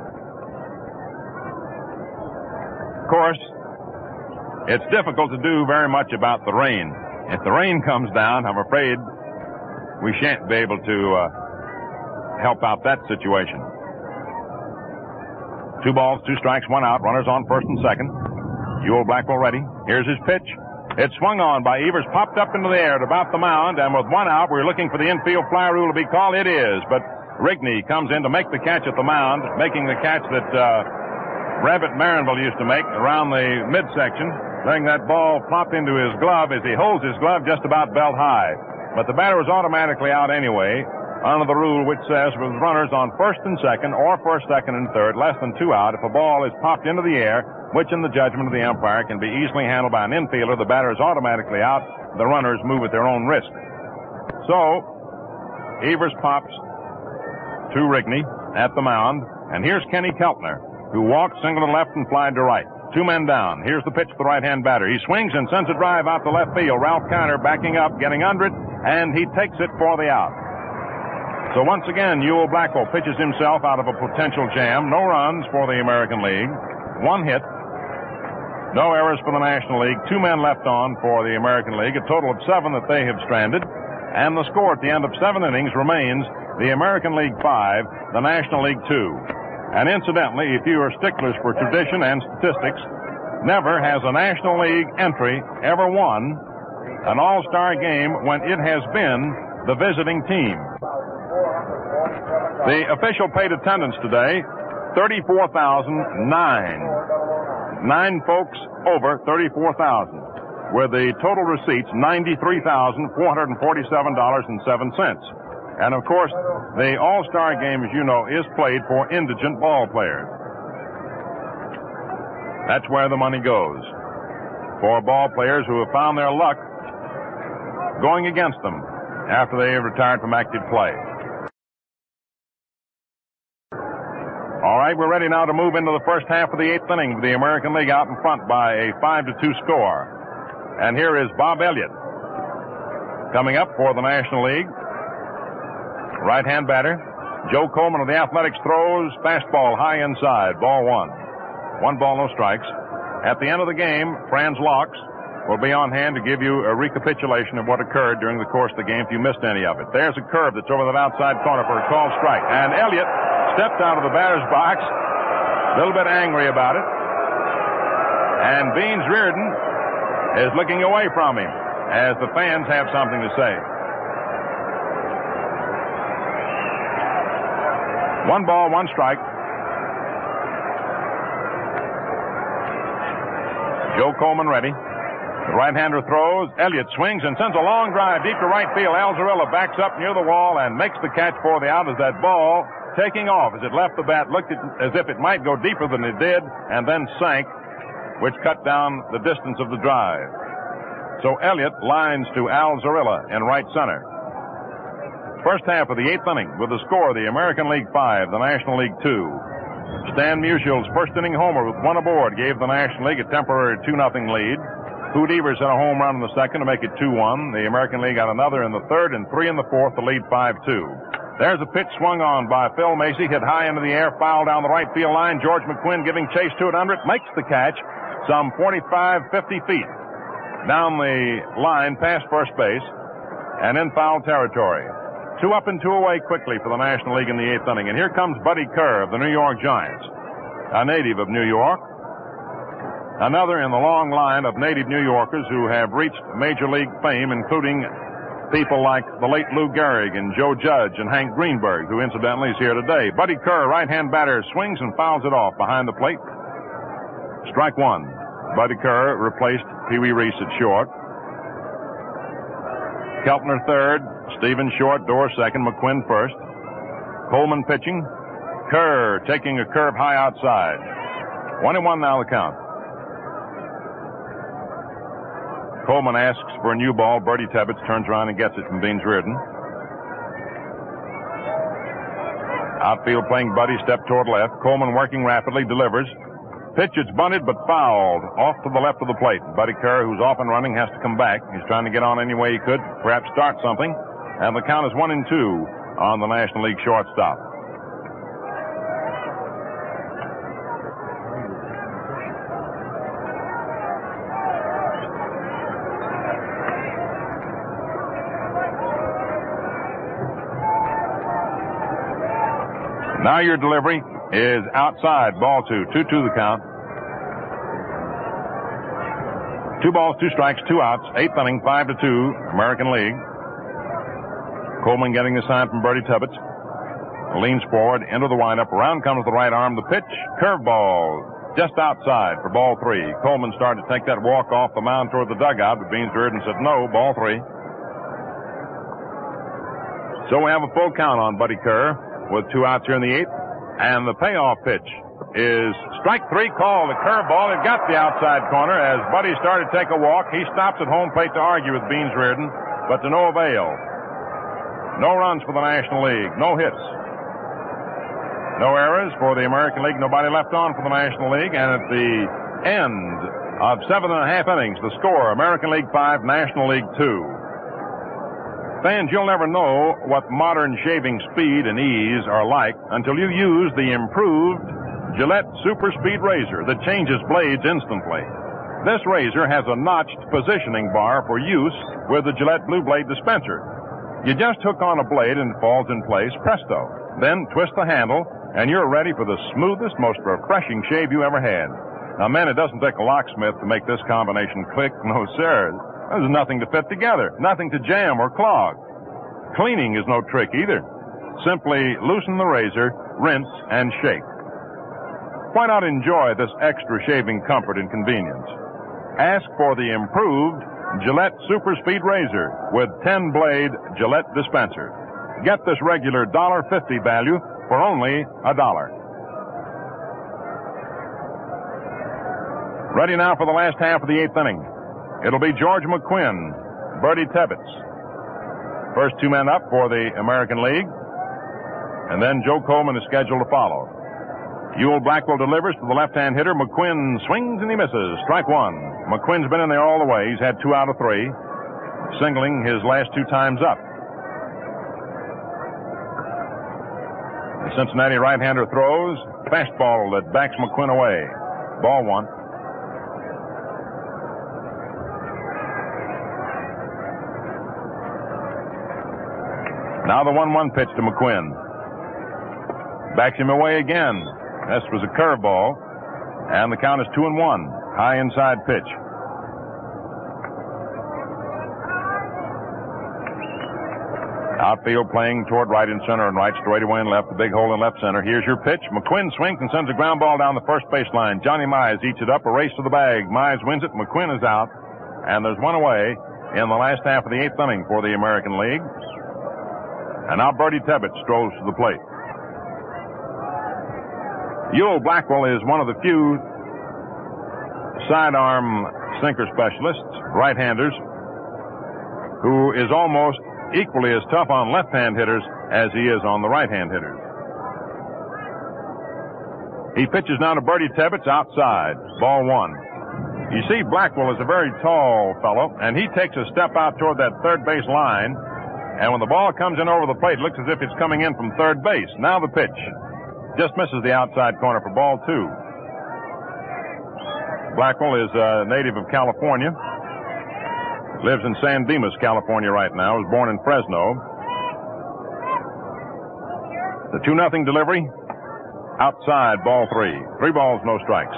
Of course, it's difficult to do very much about the rain. If the rain comes down, I'm afraid we shan't be able to uh, help out that situation. Two balls, two strikes, one out. Runners on first and second. Ewell Blackwell ready. Here's his pitch. It's swung on by Evers, popped up into the air at about the mound, and with one out, we're looking for the infield fly rule to be called. It is, but Rigney comes in to make the catch at the mound, making the catch that uh, Rabbit Marinville used to make around the midsection, letting that ball plop into his glove as he holds his glove just about belt high. But the batter was automatically out anyway, under the rule which says with runners on first and second or first, second, and third, less than two out, if a ball is popped into the air, which in the judgment of the umpire can be easily handled by an infielder, the batter is automatically out. The runners move at their own risk. So, Evers pops to Rigney at the mound, and here's Kenny Keltner, who walked single to left and flied to right. Two men down. Here's the pitch to the right-hand batter. He swings and sends a drive out to left field. Ralph Kiner backing up, getting under it, and he takes it for the out. So once again, Ewell Blackwell pitches himself out of a potential jam. No runs for the American League. One hit. No errors for the National League. Two men left on for the American League. A total of seven that they have stranded. And the score at the end of seven innings remains the American League five, the National League two. And incidentally, if you are sticklers for tradition and statistics, never has a National League entry ever won an all-star game when it has been the visiting team. The official paid attendance today, thirty-four thousand nine. Nine folks over thirty-four thousand, with the total receipts ninety-three thousand four hundred forty-seven dollars and seven cents. And of course, the All-Star game, as you know, is played for indigent ball players. That's where the money goes. For ball players who have found their luck going against them after they have retired from active play. All right, we're ready now to move into the first half of the eighth inning with the American League out in front by a five to two score. And here is Bob Elliott coming up for the National League. Right-hand batter. Joe Coleman of the Athletics throws fastball high inside. Ball one. One ball, no strikes. At the end of the game, Franz Laux will be on hand to give you a recapitulation of what occurred during the course of the game if you missed any of it. There's a curve that's over that outside corner for a called strike. And Elliott stepped out of the batter's box, a little bit angry about it. And Beans Reardon is looking away from him as the fans have something to say. One ball, one strike. Joe Coleman ready. The right-hander throws. Elliott swings and sends a long drive deep to right field. Alzarilla backs up near the wall and makes the catch for the out as that ball, taking off as it left the bat, looked as if it might go deeper than it did, and then sank, which cut down the distance of the drive. So Elliott lines to Alzarilla in right center. First half of the eighth inning with the score, the American League five, the National League two. Stan Musial's first inning homer with one aboard gave the National League a temporary two nothing lead. Hoot Evers had a home run in the second to make it two one. The American League got another in the third and three in the fourth to lead five two. There's a pitch swung on by Phil Macy, hit high into the air, foul down the right field line. George McQuinn giving chase to it under it, makes the catch some forty-five, fifty feet down the line past first base and in foul territory. Two up and two away quickly for the National League in the eighth inning. And here comes Buddy Kerr of the New York Giants, a native of New York. Another in the long line of native New Yorkers who have reached Major League fame, including people like the late Lou Gehrig and Joe Judge and Hank Greenberg, who incidentally is here today. Buddy Kerr, right-hand batter, swings and fouls it off behind the plate. Strike one. Buddy Kerr replaced Pee Wee Reese at short. Keltner third, Stevens short, Dorr second, McQuinn first. Coleman pitching. Kerr taking a curve high outside. One and one now the count. Coleman asks for a new ball. Bertie Tebbetts turns around and gets it from Beans Reardon. Outfield playing Buddy, step toward left. Coleman working rapidly, delivers. Pitch, it's bunted but fouled off to the left of the plate. Buddy Kerr, who's off and running, has to come back. He's trying to get on any way he could, perhaps start something. And the count is one and two on the National League shortstop. Now your delivery is outside, ball two. two two the count. Two balls, two strikes, two outs. Eighth inning, five to two, American League. Coleman getting the sign from Bertie Tebbetts. Leans forward, into the windup. Around comes the right arm. The pitch, curveball, just outside for ball three. Coleman started to take that walk off the mound toward the dugout, but Beans Reardon said no, ball three. So we have a full count on Buddy Kerr with two outs here in the eighth. And the payoff pitch is strike three, called a curveball. It got the outside corner as Buddy started to take a walk. He stops at home plate to argue with Beans Reardon, but to no avail. No runs for the National League. No hits. No errors for the American League. Nobody left on for the National League. And at the end of seven and a half innings, the score, American League five, National League two. Fans, you'll never know what modern shaving speed and ease are like until you use the improved Gillette Super Speed Razor that changes blades instantly. This razor has a notched positioning bar for use with the Gillette Blue Blade dispenser. You just hook on a blade and it falls in place, presto. Then twist the handle and you're ready for the smoothest, most refreshing shave you ever had. Now, men, it doesn't take a locksmith to make this combination click. No, sir. There's nothing to fit together, nothing to jam or clog. Cleaning is no trick either. Simply loosen the razor, rinse, and shake. Why not enjoy this extra shaving comfort and convenience? Ask for the improved Gillette Super Speed Razor with ten-blade Gillette dispenser. Get this regular one dollar fifty value for only a dollar. Ready now for the last half of the eighth inning. It'll be George McQuinn, Bertie Tebbetts. First two men up for the American League. And then Joe Coleman is scheduled to follow. Ewell Blackwell delivers to the left-hand hitter. McQuinn swings and he misses. Strike one. McQuinn's been in there all the way. He's had two out of three, singling his last two times up. The Cincinnati right-hander throws. Fastball that backs McQuinn away. Ball one. Now the one one pitch to McQuinn. Backs him away again. This was a curveball, and the count is two and one. High inside pitch. Outfield playing toward right and center and right, straightaway and left, the big hole in left center. Here's your pitch. McQuinn swings and sends a ground ball down the first baseline. Johnny Mize eats it up, a race to the bag. Mize wins it. McQuinn is out, and there's one away in the last half of the eighth inning for the American League. And now Bertie Tebbetts strolls to the plate. Ewell Blackwell is one of the few sidearm sinker specialists, right-handers, who is almost equally as tough on left-hand hitters as he is on the right-hand hitters. He pitches now to Bertie Tebbetts outside. Ball one. You see, Blackwell is a very tall fellow, and he takes a step out toward that third base line. And when the ball comes in over the plate, it looks as if it's coming in from third base. Now the pitch. Just misses the outside corner for ball two. Blackwell is a native of California. Lives in San Dimas, California right now. Was born in Fresno. The two nothing delivery. Outside, ball three. Three balls, no strikes.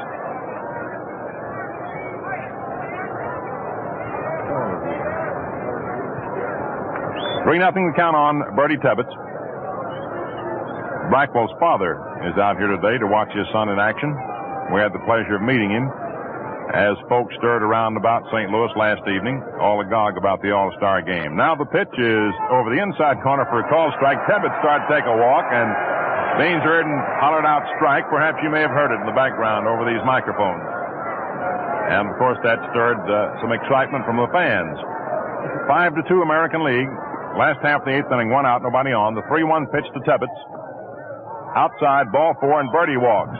Three nothing to count on Bertie Tebbetts. Blackwell's father is out here today to watch his son in action. We had the pleasure of meeting him as folks stirred around about Saint Louis last evening, all agog about the All-Star game. Now the pitch is over the inside corner for a call strike. Tebbetts started to take a walk, and Beans Reardon hollered out strike. Perhaps you may have heard it in the background over these microphones. And, of course, that stirred uh, some excitement from the fans. Five to two American League. Last half of the eighth inning, one out, nobody on. The three one pitch to Tebbetts. Outside, ball four, and Bertie walks.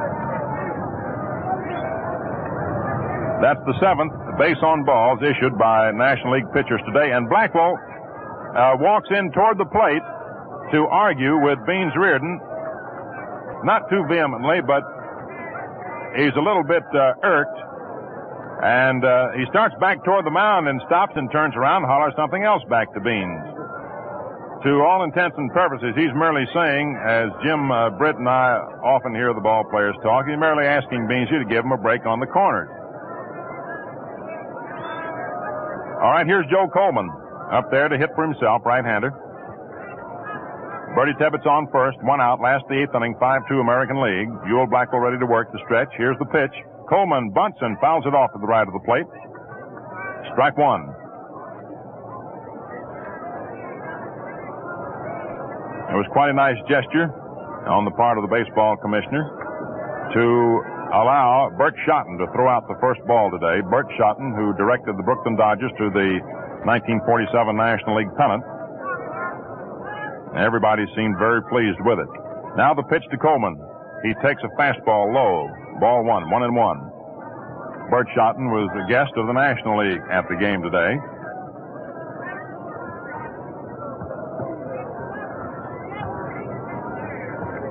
That's the seventh base on balls issued by National League pitchers today. And Blackwell uh, walks in toward the plate to argue with Beans Reardon. Not too vehemently, but he's a little bit uh, irked. And uh, he starts back toward the mound and stops and turns around and hollers something else back to Beans. To all intents and purposes, he's merely saying, as Jim uh, Britt and I often hear the ball players talk, he's merely asking Beans to give him a break on the corners. All right, here's Joe Coleman up there to hit for himself, right-hander. Bertie Tebbetts on first, one out, last the eighth inning, five two American League. Ewell Blackwell ready to work the stretch. Here's the pitch. Coleman bunts and fouls it off to the right of the plate. Strike one. It was quite a nice gesture on the part of the baseball commissioner to allow Bert Schotten to throw out the first ball today. Bert Schotten, who directed the Brooklyn Dodgers to the nineteen forty-seven National League pennant. Everybody seemed very pleased with it. Now the pitch to Coleman. He takes a fastball low. Ball one, one and one. Bert Schotten was a guest of the National League at the game today.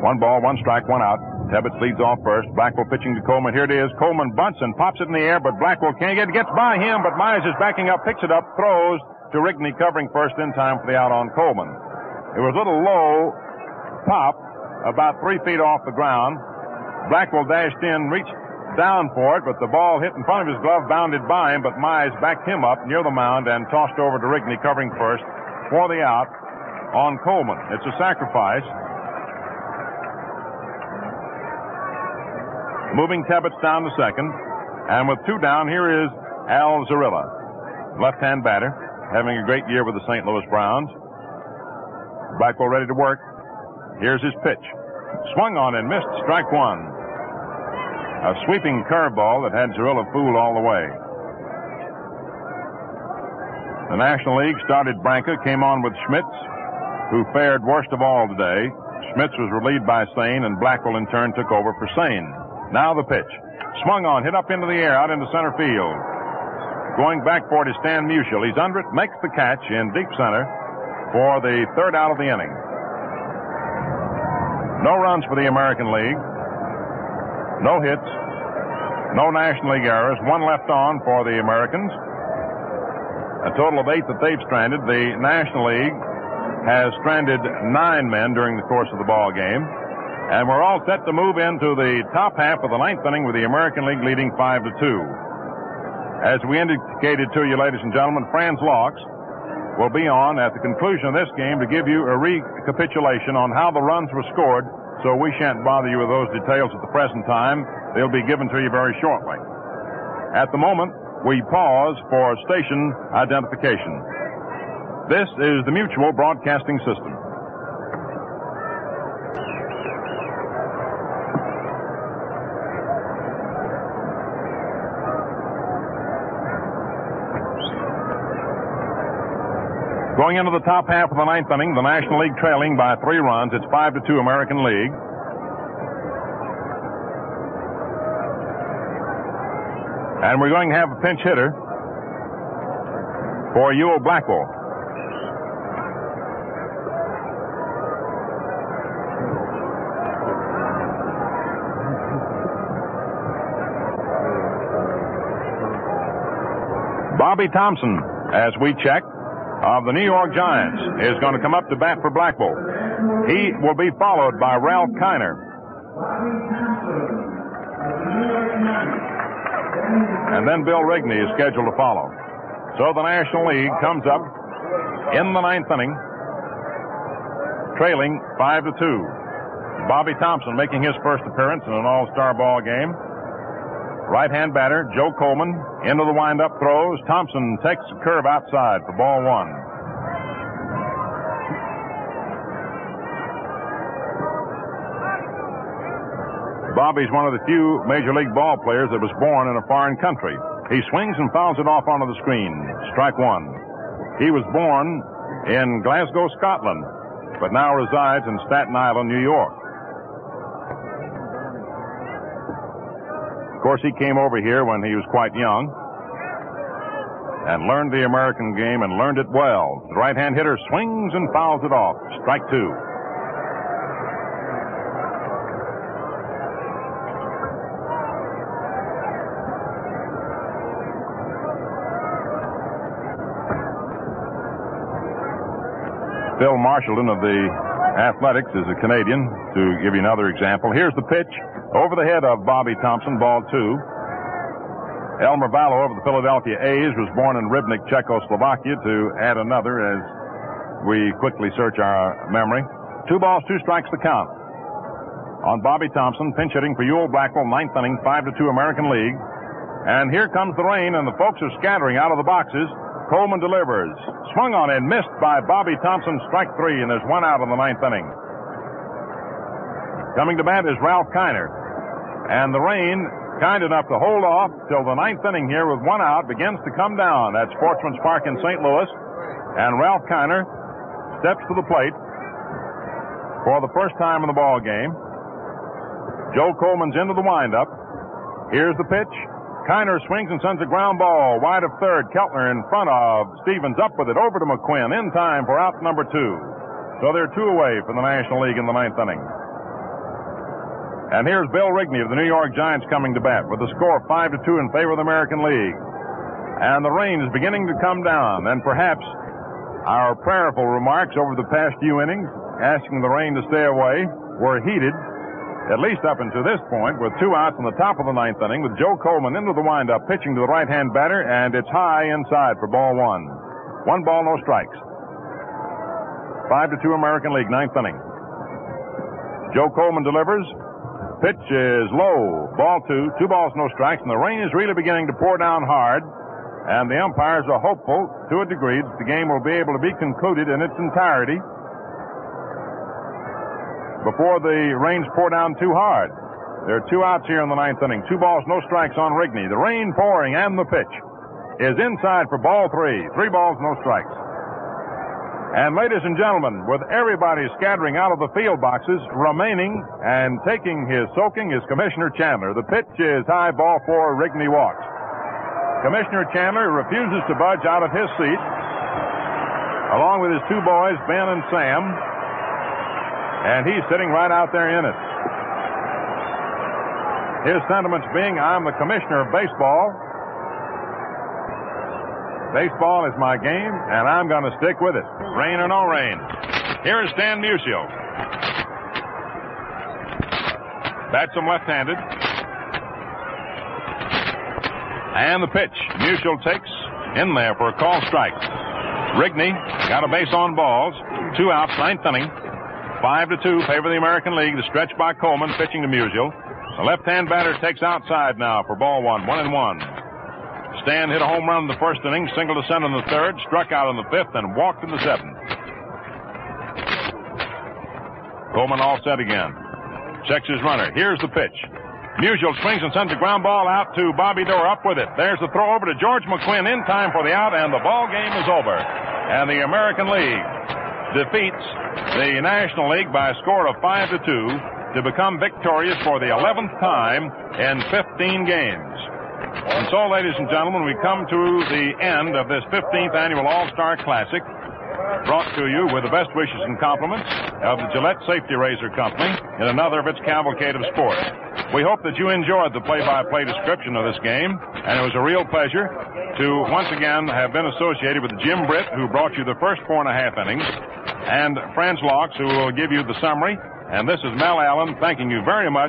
One ball, one strike, one out. Tebbetts leads off first. Blackwell pitching to Coleman. Here it is. Coleman bunts and pops it in the air, but Blackwell can't get it. Gets by him, but Mize is backing up, picks it up, throws to Rigney, covering first in time for the out on Coleman. It was a little low pop, about three feet off the ground. Blackwell dashed in, reached down for it, but the ball hit in front of his glove, bounded by him, but Mize backed him up near the mound and tossed over to Rigney, covering first for the out on Coleman. It's a sacrifice. Moving Tebbetts down to second, and with two down, here is Al Zarilla, left-hand batter, having a great year with the Saint Louis Browns. Blackwell ready to work. Here's his pitch. Swung on and missed, strike one. A sweeping curveball that had Zarilla fooled all the way. The National League started Branca, came on with Schmitz, who fared worst of all today. Schmitz was relieved by Sane, and Blackwell in turn took over for Sane. Now the pitch. Swung on, hit up into the air, out into center field. Going back for it is Stan Musial. He's under it, makes the catch in deep center for the third out of the inning. No runs for the American League. No hits. No National League errors. One left on for the Americans. A total of eight that they've stranded. The National League has stranded nine men during the course of the ball game. And we're all set to move into the top half of the ninth inning with the American League leading five to two. As we indicated to you, ladies and gentlemen, Franz Laux will be on at the conclusion of this game to give you a recapitulation on how the runs were scored, so we shan't bother you with those details at the present time. They'll be given to you very shortly. At the moment, we pause for station identification. This is the Mutual Broadcasting System. Going into the top half of the ninth inning, the National League trailing by three runs. It's five to two American League. And we're going to have a pinch hitter for Ewell Blackwell. Bobby Thompson, as we check, of the New York Giants, is going to come up to bat for Blackwell. He will be followed by Ralph Kiner. And then Bill Rigney is scheduled to follow. So the National League comes up in the ninth inning, trailing five to two. Bobby Thompson making his first appearance in an all-star ball game. Right-hand batter, Joe Coleman, into the wind-up throws. Thompson takes a curve outside for ball one. Bobby's one of the few Major League ball players that was born in a foreign country. He swings and fouls it off onto the screen. Strike one. He was born in Glasgow, Scotland, but now resides in Staten Island, New York. Of course, he came over here when he was quite young and learned the American game and learned it well. The right-hand hitter swings and fouls it off. Strike two. Phil Marshallton of the Athletics is a Canadian, to give you another example. Here's the pitch over the head of Bobby Thompson, ball two. Elmer Vallow of the Philadelphia A's was born in Rybnik, Czechoslovakia, to add another as we quickly search our memory. Two balls, two strikes to count on Bobby Thompson, pinch hitting for Ewell Blackwell, ninth inning, five to two American League. And here comes the rain, and the folks are scattering out of the boxes. Coleman delivers. Swung on and missed by Bobby Thompson, strike three, and there's one out in the ninth inning. Coming to bat is Ralph Kiner. And the rain, kind enough to hold off till the ninth inning here with one out, begins to come down. That's Sportsman's Park in Saint Louis. And Ralph Kiner steps to the plate for the first time in the ball game. Joe Coleman's into the windup. Here's the pitch. Kiner swings and sends a ground ball wide of third. Keltner in front of Stevens, up with it over to McQuinn in time for out number two. So they're two away from the National League in the ninth inning. And here's Bill Rigney of the New York Giants coming to bat with a score of five to two in favor of the American League. And the rain is beginning to come down, and perhaps our prayerful remarks over the past few innings, asking the rain to stay away, were heeded, at least up until this point, with two outs in the top of the ninth inning, with Joe Coleman into the windup, pitching to the right-hand batter, and it's high inside for ball one. One ball, no strikes. Five to two American League, ninth inning. Joe Coleman delivers. Pitch is low. Ball two. Two balls, no strikes, and the rain is really beginning to pour down hard. And the umpires are hopeful, to a degree, that the game will be able to be concluded in its entirety before the rains pour down too hard. There are two outs here in the ninth inning. Two balls, no strikes on Rigney. The rain pouring, and the pitch is inside for ball three. Three balls, no strikes. And ladies and gentlemen, with everybody scattering out of the field boxes, remaining and taking his soaking is Commissioner Chandler. The pitch is high, ball four. Rigney walks. Commissioner Chandler refuses to budge out of his seat, along with his two boys, Ben and Sam, and he's sitting right out there in it. His sentiments being, I'm the commissioner of baseball. Baseball is my game, and I'm going to stick with it, rain or no rain. Here is Stan Musial. Bats him left-handed. And the pitch. Musial takes in there for a call strike. Rigney got a base on balls. Two outs, ninth inning. Five to two, favor the American League. The stretch by Coleman, pitching to Musial. The left-hand batter takes outside now for ball one. One and one. Stan hit a home run in the first inning, single to center in the third, struck out in the fifth, and walked in the seventh. Coleman all set again. Checks his runner. Here's the pitch. Musial swings and sends a ground ball out to Bobby Doerr. Up with it. There's the throw over to George McQuinn in time for the out, and the ball game is over. And the American League defeats the National League by a score of five to two to become victorious for the eleventh time in fifteen games. And so, ladies and gentlemen, we come to the end of this fifteenth annual All-Star Classic, brought to you with the best wishes and compliments of the Gillette Safety Razor Company in another of its cavalcade of sports. We hope that you enjoyed the play-by-play description of this game, and it was a real pleasure to once again have been associated with Jim Britt, who brought you the first four and a half innings, and Franz Laux, who will give you the summary. And this is Mel Allen thanking you very much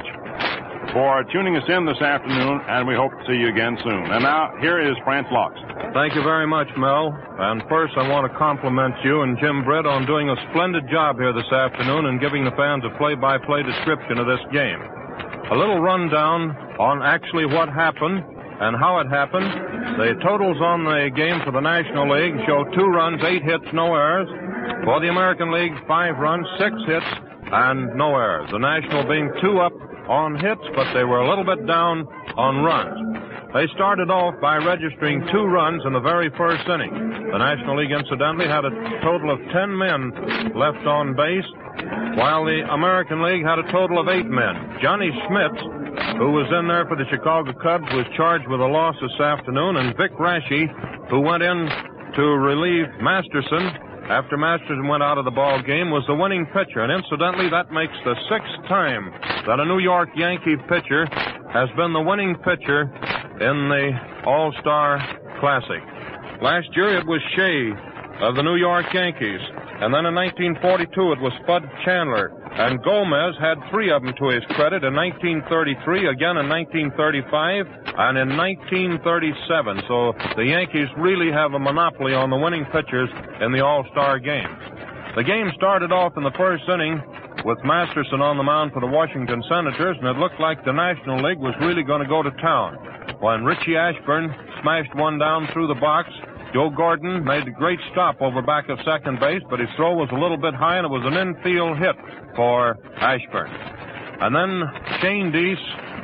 for tuning us in this afternoon, and we hope to see you again soon. And now, here is Franz Laux. Thank you very much, Mel. And first, I want to compliment you and Jim Britt on doing a splendid job here this afternoon and giving the fans a play-by-play description of this game. A little rundown on actually what happened and how it happened. The totals on the game for the National League show two runs, eight hits, no errors. For the American League, five runs, six hits, and no errors. The National being two up on hits, but they were a little bit down on runs. They started off by registering two runs in the very first inning. The National League, incidentally, had a total of ten men left on base, while the American League had a total of eight men. Johnny Schmitz, who was in there for the Chicago Cubs, was charged with a loss this afternoon, and Vic Raschi, who went in to relieve Masterson after Masterson went out of the ball game, was the winning pitcher. And incidentally, that makes the sixth time that a New York Yankee pitcher has been the winning pitcher in the All-Star Classic. Last year it was Shea of the New York Yankees. And then in nineteen forty-two it was Spud Chandler. And Gomez had three of them to his credit in nineteen thirty-three, again in nineteen thirty-five, and in nineteen thirty-seven. So the Yankees really have a monopoly on the winning pitchers in the All-Star game. The game started off in the first inning with Masterson on the mound for the Washington Senators, and it looked like the National League was really going to go to town. When Richie Ashburn smashed one down through the box, Joe Gordon made a great stop over back of second base, but his throw was a little bit high, and it was an infield hit for Ashburn. And then Shane Deese,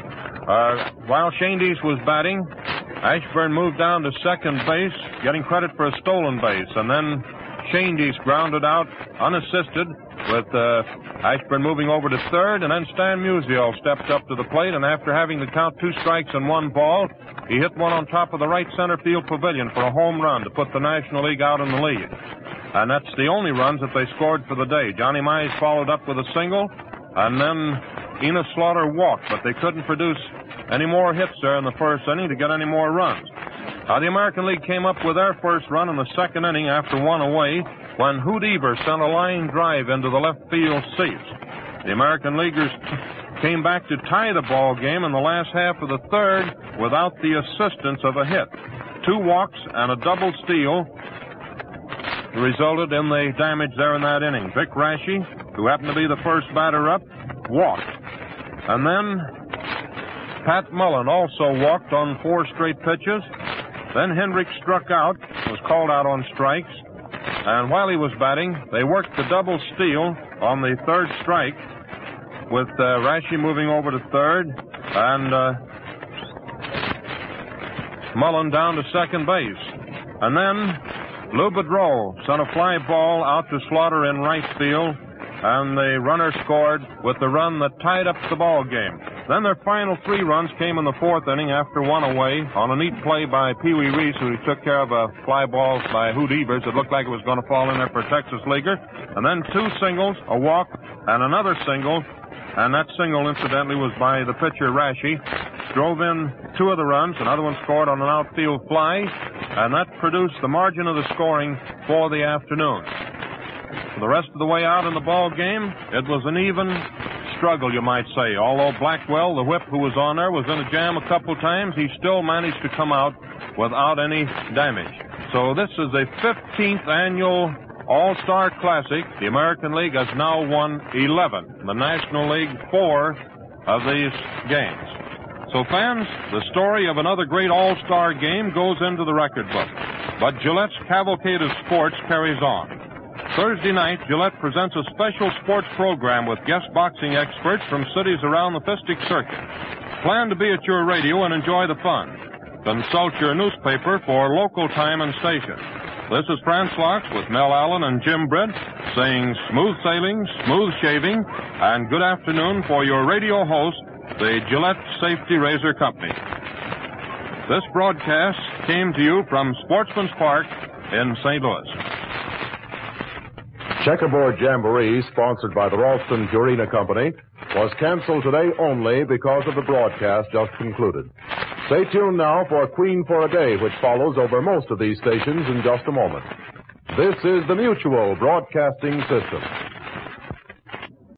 uh, while Shane Deese was batting, Ashburn moved down to second base, getting credit for a stolen base. And then Shane Deese grounded out unassisted, with uh, Ashburn moving over to third, and then Stan Musial stepped up to the plate, and after having the count two strikes and one ball, he hit one on top of the right center field pavilion for a home run to put the National League out in the lead. And that's the only runs that they scored for the day. Johnny Mize followed up with a single, and then Enos Slaughter walked, but they couldn't produce any more hits there in the first inning to get any more runs. Now, the American League came up with their first run in the second inning after one away when Hoot Evers sent a line drive into the left field seats. The American Leaguers came back to tie the ball game in the last half of the third without the assistance of a hit. Two walks and a double steal resulted in the damage there in that inning. Vic Raschi, who happened to be the first batter up, walked. And then Pat Mullen also walked on four straight pitches. Then Hendricks struck out, was called out on strikes. And while he was batting, they worked the double steal on the third strike with uh, Raschi moving over to third and uh, Mullen down to second base. And then Lou Boudreau sent a fly ball out to Slaughter in right field, and the runner scored with the run that tied up the ball game. Then their final three runs came in the fourth inning after one away on a neat play by Pee Wee Reese, who took care of a fly ball by Hoot Evers. It looked like it was going to fall in there for a Texas leaguer. And then two singles, a walk, and another single. And that single, incidentally, was by the pitcher Raschi. Drove in two of the runs. Another one scored on an outfield fly. And that produced the margin of the scoring for the afternoon. For the rest of the way out in the ball game, it was an even struggle, you might say. Although Blackwell, the whip who was on there, was in a jam a couple times, he still managed to come out without any damage. So this is the fifteenth annual All-Star Classic. The American League has now won eleven. The National League, four of these games. So, fans, the story of another great All-Star game goes into the record book. But Gillette's cavalcade of sports carries on. Thursday night, Gillette presents a special sports program with guest boxing experts from cities around the Fistic Circuit. Plan to be at your radio and enjoy the fun. Consult your newspaper for local time and station. This is Franz Locks with Mel Allen and Jim Britt saying smooth sailing, smooth shaving, and good afternoon for your radio host, the Gillette Safety Razor Company. This broadcast came to you from Sportsman's Park in Saint Louis. Checkerboard Jamboree, sponsored by the Ralston Purina Company, was canceled today only because of the broadcast just concluded. Stay tuned now for Queen for a Day, which follows over most of these stations in just a moment. This is the Mutual Broadcasting System.